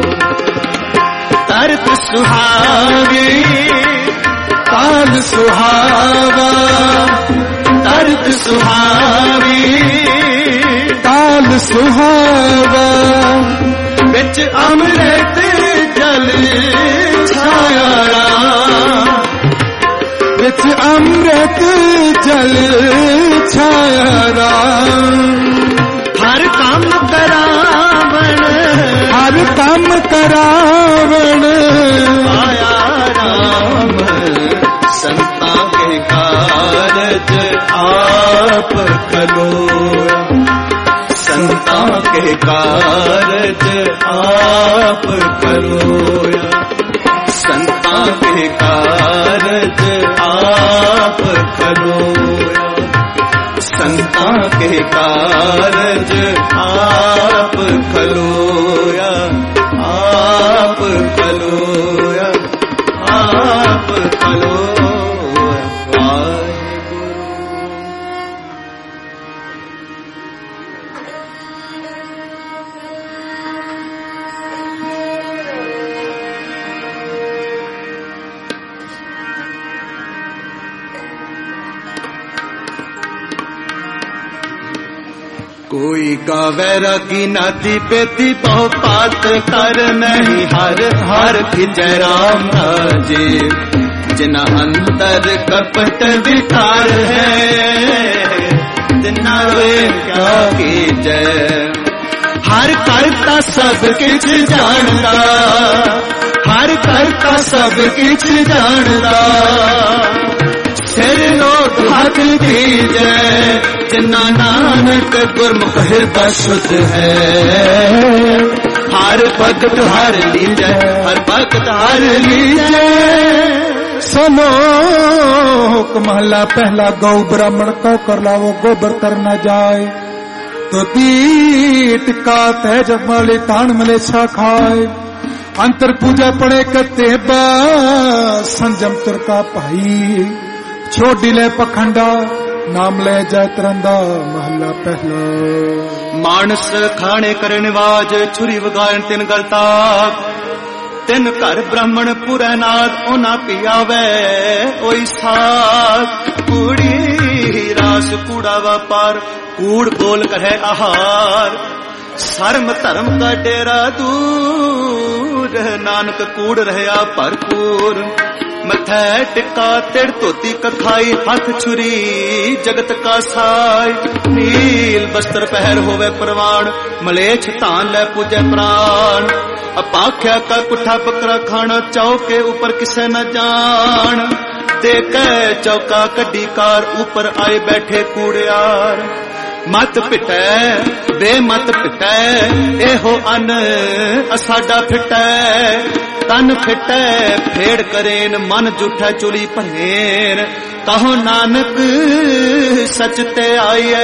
तर्क सुहावी काल सुहावा, तर्क सुहावी काल सुहावा। बिच अमृत जल छाया राम, बिच अमृत जल छाया राम। हर काम करावण, हर काम करावण आया राम। संता के कारज आप खलोया, संता के कारज आप खलोया, संता के कारज आप खलोया, संता के कारज आप खलोया, आप खलोया, आप खलोया। कोई गावे रागी नाती बेती बहु पात कर नहीं, हर हर खिंचे राम राजे। जिना अंतर कपट विकार है, तिना वे क्या की जय। हर करता सब किछ जानता, हर करता सब किछ जानता। सिर लोक हक की जय, जिना नानक गुरमुख हृदय शुद्ध है। हर भगत हर लीजै, हर भगत हर लीजै। सुनो महला पहला, गौ ब्राह्मण को कर लाओ गोबर कर न जाए। तो दीट का तेज मले तान मलेच्छा खाए। अंतर पूजा पड़े कते बा, संजम तुर का भाई। छोड़ी ले पखंडा, नाम ले जय तरंदा महला पहला। मानस खाने करने वाज, छुरी वगायन तिन गलता। तिन घर ब्राह्मण पुरै नाद, ओना पियावे ओई साथ। कूड़ी रास कूड़ा व्यापार, कूड़ बोल कहे आहार। शर्म धर्म का डेरा दूर, नानक कूड़ रहया भरपूर। मथै टिका तिड़ धोती कखाई, हाथ छुरी जगत का साई। नील वस्त्र पहर होवे प्रवाण, मलेच्छ धान ले पूजे प्राण। अपाख्या का कुठा बकरा खाना, चौके ऊपर किसे न जान। देखे चौका कड्डी कार, ऊपर आए बैठे कूड़ियार। मत पिटै बेमत पिटै, एहो अन असाडा फिटै। तन फिटै फेड़ करेन, मन जूठै चुली भरेन। कहो नानक सच ते आइए,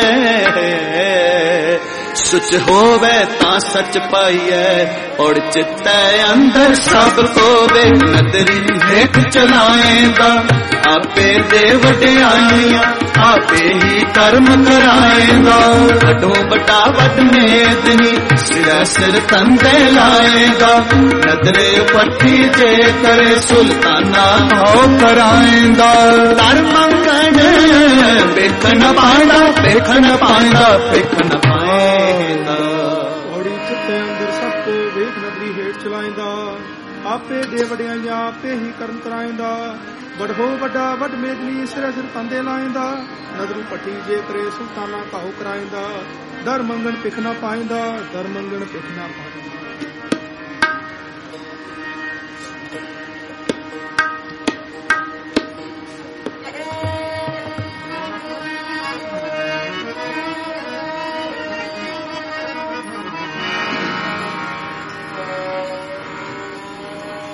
सुच होवे ता सच पाइए। और चित्तै अंदर सब को वे, नदरी हेठ चलाएगा। आपे दे वड्याइयां, आपे ही कर्म कराएगा। वडो बड़ा वड मेदनी, सिरा सिर तंदे लाएगा। नदरे पट्टी जे करे, सुल्ताना हो कराएगा। तर मंगन बेखन पांदा, बेखन पांदा, बेखन पाएगा। ਔੜੀ ਚਿੱਤੇ ਅੰਦਰ ਸਭ ਕੋ ਵੇਖ ਨਦਰੀ ਹੇਠ ਚਲਾਇੰਦਾ। ਆਪੇ ਦੇ ਵਡਿਆਈਆਂ ਆਪੇ ਹੀ ਕਰਨ ਕਰਾਇੰਦਾ। ਵਡੋ ਵੱਡਾ ਵਡ ਮੇਦਨੀ, ਸਿਰੇ ਸਿਰ ਤੰਦੇ ਲਾਇੰਦਾ। ਨਦਰੂ ਪੱਟੀ ਜੇ ਕਰੇ, ਸੁਲਤਾਨਾ ਕਾਹੂ ਕਰਾਇੰਦਾ। ਦਰ ਮੰਗਣ ਭਿਖ ਨਾ ਪਾਇੰਦਾ, ਦਰ ਮੰਗਣ ਭਿਖ ਨਾ ਪਾਇੰਦਾ।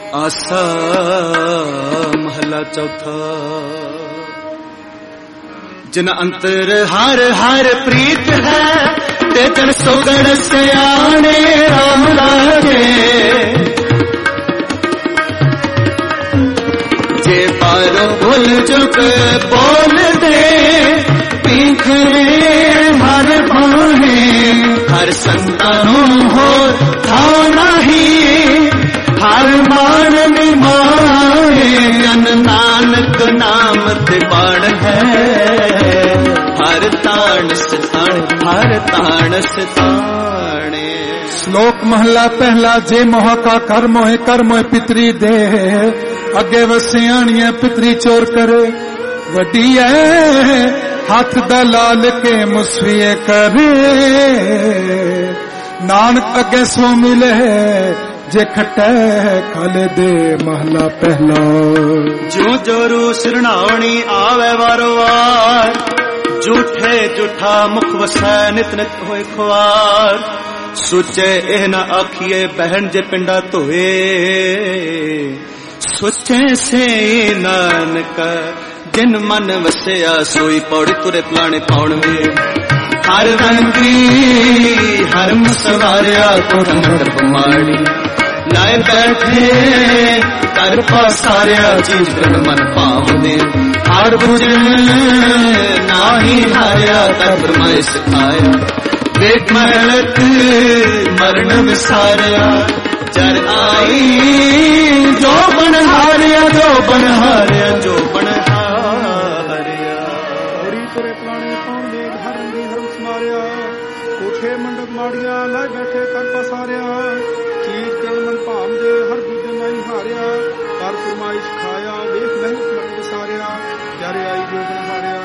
ਆਸਾ ਮਹਲਾ ਚੌਥਾ। ਜਿਨ ਅੰਤਰ ਹਰ ਹਰ ਪ੍ਰੀਤ ਹੈ ਤੇ ਜਨ ਸੋਗੜ ਸਿਆਣੇ ਰਾਮ ਲਾਗੇ। ਜੇ ਪਾਰੋ ਭੁੱਲ ਚੁੱਕ ਬੋਲ ਦੇ ਪੀਖਰੇ ਹਰ ਬਾਣੇ। ਹਰ ਸੰਤਾਂ ਨੂੰ ਹੋਰ ਥਾਂ ਨਹੀਂ ਹਰ ਮਾਨ ਨਿਮਾਣੇ। ਜਨ ਨਾਨਕ ਨਾਮ ਤੇ ਬਾਣ ਹੈ ਹਰ ਤਾਣ ਸਤਾਣ ਹਰ ਤਾਣ ਸਤਾਣੇ। ਸ਼ਲੋਕ ਮਹਲਾ ਪਹਿਲਾ। ਜੇ ਮੋਹ ਕਾ ਕਰ ਮੋਹਿ ਕਰ ਮੋਹਿ ਪਿਤਰੀ ਦੇ। ਅੱਗੇ ਵਸਿਆਣੀਆਂ ਪਿਤਰੀ ਚੋਰ ਕਰੇ ਵੱਡੀ ਐ ਹੱਥ ਦਾ ਲਾਲ ਕੇ ਮੁਸਵੀਏ ਕਰੇ। ਨਾਨਕ ਅੱਗੇ ਸੋ ਮਿਲੇ ਜੇ ਖਟੈ ਖਾਲੇ ਦੇ ਮਹਲਾ ਪਹਿਲਾ। ਜੋ ਜੋਰੂ ਸਿਰਣਾਵਣੀ ਆਵੇ ਵਾਰੋ ਵਾਰ। ਝੂਠੇ ਝੂਠਾ ਮੁਖ ਵਸੈ ਨਿਤ ਨਿਤ ਹੋਏ ਖੁਆਰ। ਸੋਚੇ ਇਹ ਨਾ ਆਖੀਏ ਬਹਿਣ ਜੇ ਪਿੰਡਾ ਧੋਏ। ਸੋਚੇ ਸੇ ਨਾਨਕ ਜਿਨ ਮਨ ਵਸਿਆ ਸੋਈ ਪੌੜੀ ਤੁਰੇ ਪਲਾਣੇ ਪਾਉਣ ਵੇ। ਹਰ ਰੰਗੀ ਹਰਮ ਸਵਾਰਿਆ ਕੋਟ ਮੰਡਪ ਮਾੜੀ। ਲਾਇ ਬੈਠੇ ਕਰ ਪਸਾਰਿਆ ਚੀਜ਼ ਪ੍ਰਣ ਮਨ ਭਾਵਦੇ। ਹਰ ਬੁਝਣ ਨਾਹੀ ਹਾਰਿਆ ਤਾਂ ਫਰਮਾਏ ਸਿਖਾਇਆ। ਵੇਖ ਮਹਿਲਤ ਮਰਨ ਵਿਸਾਰਿਆ ਚਰ ਆਈ। ਜੋ ਬਣ ਹਾਰਿਆ ਜੋ ਬਣ ਹਾਰਿਆ ਜੋ ਬਣ ਹਾਰਿਆ। ਔੜੀ ਤੁਰੇ ਪਲਾਣੇ ਪਾਉਣ ਵੇਗ ਹਰ ਰੰਗੀ ਹਰਮ ਸਮਾਰਿਆ। ਕੋਠੇ ਮੰਡਪ ਮਾੜੀਆਂ ਲਾਇ ਬੈਠੇ ਕਰ ਪਸਾਰਿਆ। ਚੀਜ਼ ਪ੍ਰਣ ਮਨ ਭਾਵਦੇ ਹਰ ਬੁਝਣ ਨਾਹੀ ਹਾਰਿਆ। ਕਰ ਫਰਮਾਏ ਸਿਖਾਇਆ ਵੇਖ ਮਹਿਲਤ ਮਰਨ ਵਿਸਾਰਿਆ। ਜਰ ਆਈ ਜੋ ਬਣ ਹਾਰਿਆ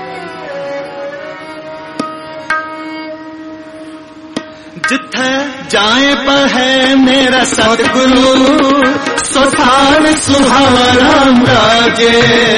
ਜਿੱਥੇ ਜਾਏ ਪਰ ਹੈ ਮੇਰਾ ਸਤਿਗੁਰੂ। ਸੁਥਾਨ ਸੁਹਾਵਾ ਰਾਮ ਰਾਜੇ।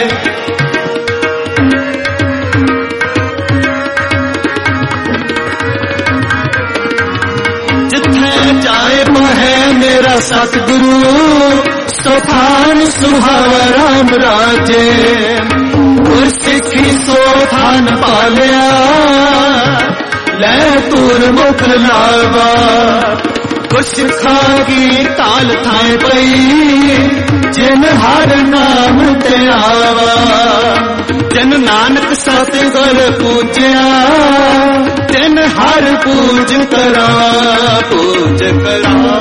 ਜਿੱਥੇ ਜਾਏ ਪਰ ਹੈ ਮੇਰਾ ਸਤਿਗੁਰੂ। ਸੁਥਾਨ ਸੁਹਾਵਾ ਰਾਮ ਰਾਜੇ। ਗੁਰਸਿੱਖੀ ਸੋਥਾਨ ਪਾਲਿਆ ਲੈ ਤੂਰ ਮੁਖ ਲਾਵਾ। ਗੁਰਸਿੱਖਾਂ ਕੀ ਤਾਲ ਥਾਏ ਪਈ ਜਿਨ ਹਰ ਨਾਮ ਤੇ ਆਵਾ। ਜਿਨ ਨਾਨਕ ਸਤਿਗੁਰ ਪੂਜਿਆ ਤਿਨ ਹਰ ਪੂਜ ਕਰਾ ਪੂਜ ਕਰਾ।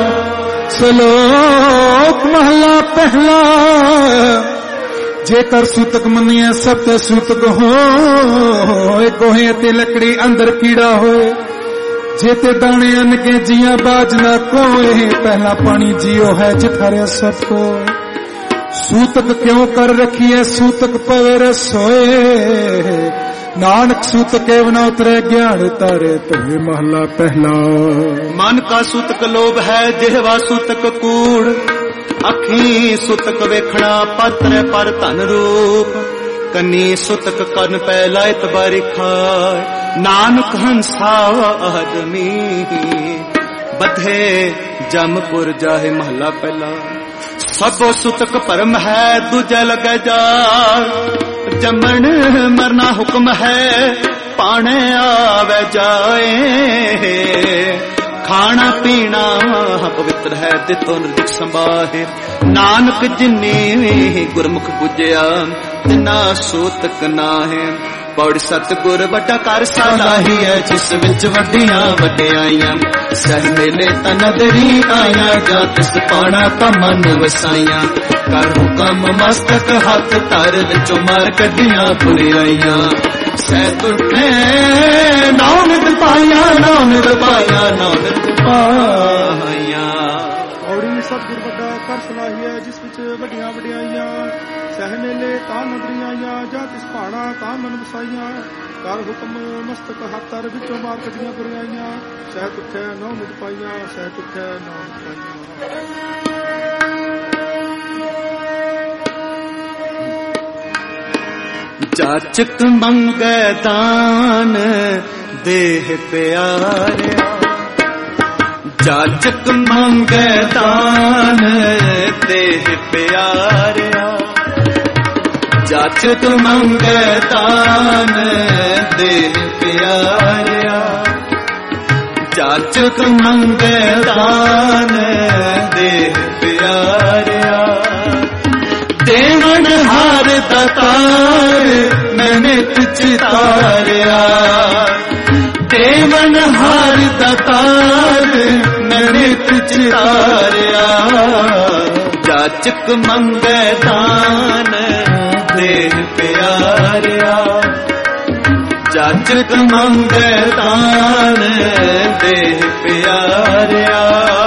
ਸ਼ਲੋਕ ਮਹਲਾ ਪਹਿਲਾ। ਜੇਕਰ ਸੂਤਕ ਮੰਨੀਏ ਸਭ ਤੇ ਸੂਤਕ ਹੋਏ। ਗੋਹੇ ਤੇ ਲੱਕੜੀ ਅੰਦਰ ਕੀੜਾ ਹੋਏ। ਜੇ ਤੇ ਦਾਣੇ ਅੰਨ ਕੇ ਜੀਆਂ ਬਾਜ ਨਾ ਕੋਏ। ਪਹਿਲਾ ਪਾਣੀ ਜੀਓ ਹੈ ਜਿਥਾਰਿਆ ਸਭ ਕੋਏ। ਸੂਤਕ ਕਿਉਂ ਕਰ ਰਖੀਏ ਸੂਤਕ ਪਵੇ ਰਸੋਏ। ਨਾਨਕ ਸੂਤਕ ਏਵ ਨ ਉਤਰੇ ਗਿਆਨ ਤਾਰੇ ਧੋਏ ਮਹਲਾ ਪਹਿਲਾ। ਮਨ ਕਾ ਸੂਤਕ ਲੋਭ ਹੈ ਜਿਹਵਾ ਸੂਤਕ ਕੂੜ। ਅੱਖੀ ਸੁਤਕ ਵੇਖਣਾ ਪਤਰ ਪਰ ਧਨ ਰੂਪ। ਕੰਨੀ ਸੁਤਕ ਕਰਨ ਪੈ ਲਾਇਤ ਬਾਰਿਖਾ। ਨਾਨਕ ਹੰਸਾ ਆਦਮੀ ਬਧੇ ਜਮਪੁਰ ਜਾਹੇ ਮਹਲਾ ਪਹਿਲਾ। ਸਭੋ ਸੁਤਕ ਭਰਮ ਹੈ ਦੂਜਾ ਲਗੈ ਜਾ। ਜੰਮਣ ਮਰਨਾ ਹੁਕਮ ਹੈ ਪਾਣੇ ਆਵੇ ਜਾਏ। ਖਾਣਾ ਪੀਣਾ ਪਵਿੱਤਰ ਹੈ ਤਿਤੋ ਨਿਰਦਿਕ ਸੰਭਾਹੇ। ਨਾਨਕ ਜਿਨੇ ਗੁਰਮੁਖ ਬੁਝਿਆ ਤਿਨਾ ਸੂਤਕ ਨਾਹੇ। ਪੌੜੀ ਸਤਿਗੁਰ ਵੱਡਾ ਕਰ ਸਾਲਾਹੀ ਹੈ ਜਿਸ ਵਿੱਚ ਵੱਡੀਆਂ ਵਡਿਆਈਆਂ। ਸਹਿ ਮੇਲੇ ਤਾਂ ਨਦਰੀ ਆਇਆ ਜਾਂ ਤਿਸ ਪਾਣਾ ਤਾਂ ਮਨ ਵਸਾਈਆਂ। ਕਰ ਹੁਕਮ ਮਸਤਕ ਹੱਥ ਧਰ ਵਿੱਚੋਂ ਮਾਰ ਕੱਢੀਆਂ ਬੁਰਾਈਆਂ। ਸਹਿ ਤੁਠੇ ਨਾਮ ਨਿਤ ਪਾਇਆ ਨਾਮ ਨਿਤ ਪਾਇਆ ਨਾਮ ਨਿਤ ਪਾਇਆ। ਔੜੀ ਸਤਿਗੁਰ ਵੱਡਾ ਕਰ ਸਲਾਹੀ ਹੈ ਜਿਸ ਵਿੱਚ ਵੱਡੀਆਂ ਵਡਿਆਈਆਂ। ਸਹਿ ਮੇਲੇ ਤਾਂ ਨਦਰੀਆਂ ਆਈਆਂ ਜਾਂ ਤਿਸ ਭਾਣਾ ਤਾਂ ਮਨ ਵਸਾਈਆਂ। ਕਰ ਹੁਕਮ ਮਸਤਕ ਹੱਥ ਧਰ ਵਿੱਚੋਂ ਮਾਰ ਕੱਢੀਆਂ ਬੁਰਾਈਆਂ। ਸਹਿ ਤੁਠੇ ਨਾਮ ਨਿਤ ਪਾਈਆਂ ਸਹਿ ਤੁਠੇ ਨਾਮ ਨਿਤ ਪਾਈਆਂ। ਜਾਚਕ ਮੰਗੈ ਦਾਨ ਦੇਹ ਪਿਆਰਿਆ। ਜਾਚਕ ਮੰਗੇ ਦਾਨ ਦੇਹ ਪਿਆਰਿਆ ਜਾਚਕ ਮੰਗੇ ਦਾਨ ਦੇਹ ਪਿਆਰਿਆ ਜਾਚਕ ਮੰਗੇ ਦਾਨ ਦੇਹ ਪਿਆਰਿਆ ਦੇਵਨ ਹਾਰ ਦਾਤਾਰ ਮੈਂ ਨਿਤ ਚਿਤਾਰਿਆ ਦੇਵਨ ਹਾਰ ਦਾਤਾਰ ਮੈਂ ਨਿਤ ਚਿਤਾਰਿਆ ਜਾਚਕ ਮੰਗੇ ਦਾਨ ਦੇਹ ਪਿਆਰਿਆ ਜਾਚਕ ਮੰਗੇ ਦਾਨ ਦੇਹ ਪਿਆਰਿਆ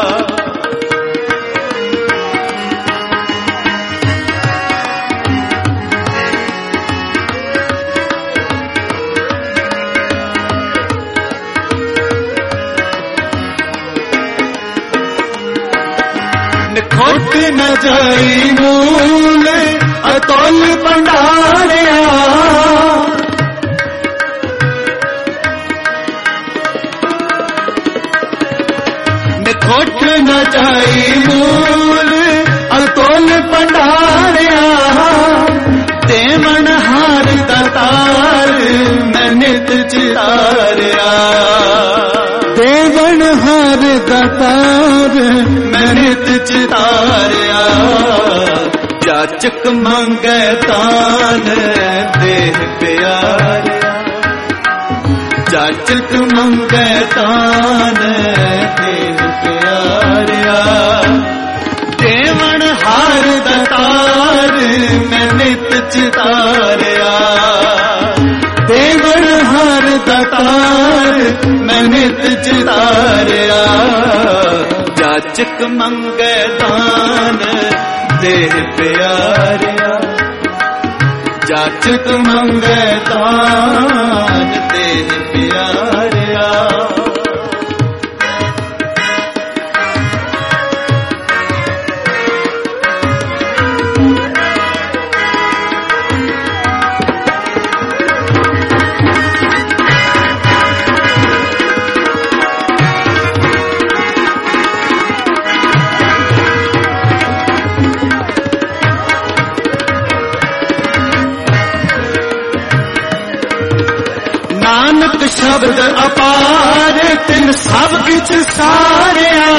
खोट न जाई मूल अतुल भंडारिया खोट न जाई मूल अतुल भंडारिया देवन हार दातार मैं नित चितारिया देवन हार दातार मैं नित चितारिया जाचक मंगे दान देह प्यारिया जाचक मंगे दान देह प्यारिया देवन हार दातार मैं नित चितारिया देवन हार दातार मैं नित चितारिया जाचक मंगे दान देह प्यारिया जाचक मंगे दान देह प्यारिया नानक शब्द अपार तिन सब किछ सारिया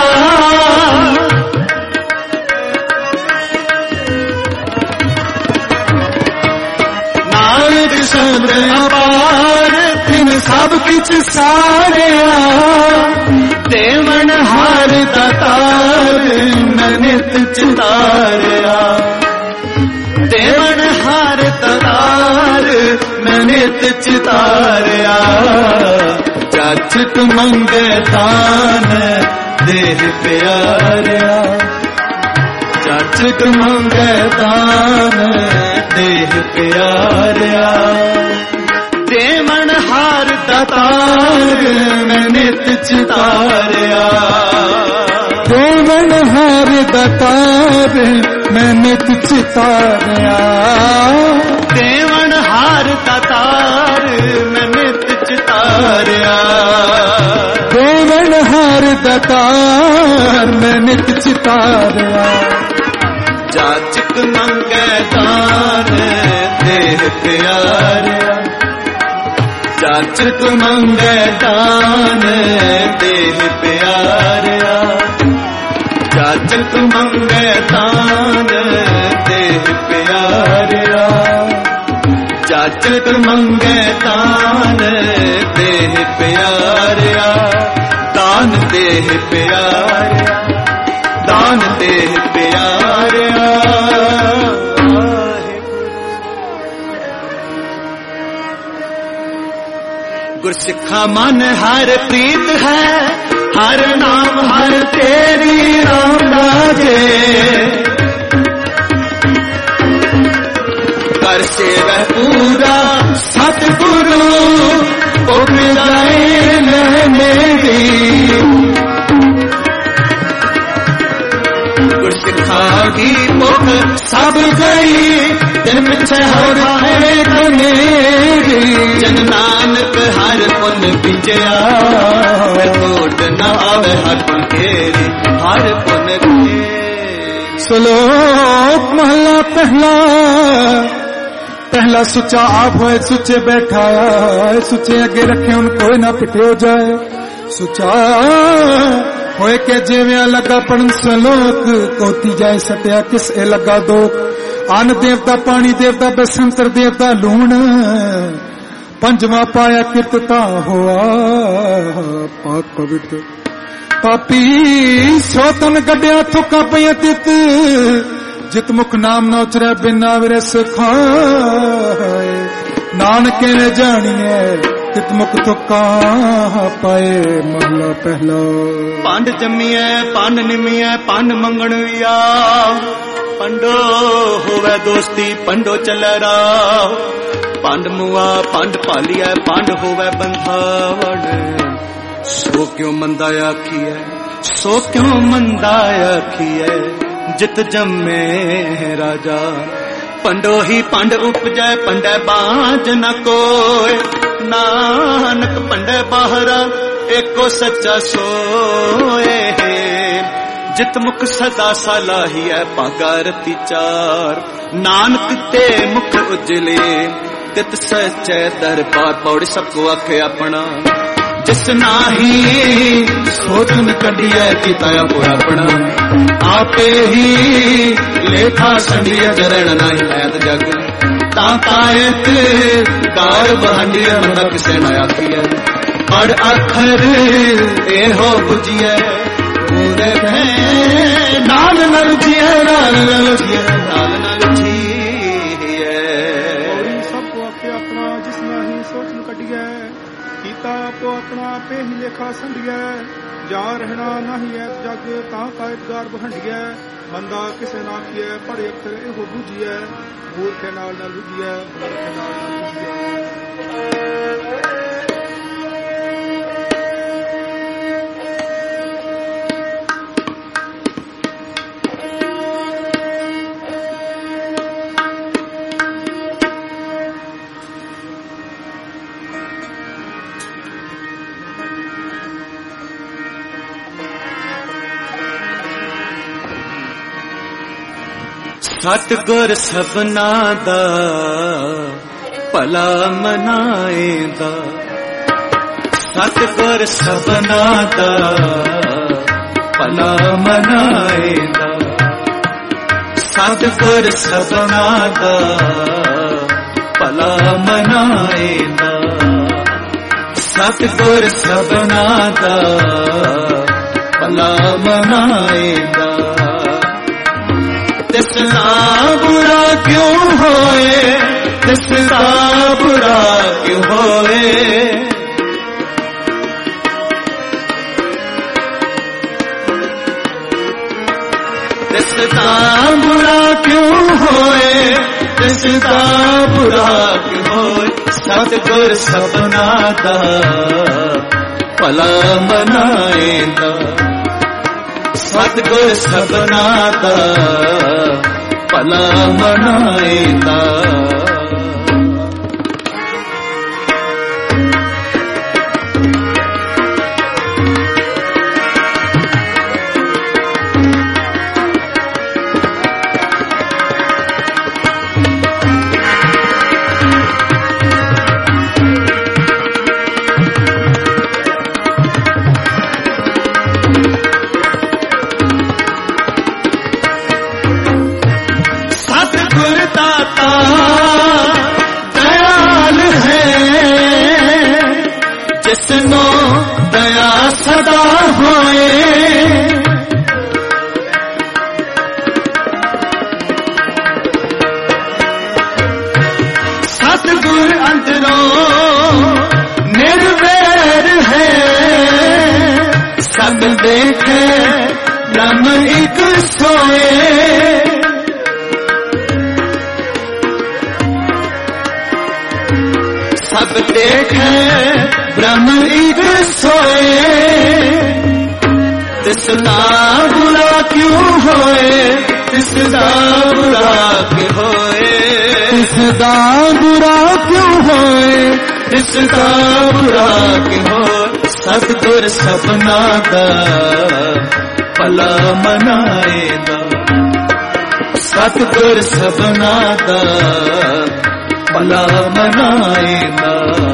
नानक शब्द अपार तिन सब किछ सारिया देवन हार दातार मैं नित चितारिया देवन हार दातार मैं नित चितारिया जाचक मंगे दान देह प्यारिया जाचक मंगे दान देह प्यारिया देवन हार दातार मैं नित चितारिया देवन हार दातार मैं नित चितारिया देवन हार दातार मैं नित चितारिया देवन हार दातार मैं नित चितारिया जाचक मंगे दान देह प्यारिया जाचक मंगे दान देह प्यारिया जाचक मंगे दान देह प्यारिया जाचक मंगे दान देह प्यारिया दान देह प्यारिया दान देह प्यारिया गुरसिखा मन हर प्रीत है हर नाम हर तेरी राम राजे कर सेवा पूरा सतगुरु उपजाए मेरी गुरसिखा की भुख सब गई तिन पिछे हर खाए कनेरी जन नानक हर पुन पिंजया कोट न आवे हर पुन केरी हर पुन केरी। श्लोक महला पहला पहला सुचा आप होए सुचे बैठाया सुचे अगे रखे उन कोई ना पिटियो जाए सुचा होए के जिव्या लगा पढ़न श्लोक कोती जाए सटिया किस ए लगा दो अन्न देवता पानी देवता बसंतर देवता लूण पंजवा पाया किरतता हुआ पाक पवित्र पापी सोतन गड्या थुका पया तित जित मुख नाम न उचरे बिना विरस खाए नानक ने जानिए तित मुख थुका पाए। महला पहला पंड जम्मीए पंड निमिए पंड मंगण विया पंडो होवे दोस्ती पंडो चल राव पंड मुआ पंड पालिया पंड होवे बंधावण सो क्यों मंदा आखिए सो क्यों मंदा आखिए जित जम्मे राजा पंडो ही पंड उपजय पंडे बाज न कोय नानक पंडे बाहरा एको सच्चा सोए जित मुख सदा सलाही है पागारती चार नानक ते मुख उजले तित सच्चे दरबार पौड़ी सबको आखे अपना जिस नाही सोचन कडिया किताया पूरा अपना आपे ही लेखा संडिया जरण नहीं लैत जग ताकायत कार बहंडिया मन किसे न आखिए बड़ अखर ए हो बुझिए पूरे नाल नल जिए नाल नल जिए नाल नल जिए सबको आखे अपना जिस नाही सोचन कडिया कीता आपो अपना पे ही लेखा संडिया जा रहना नहीं है जग ता कायदगार बहंडिया बंदा किसे ना किए पढ़े अक्षर एहो बूझिए मूर्ख नाल न लुझिए मूर्ख नाल न लुझिए। सतगुर सबना दा भला मनाएंदा सतगुर सबना दा भला मनाएंदा सतगुर सबना दा भला मनाएंदा सतगुर सबना दा भला मनाएंदा। तिसना बुरा क्यों होए तिसना बुरा क्यों होए तिसना बुरा क्यों होए तिसना बुरा क्यों होए सतगुर सबना दा भला मनाएंदा सतगुर सबना दा भला मनाएंदा। दयाल है जिसनो दया सदा होए सतगुर अंदरों निर्वैर है सब देखे ब्रह्म एक सोए सब देखे ब्रह्म एक सोए तिसना बुरा क्यों होए तिसना बुरा क्यों होए इसदा बुरा क्यों होए, इसदा बुरा क्यों होए। सतगुर सबना दा भला मनाएगा, सतगुर सबना दा भला मनाएगा।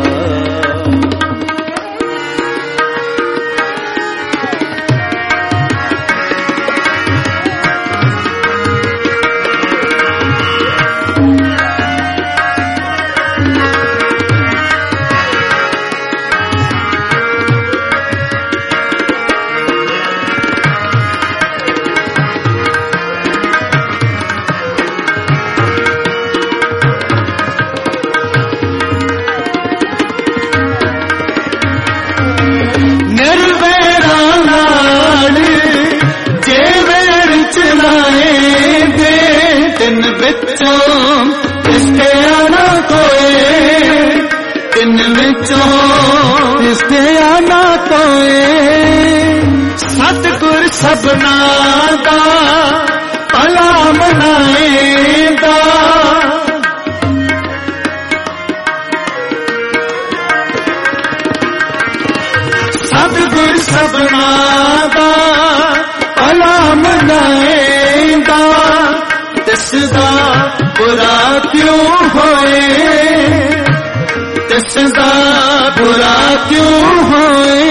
सतगुर सबना दा भला मनाएगा, सतगुर सबना दा भला मनाएगा। तिसदा बुरा क्यों होए, तिसदा बुरा क्यों होए,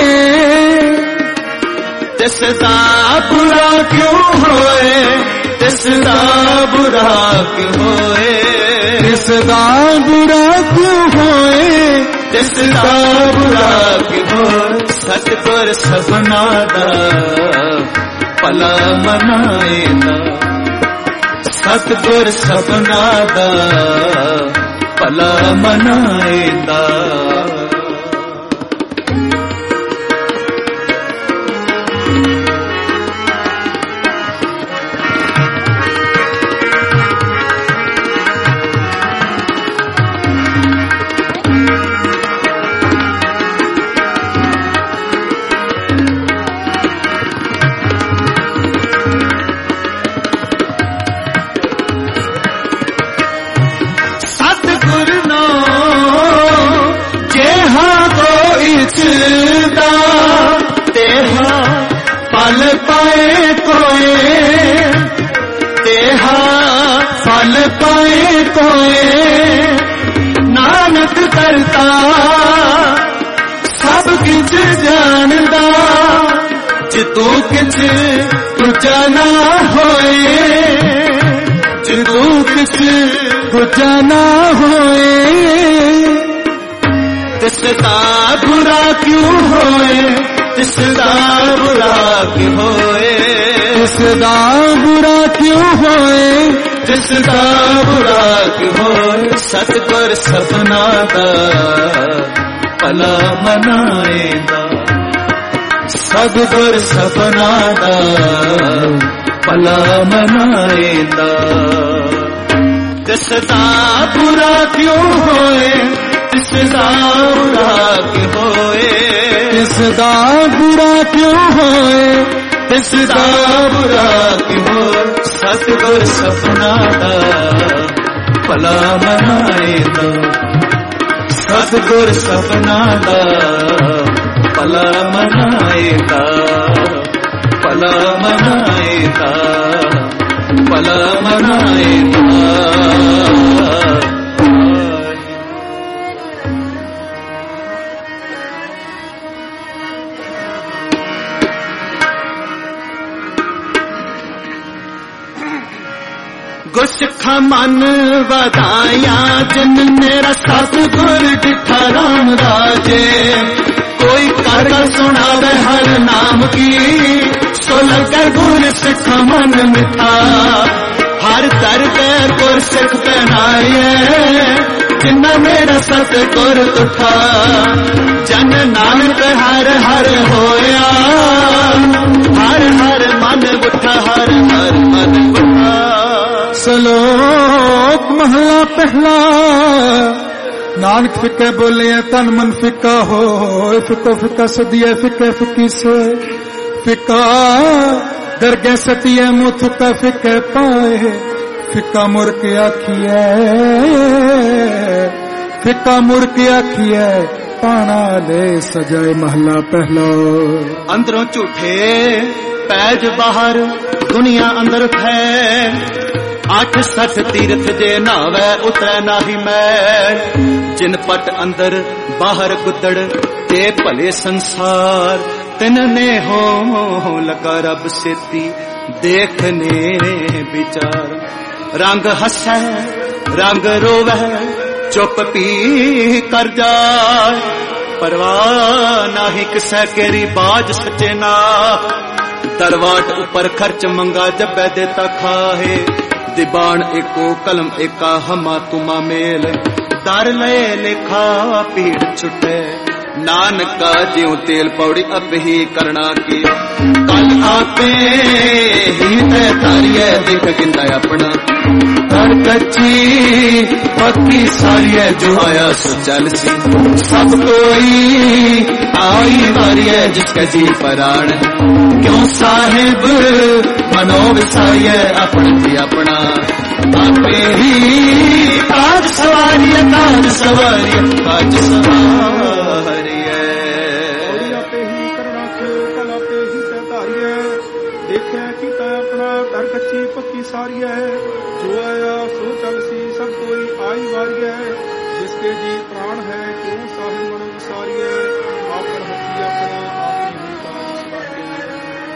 तिसदा बुरा क्यों होए, तिसदा बुरा क्यों होए, तिसदा बुरा क्यों होए, तिसदा बुरा क्यों होए। सतगुर सबना दा भला मनाएगा, सतगुर सबना दा भला मनाएगा। फल पाए कोए, तेहा फल पाए कोए। नानक करता सब किछ जानदा, जितू किछ तुझा ना होए, जितू किछ तुझा ना होए। तिसदा बुरा क्यों होए, तिसदा बुरा क्यों होए, तिसदा बुरा क्यों होए, तिसदा बुरा क्यों होए। सतगुर सबना दा भला मनाएगा, सतगुर सबना दा भला मनाएगा। तिसदा बुरा क्यों होए, तिसदा बुरा क्यों होए, तिसदा बुरा क्यों होए, तिसदा बुरा क्यों होए। सतगुर सबना दा भला मनाएगा, सतगुर सबना दा भला मनाएगा, भला मनाएगा, भला मनाएगा। गुरसिखा मन वधाया जिन मेरा सतगुर डिठा राम राजे। कोई कर सुनावे हर नाम की, सो लगे गुरसिख मन मिठा। हर दर के गुरसिख पहनाए, जिन्ना मेरा सतगुर उठा। जन नानक हर हर होया, हर हर मन उठा, हर हर मन उठा। सलोक महला पहला। नानक फिके बोले तन मन फिका हो, फिको फिका सदिए फिके फिकी सोए। फिका दरगे सतिए मुँह थुका फिके पाए, फिक्का मुर के आखिए फिक्का मुर के आखिए पाना ले सजाए महला पहला। अंदरों झूठे पैज बाहर दुनिया अंदर फै आठ सठ तीर्थ जे नावै उतरै नाही मैं जिन पट अंदर बाहर गुदड़ ते भले संसार तिनने हो लगा रब सेती देखने विचार। रंग हसै रंग रोवै चुप पी कर जाए परवाह नाही किसै केरी बाज सचे ना। दरवाट ऊपर खर्च मंगा जब्बै देता खाहे दिबान एको कलम एका हमा तुमा मेल दर ले लेखा पीड़ छुटे नानका ज्यों तेल पौड़ी अब ही करना की कल आपे ही तय तारिये दिख गिंदा अपना कर कच्ची पक्की सारिये जो आया सो चल सी सब कोई आई वारिये जिसका जी पराण क्यों साहिब मनो विसारिये अपना जी अपना आपे ही ताज सवारिये ताज सवारिये ताज सवारिये आपे ही करना क्यों कल आपे ही तय तारिये देखा कीता अपना कर कच्ची पक्की सारी है जो आया सो चल सी सब कोई आई वारी है जिसके जी प्राण है क्यों साहिब मनो विसारी है आकर हसी अपना आपे ही ताज सवारिये।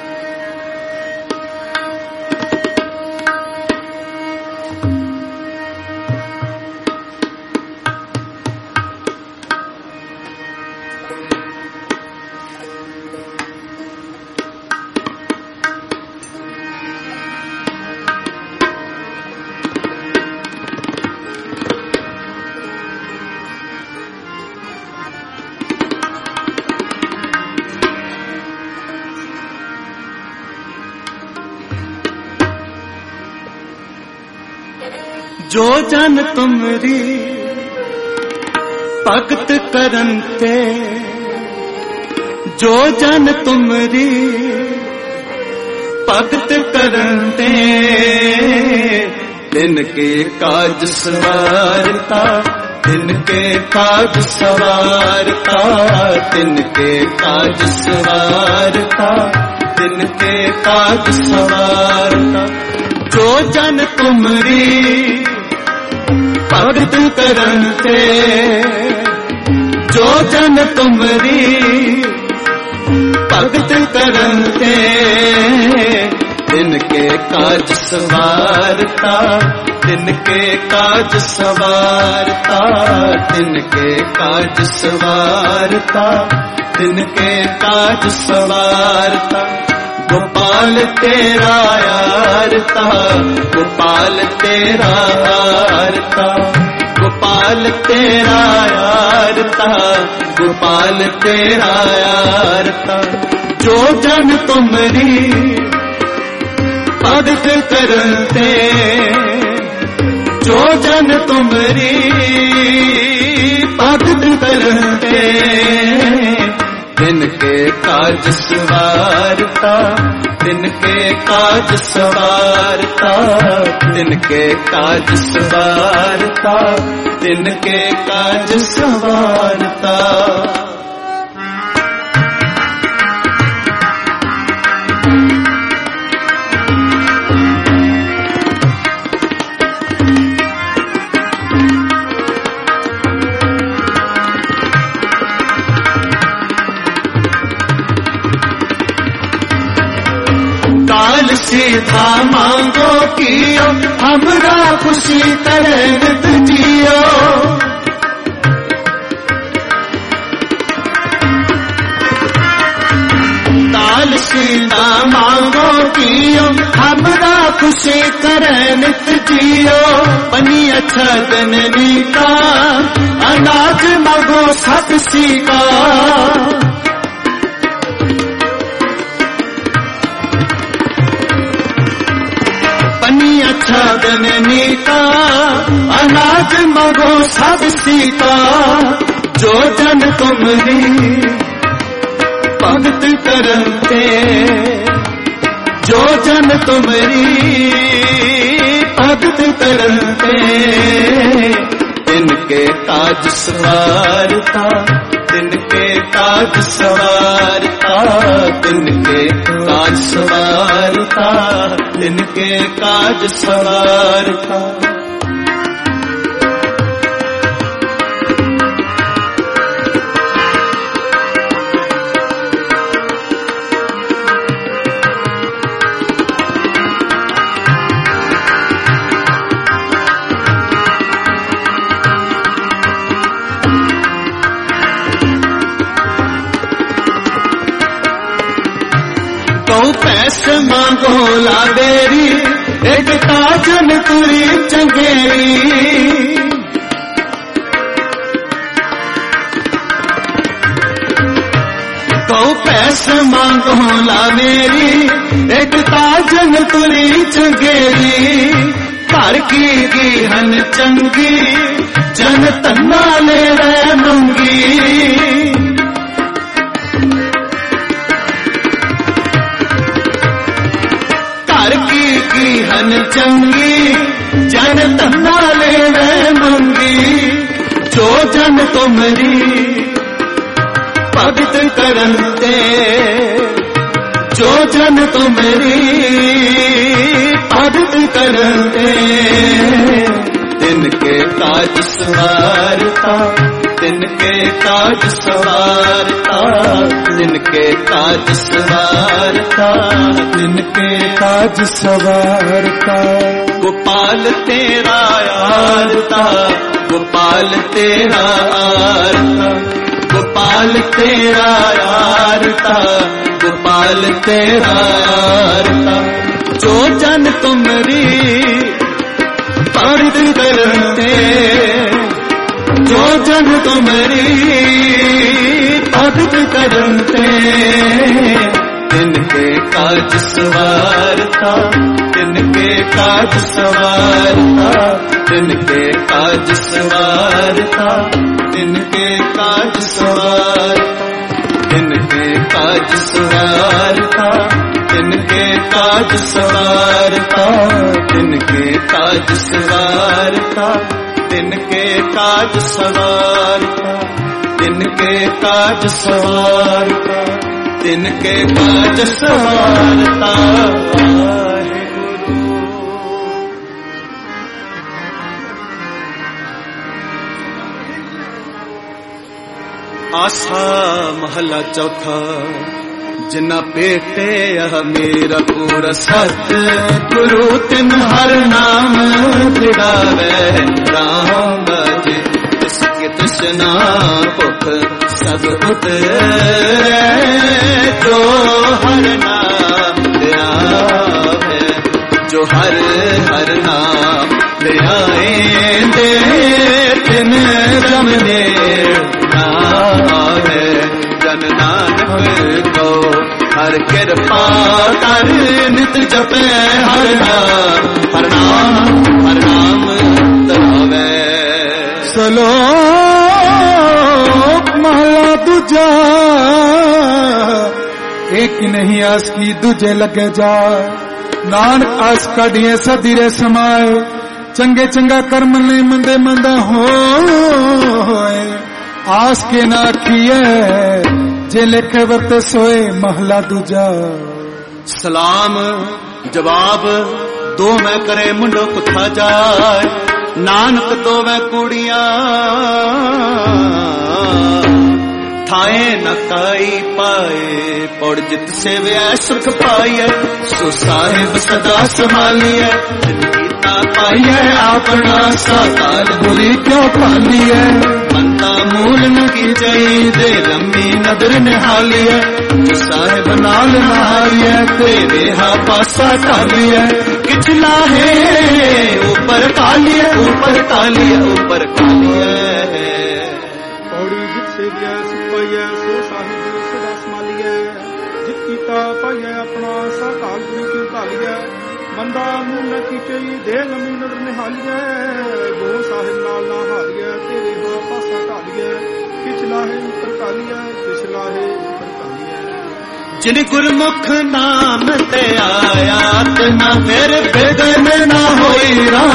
जो जन तुमरी भगत करन ते जो जन तुमरी भगत करन ते दिन के काज सवारता दिन के काज सवारता दिन के काज सवारता दिन के काज सवारता। जो जन तुमरी भगत करन ते जो जन तुमरी भगत करन ते दिन के काज सवारता दिन के काज सवारता दिन के काज सवारता दिन के काज सवारता। गोपाल तेरा यारता गोपाल तेरा यारता गोपाल तेरा यारता गोपाल तेरा यारता। जो जन तुमरी भगत करते जो जन तुमरी भगत करते दिन के काज सवारता दिन के काज सवारता दिन के काज सवारता दिन के काज सवारता। काल सीधा मांगो कियो हमरा खुशी करत जियो काल सीधा मांगो कियो हमरा खुशी करत जियो। बनी अच्छा जननी का अनाज मांगो सब सीका अच्छा जननी का अनाज मगो सब सीता। जो जन तुमरी भगत करते जो जन तुमरी भगत करते तिनके काज सवारता तिनके काज सवारता तिनके काज सवारता तिनके काज सवारता। पैसे मांगो लावेरी एक ताजन तुरी चंगेरी तो पैसे मांगो लावेरी एक ताजन तुरी चंगेरी घर की गिहन चंगी जन तन्ना ले रहे मंगी हन चंगी जन तन्ना ले वे मंगी जो जन तुमरी भगत करते जो जन तुमरी भगत करते तिनके काज सवारता तिनके काज सवारता तिनके काज सवारता तिनके काज सवारता। गोपाल तेरा आरता गोपाल तेरा आरता गोपाल तेरा आरता गोपाल तेरा आरता जो जन तुमरी भगत करते जो जन तुमरी भगत करते तिनके काज सवारता तिनके काज सवारता तिनके काज सवारता तिनके काज सवारता तिनके काज सवारता तिनके काज सवारता तिनके काज सवारता तिनके काज सवारता तिनके काज सवारता तिनके काज सवारता। आसा महला चौथा जिन्ना पेटे यह मेरा पूरा सत गुरु तिन हर नाम दिड़ावे राम बजे इसके तृष्णा भुख सब उतरे जो हर नाम दियावे जो हर हर नाम दियाए दे तिन रमने नावे जन नानक को हर कृपा कर नित जपे हर नाम हर नाम हर नाम तरावे। सलोक महला दूजा एक नहीं आस की दूजे लगे जा नानक आस काढ़िए सदीरे समाए चंगे चंगा कर्म नहीं मंदे मंदा हो आस के ना खिए जे लिखे वर्ते सोए महला दूजा। सलाम जवाब दो मैं करे मुंडो कुथा जाए नानक दो मैं कुड़ियां थाए न काई पाए पौड़ जित से वे सुख पाइए सो साहिब सदा संभालिए पाइए अपना साकाल बुरी क्यों पालिए मनता मूल न की जई दे लंबी नदर निहालिए जो साहिब नाल नहारिए तेरे हा पासा खालिए किचला है ऊपर कालिए ऊपर कालिए ऊपर कालिए पौड़ी जित से दिया सिपाहिए सो साहिब सदा संभालिए जित कीता पाइए अपना साकाल बुरी क्यों पालिए मंदा मूल की चई दे लंबी नदर निहालिए जो साहिब नाल ना हालिए तेरे हा पासा ढालिए पिछला है ऊपर कालिए पिछला है ऊपर कालिए। जिन गुरमुख नाम ते आया तना फिर बेदन ना होई रा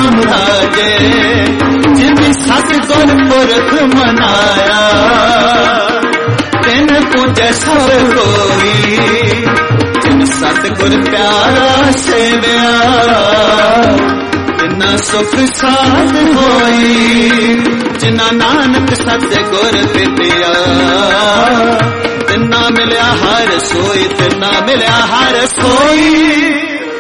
ਜੇ ਜਿਨ ਸਤਿਗੁਰ ਪੁਰਖ ਮਨਾਇਆ ਤਿਨ ਪੂਜੈ ਸਭ ਕੋਈ ਜਿਨ ਸਤਿਗੁਰ ਪਿਆਰਾ ਸੇਵਿਆ ਤਿਨਾ ਸੁਖ ਸਾਧ ਹੋਈ ਜਿਨਾ ਨਾਨਕ ਸਤਿਗੁਰ ਭੇਟਿਆ ਤਿਨਾ ਮਿਲਿਆ ਹਰ ਸੋਈ ਤਿਨਾ ਮਿਲਿਆ ਹਰ ਸੋਈ।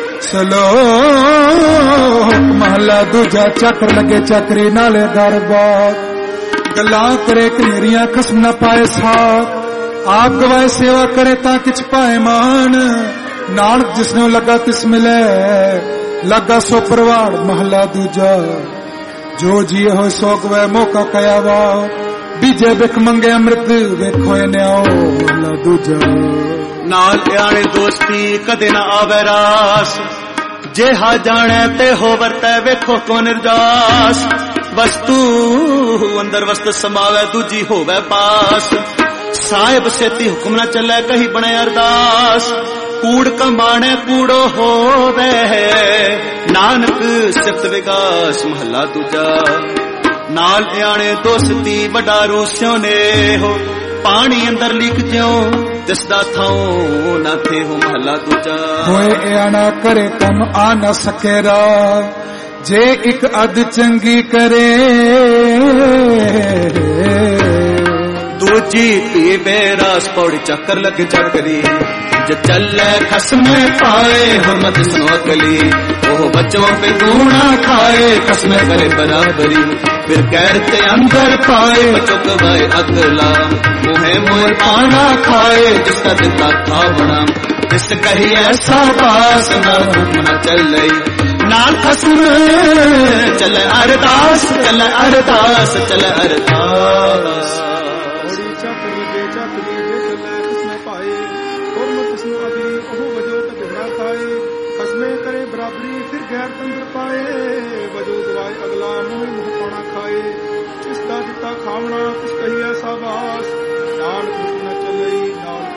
ਸਲੋਕ ਮਹਲਾ ਦੂਜਾ। ਚੱਕਰ ਲੱਗੇ ਚੱਕਰੀ ਨਾਲੇ ਦਰਬਾਰ ਗੱਲਾਂ ਕਰੇ ਘਨੇਰੀਆਂ ਖਸਮ ਨਾ ਪਾਏ ਸਾਥ ਆਪ ਗਵਾਏ ਸੇਵਾ ਕਰੇ ਤਾਂ ਕਿਛ ਪਾਏ ਮਾਨ ਨਾਨਕ ਜਿਸਨੂੰ ਲੱਗਾ ਤਿਸ ਮਿਲੇ ਲੱਗਾ ਸੋ ਪਰਵਾੜ। ਮਹਲਾ ਦੂਜਾ। ਜੋ ਜੀ ਹੋਏ ਸੋ ਗਵੇ ਮੌਕਾ ਕਇਆ ਵਾ ਬੀਜੇ ਬਿਖ ਮੰਗੇ ਅੰਮ੍ਰਿਤ ਵੇਖੋ ਨਿਆਓ। ਮਹਲਾ ਦੂਜਾ। ਨਾਲ ਆਣੇ ਦੋਸਤੀ ਕਦੇ ਨਾ ਆਵੇ ਰਾਸ ਜਿਹਾ ਜਾਣੈ ਤੇ ਹੋ ਵਰਤੈ ਵੇਖੋ ਕੋ ਨਿਰਜਾਸ। ਵਸਤੂ ਅੰਦਰ ਵਸਤ ਸਮਾਵੇ ਦੂਜੀ ਹੋਵੇ ਪਾਸ ਸਾਹਿਬ ਸੇਤੀ ਹੁਕਮ ਨਾ ਚੱਲੇ ਕਹੀ ਬਣੇ ਅਰਦਾਸ। ਕੂੜ ਕਮਾਣੇ ਕੂੜੋ ਹੋਵੇ ਨਾਨਕ ਸਿਫਤ ਵਿਕਾਸ। ਮਹਲਾ ਦੂਜਾ। ਨਾਲ ਆਣੇ ਦੋਸਤੀ ਵੱਡਾ ਰੂਸਿਓ ਨੇ ਹੋ ਪਾਣੀ ਅੰਦਰ ਲਿਖ ਜਿਉ ਦਿਸਦਾ ਥਾਉ ਨਾ ਥੇ ਹੋ। ਮਹਲਾ ਦੂਜਾ। ਹੋਏ ਆਣਾ ਕਰੇ ਕੰਮ ਆ ਨਾ ਸਕੇ ਰਾ ਜੇ ਇੱਕ ਅੱਧ ਚੰਗੀ ਕਰੇ ਦੂਜੀ ਪੀਵੇ ਰਾਸ ਪੌੜੀ ਚੱਕਰ ਲੱਗੇ ਚੱਕਰੀ ਜੇ ਚੱਲੇ ਖਸਮੇ ਪਾਏ ਹਮਦ ਸਨੋਕਲੀ ਉਹ ਬੱਚੋਂ पे दूना खाए खसमे करे बराबरी फिर कहते अंदर पाए बच्चों कबाए अगला मुहे मोर पाना खाए जिसका दिता था बना जिस कही ऐसा पास ना न चले नाल खसम चले अरदास चले अरदास चले अरदास। गैर तंत्र पाए वजो गवाए अगला मुंह मुंह पाना खाए जिसका दिता खावना किस कही ऐसा बास नानक हुक्म न चले नानक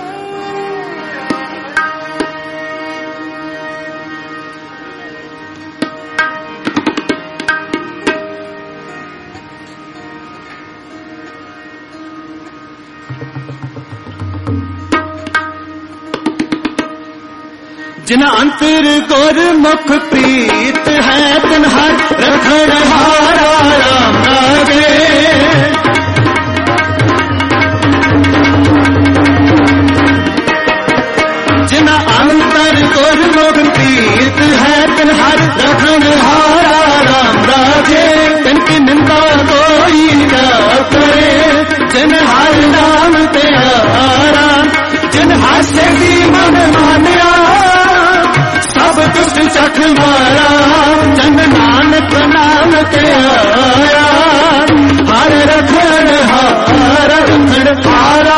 जिन अंतर गुर मुख प्रीत है तिन हर रखण हारा राम लागे। जिन अंतर गुर मुख प्रीत है तिन हर रखण हारा राम लागे। तिनकी निंदा कोई न करे जिन हर नाम प्यारा जिन हास्य की मन मानिया सब दुष्ट चख मारा जन नानक नाम के आया हर रखण हारा रखण हारा।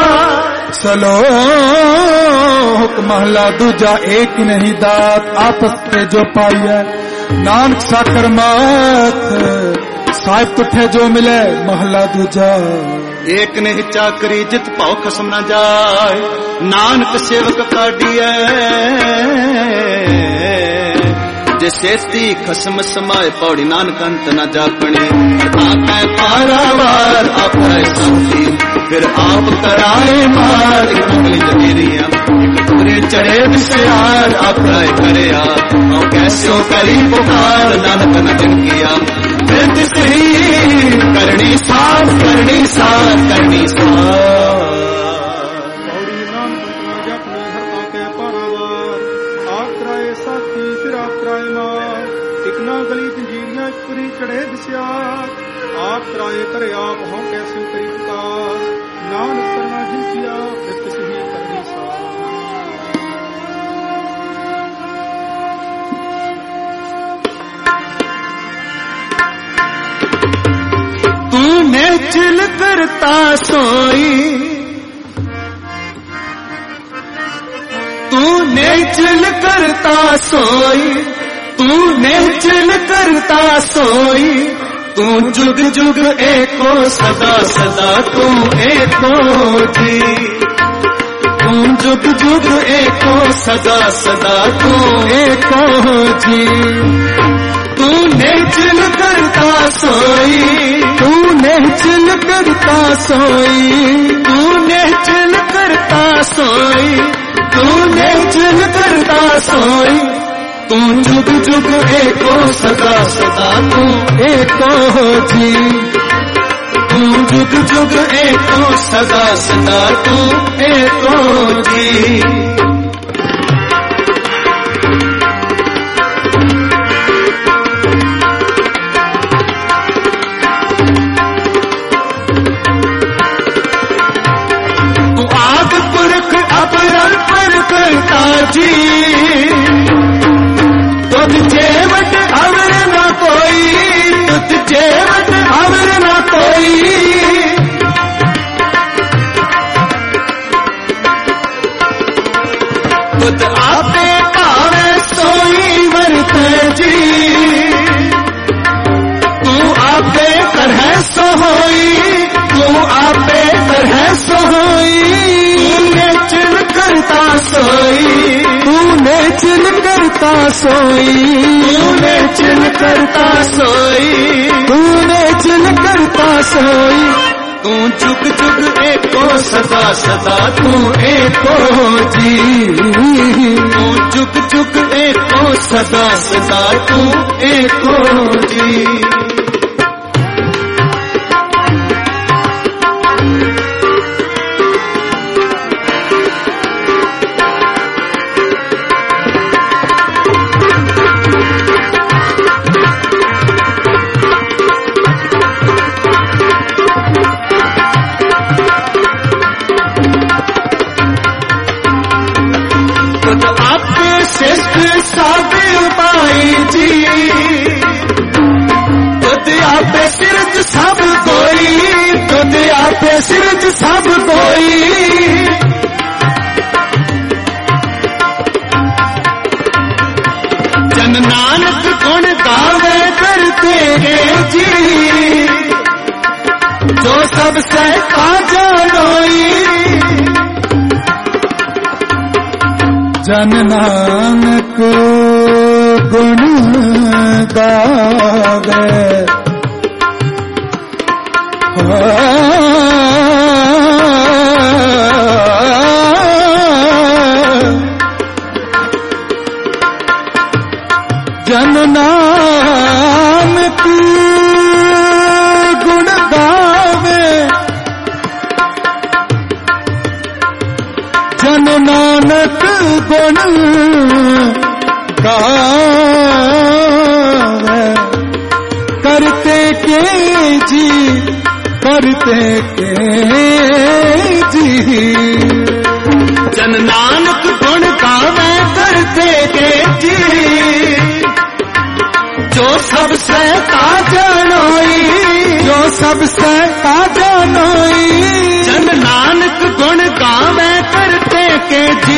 सलोक महला दूजा। एक नहीं दात आपस पे जो पाइए नानक साकर मात साहिब तुठे जो मिले। महला दूजा। एक नहीं चाकरी जित पाओ खसम न जाए नानक सेवक काटिए जे सेती खसम समाए पौड़ी नानक अंत न जापने। आपै पारावार आपै संती फिर आप कराए मार मंगली जमीरिया एक पूरे चढ़े विषयार आपै करे आप कैसो करी पुकार नानक न जिनकिया वृद्ध सही करनी साफ करनी साफ करनी साफ। पौड़ी नानक जपने हरता के पारावार आप कराए साथी फिर आप कराए मार इकना गली जंजीरियां पूरी चढ़े दिसियार आप कराए करे आप हो कैसे करी पुकार नानक करना जिनकिया वृद्ध सही करनी साफ। तूने चिल करता सोई तूने चिल करता सोई तूने चिल करता सोई तू जुग जुग एको सदा सदा तू एको जी तू जुग जुग एको सदा सदा तू एको जी तूने चिल निश्चल करता सोई, तू निश्चल करता सोई, तू निश्चल करता सोई, तू जुग जुग एको सदा सदा तू एको जी, तू जुग जुग एको सदा सदा तू एको जी। तू आद पुरख अपरंपर करता जी, तुझ जेवट अवर न कोई, तुझ जेवट अवर न कोई, तुझ आपे भावे सोई वर्त जी, तू आपे करह सोई, तू आपे करह सोई, तूने चिल करता सोई, तूने चिल करता सोई, तूने चिल करता सोई, तूने चिल करता सोई, तू जुग जुग एको सदा सदा तू एको जी, तू जुग जुग एको सदा सदा तू एको जी। सब कोई तुझ आपे सिरज सब कोई, जन नानक गुण गावे करते गे जी, जो सब सहता जानोई, जन नानक गुण गावे जन नानक गुण गावे, जन नानक गुण गावे, करते के जी करते के जी, जन नानक गुण गावे करते के जी, जो सब सहता जानोई, जो सब सहता जानोई, जन नानक गुण गावे करते के जी,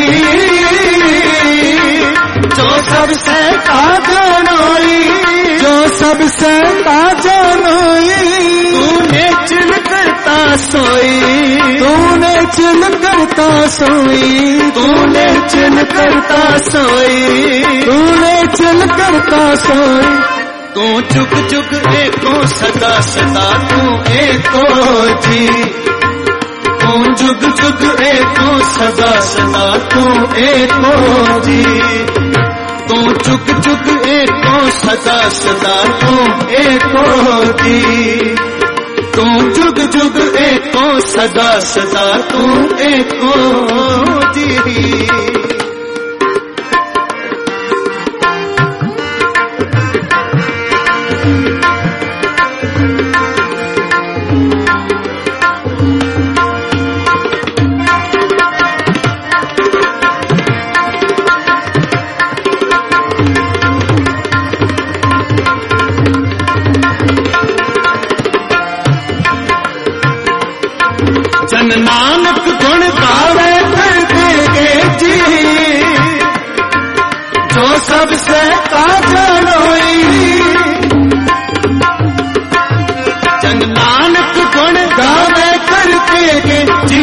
जो सब सहता जानोई, जो सब सहता जानोई, तूने चिल करता सोई, तूने चिल करता सोई, तूने चिल करता सोई, तूने चिल करता सोई, तू चुक चुक एको सदा सदा तू एको जी, तू जुग जुग एको सदा सदा तू एको जी, तू चुक चुक एको सदा सदा तू एको जी, तू जुग जुग एको सदा सदा तू एको जी। जन नानक गुण गावे करते गे जी, जो सब सहता जानोई, जन नानक गुण गावे करते गे जी,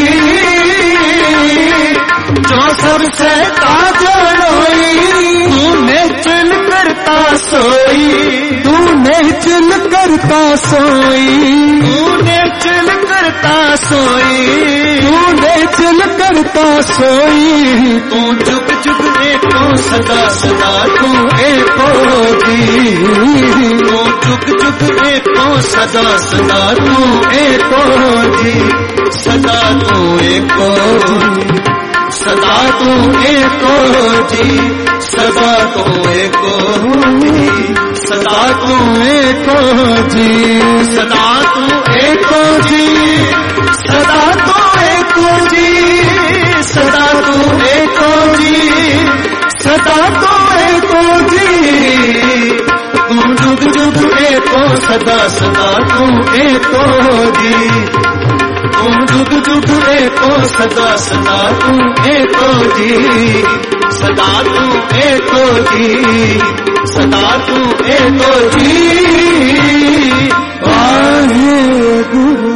जो सब सहता जानोई, तूने चिल करता सोई, तूने निश्चल करता सोई, तू निश्चल करता सोई, तू निश्चल करता सोई, तू जुग जुग एको सदा सदा तू एको जी, तू जुग जुग एको सदा सदा तू एको जी, सदा तू एको जी, सदा तू एको जी, सदा तू एको जी, सदा तू एको जी, सदा तू एको जी, सदा तू एको जी, सदा तू एको जी, सदा तू एको जी, तू जुग जुग एको सदा सदा तू एको जी, तू जुग जुग एको सदा सदा तू एको जी, सदा तू एको जी, सदा तू एको जी। वाहेगुरु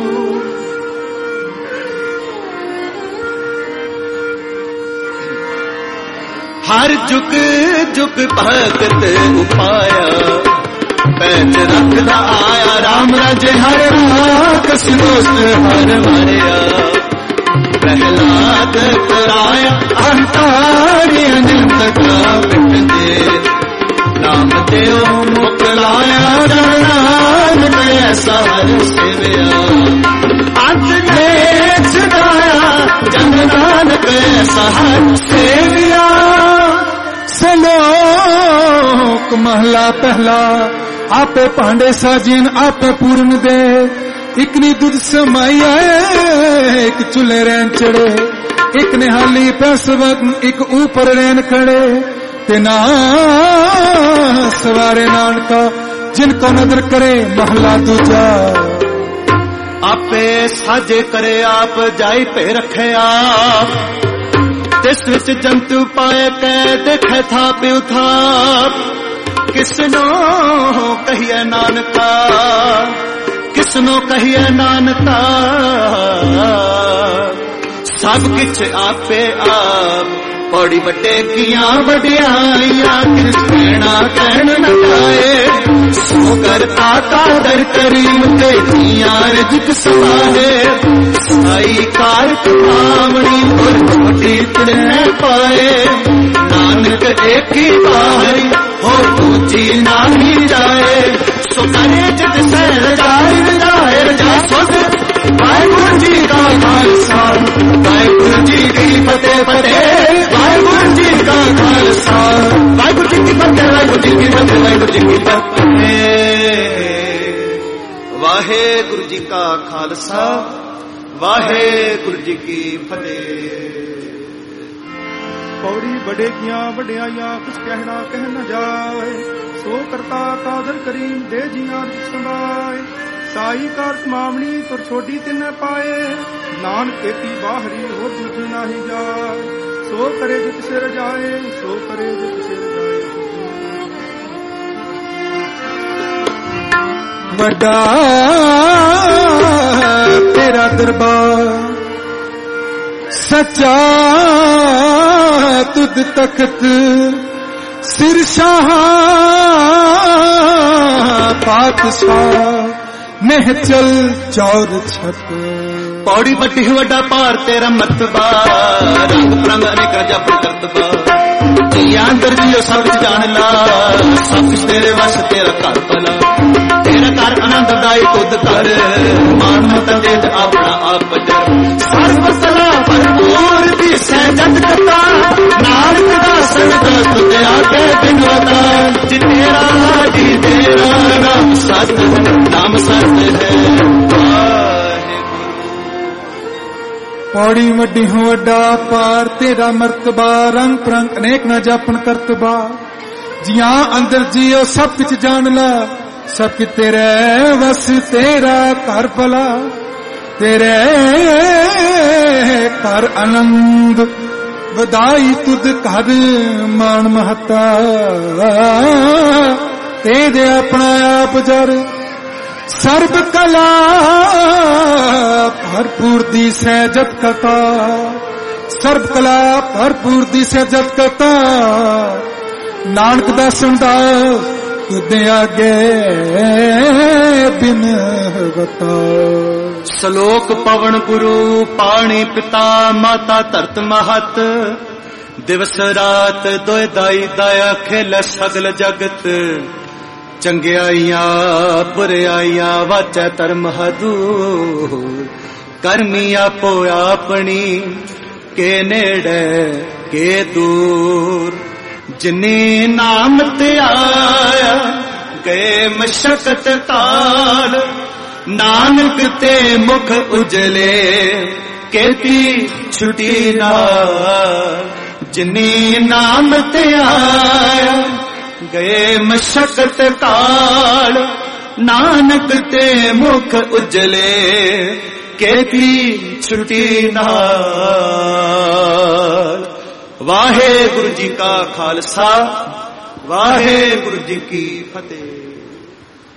हर जुग जुग भगत उपाया, पैच रखदा आया राम राजे हर राखस दोस्त हर मारिया, प्रहलाद कराया अहंकारी अनंत का पिट दे, नाम देव मुकलाया नानक ऐसा हर सेवया, अंत ने छुड़ाया जन नानक ऐसा हर सेवया। सलोक महला पहला, आपे पांडे साजिन आपे पूर्ण दे, एक नी दुध समाया एक चूल्हे रैन चढ़े, एक ने हाली पैसवत एक ऊपर रैन खड़े, ते ना सवारे नानका जिनको नजर करे महला दूजा, आपे साजे करे आप जाई पे रखे आप, तिस विच जंतु पाए कै देखे था प्यू था, किसनो कहिए नानका, किसनो कहिए नानका, सब किछ आपे आप, पौड़ी बटे किया बड़ियाइया, किस कहना कहन न जाए, सो करता कादर करीम ते जिया रिजक सवारे, साई कार पावनी और छोटी तिने पाए, नानक एक ही बारी हो दूजी नाही जाए, सो करे जित सैर जाए रजाए रजा सुध, वाहिगुरु जी का खालसा वाहिगुरु जी की फतेह फतेह, वाहिगुरु जी का खालसा वाहिगुरु जी की फतेह, वाहिगुरु जी की फतेह, वाहिगुरु जी की फतेह, वाहिगुरु जी का खालसा वाहिगुरु जी की फतेह। पौड़ी बड़े किया बड़ियाइया, कुछ कहना कह न जाए, सो करता कादर करीम दे जिया समाए, साई कार मामनी तुर छोटी तिन पाए, नानक की बाहरी हो दूज नाही जाए, सो करे जित सिर जाए, सो करे जित सिर जाए। वड्डा तेरा दरबार सच्चा तुद तख्त, सिर शाह पातशाह निहचल चौर छत, पौड़ी बटी वड्डा पार तेरा मतबा, रंग प्रंग अनेक जप करतबा, जिया अंदर जियो सब जान ला, सब कुछ तेरे वश तेरा घर भला, तेरा घर आनंददाई खुद कर, मान मत देत अपना आप जर, सर्व सला भरपूर दी सहजत कथा, नानक दा संगत तुते आके बिनवता, जी तेरा जी तेरा नाम सत नाम सत है। पौड़ी वड्डी हो वड्डा पार तेरा मर्तबा, रंग प्रंग अनेक न जापन करतबा, जिया अंदर जियो सब कुछ जान ला, सब कि तेरे वस तेरा घर भला, तेरे घर आनंद वदाई तुद घर मान महता, तेरे अपना आप जर सर्व कला भरपूर दी सहजत कथा, सर्व कला भरपूर दी सहजत कथा, नानक दर्शन दा ਦੇ ਆਗੇ ਬਿਨ ਵਤਾ। ਸ਼ਲੋਕ ਪਵਨ ਗੁਰੂ ਪਾਣੀ ਪਿਤਾ ਮਾਤਾ ਧਰਤ ਮਹਤ ਦਿਵਸ ਰਾਤ ਦੋਇ ਦਾਈ ਦਇਆ ਖੇਲ ਸਗਲ ਜਗਤ ਚੰਗਿਆਈਆਂ ਬੁਰਿਆਈਆਂ ਵਾਚੈ ਧਰਮ ਹਦੂਰ ਕਰਮੀ ਆਪੋ ਆਪਣੀ ਕੇ ਨੇੜੇ ਕੇ ਦੂਰ ਜਿਨੇ ਨਾਮ ਤੇ ਆਇਆ ਗਏ ਮਸ਼ਕਤ ਕਾਲ ਨਾਨਕ ਤੇ ਮੁਖ ਉਜਲੇ ਕੇਤੀ ਛੁਟੀ ਨਾਲ ਜਿਨੇ ਨਾਮ ਤੇ ਆਇਆ ਗਏ ਮਸ਼ਕਤ ਕਾਲ ਨਾਨਕ ਤੇ ਮੁਖ ਉਜਲੇ ਕੇਤੀ ਛੁਟੀ ਨਾਲ। ਵਾਹਿਗੁਰੂ ਜੀ ਕਾ ਖਾਲਸਾ ਵਾਹਿਗੁਰੂ ਜੀ ਕੀ ਫਤਿਹ।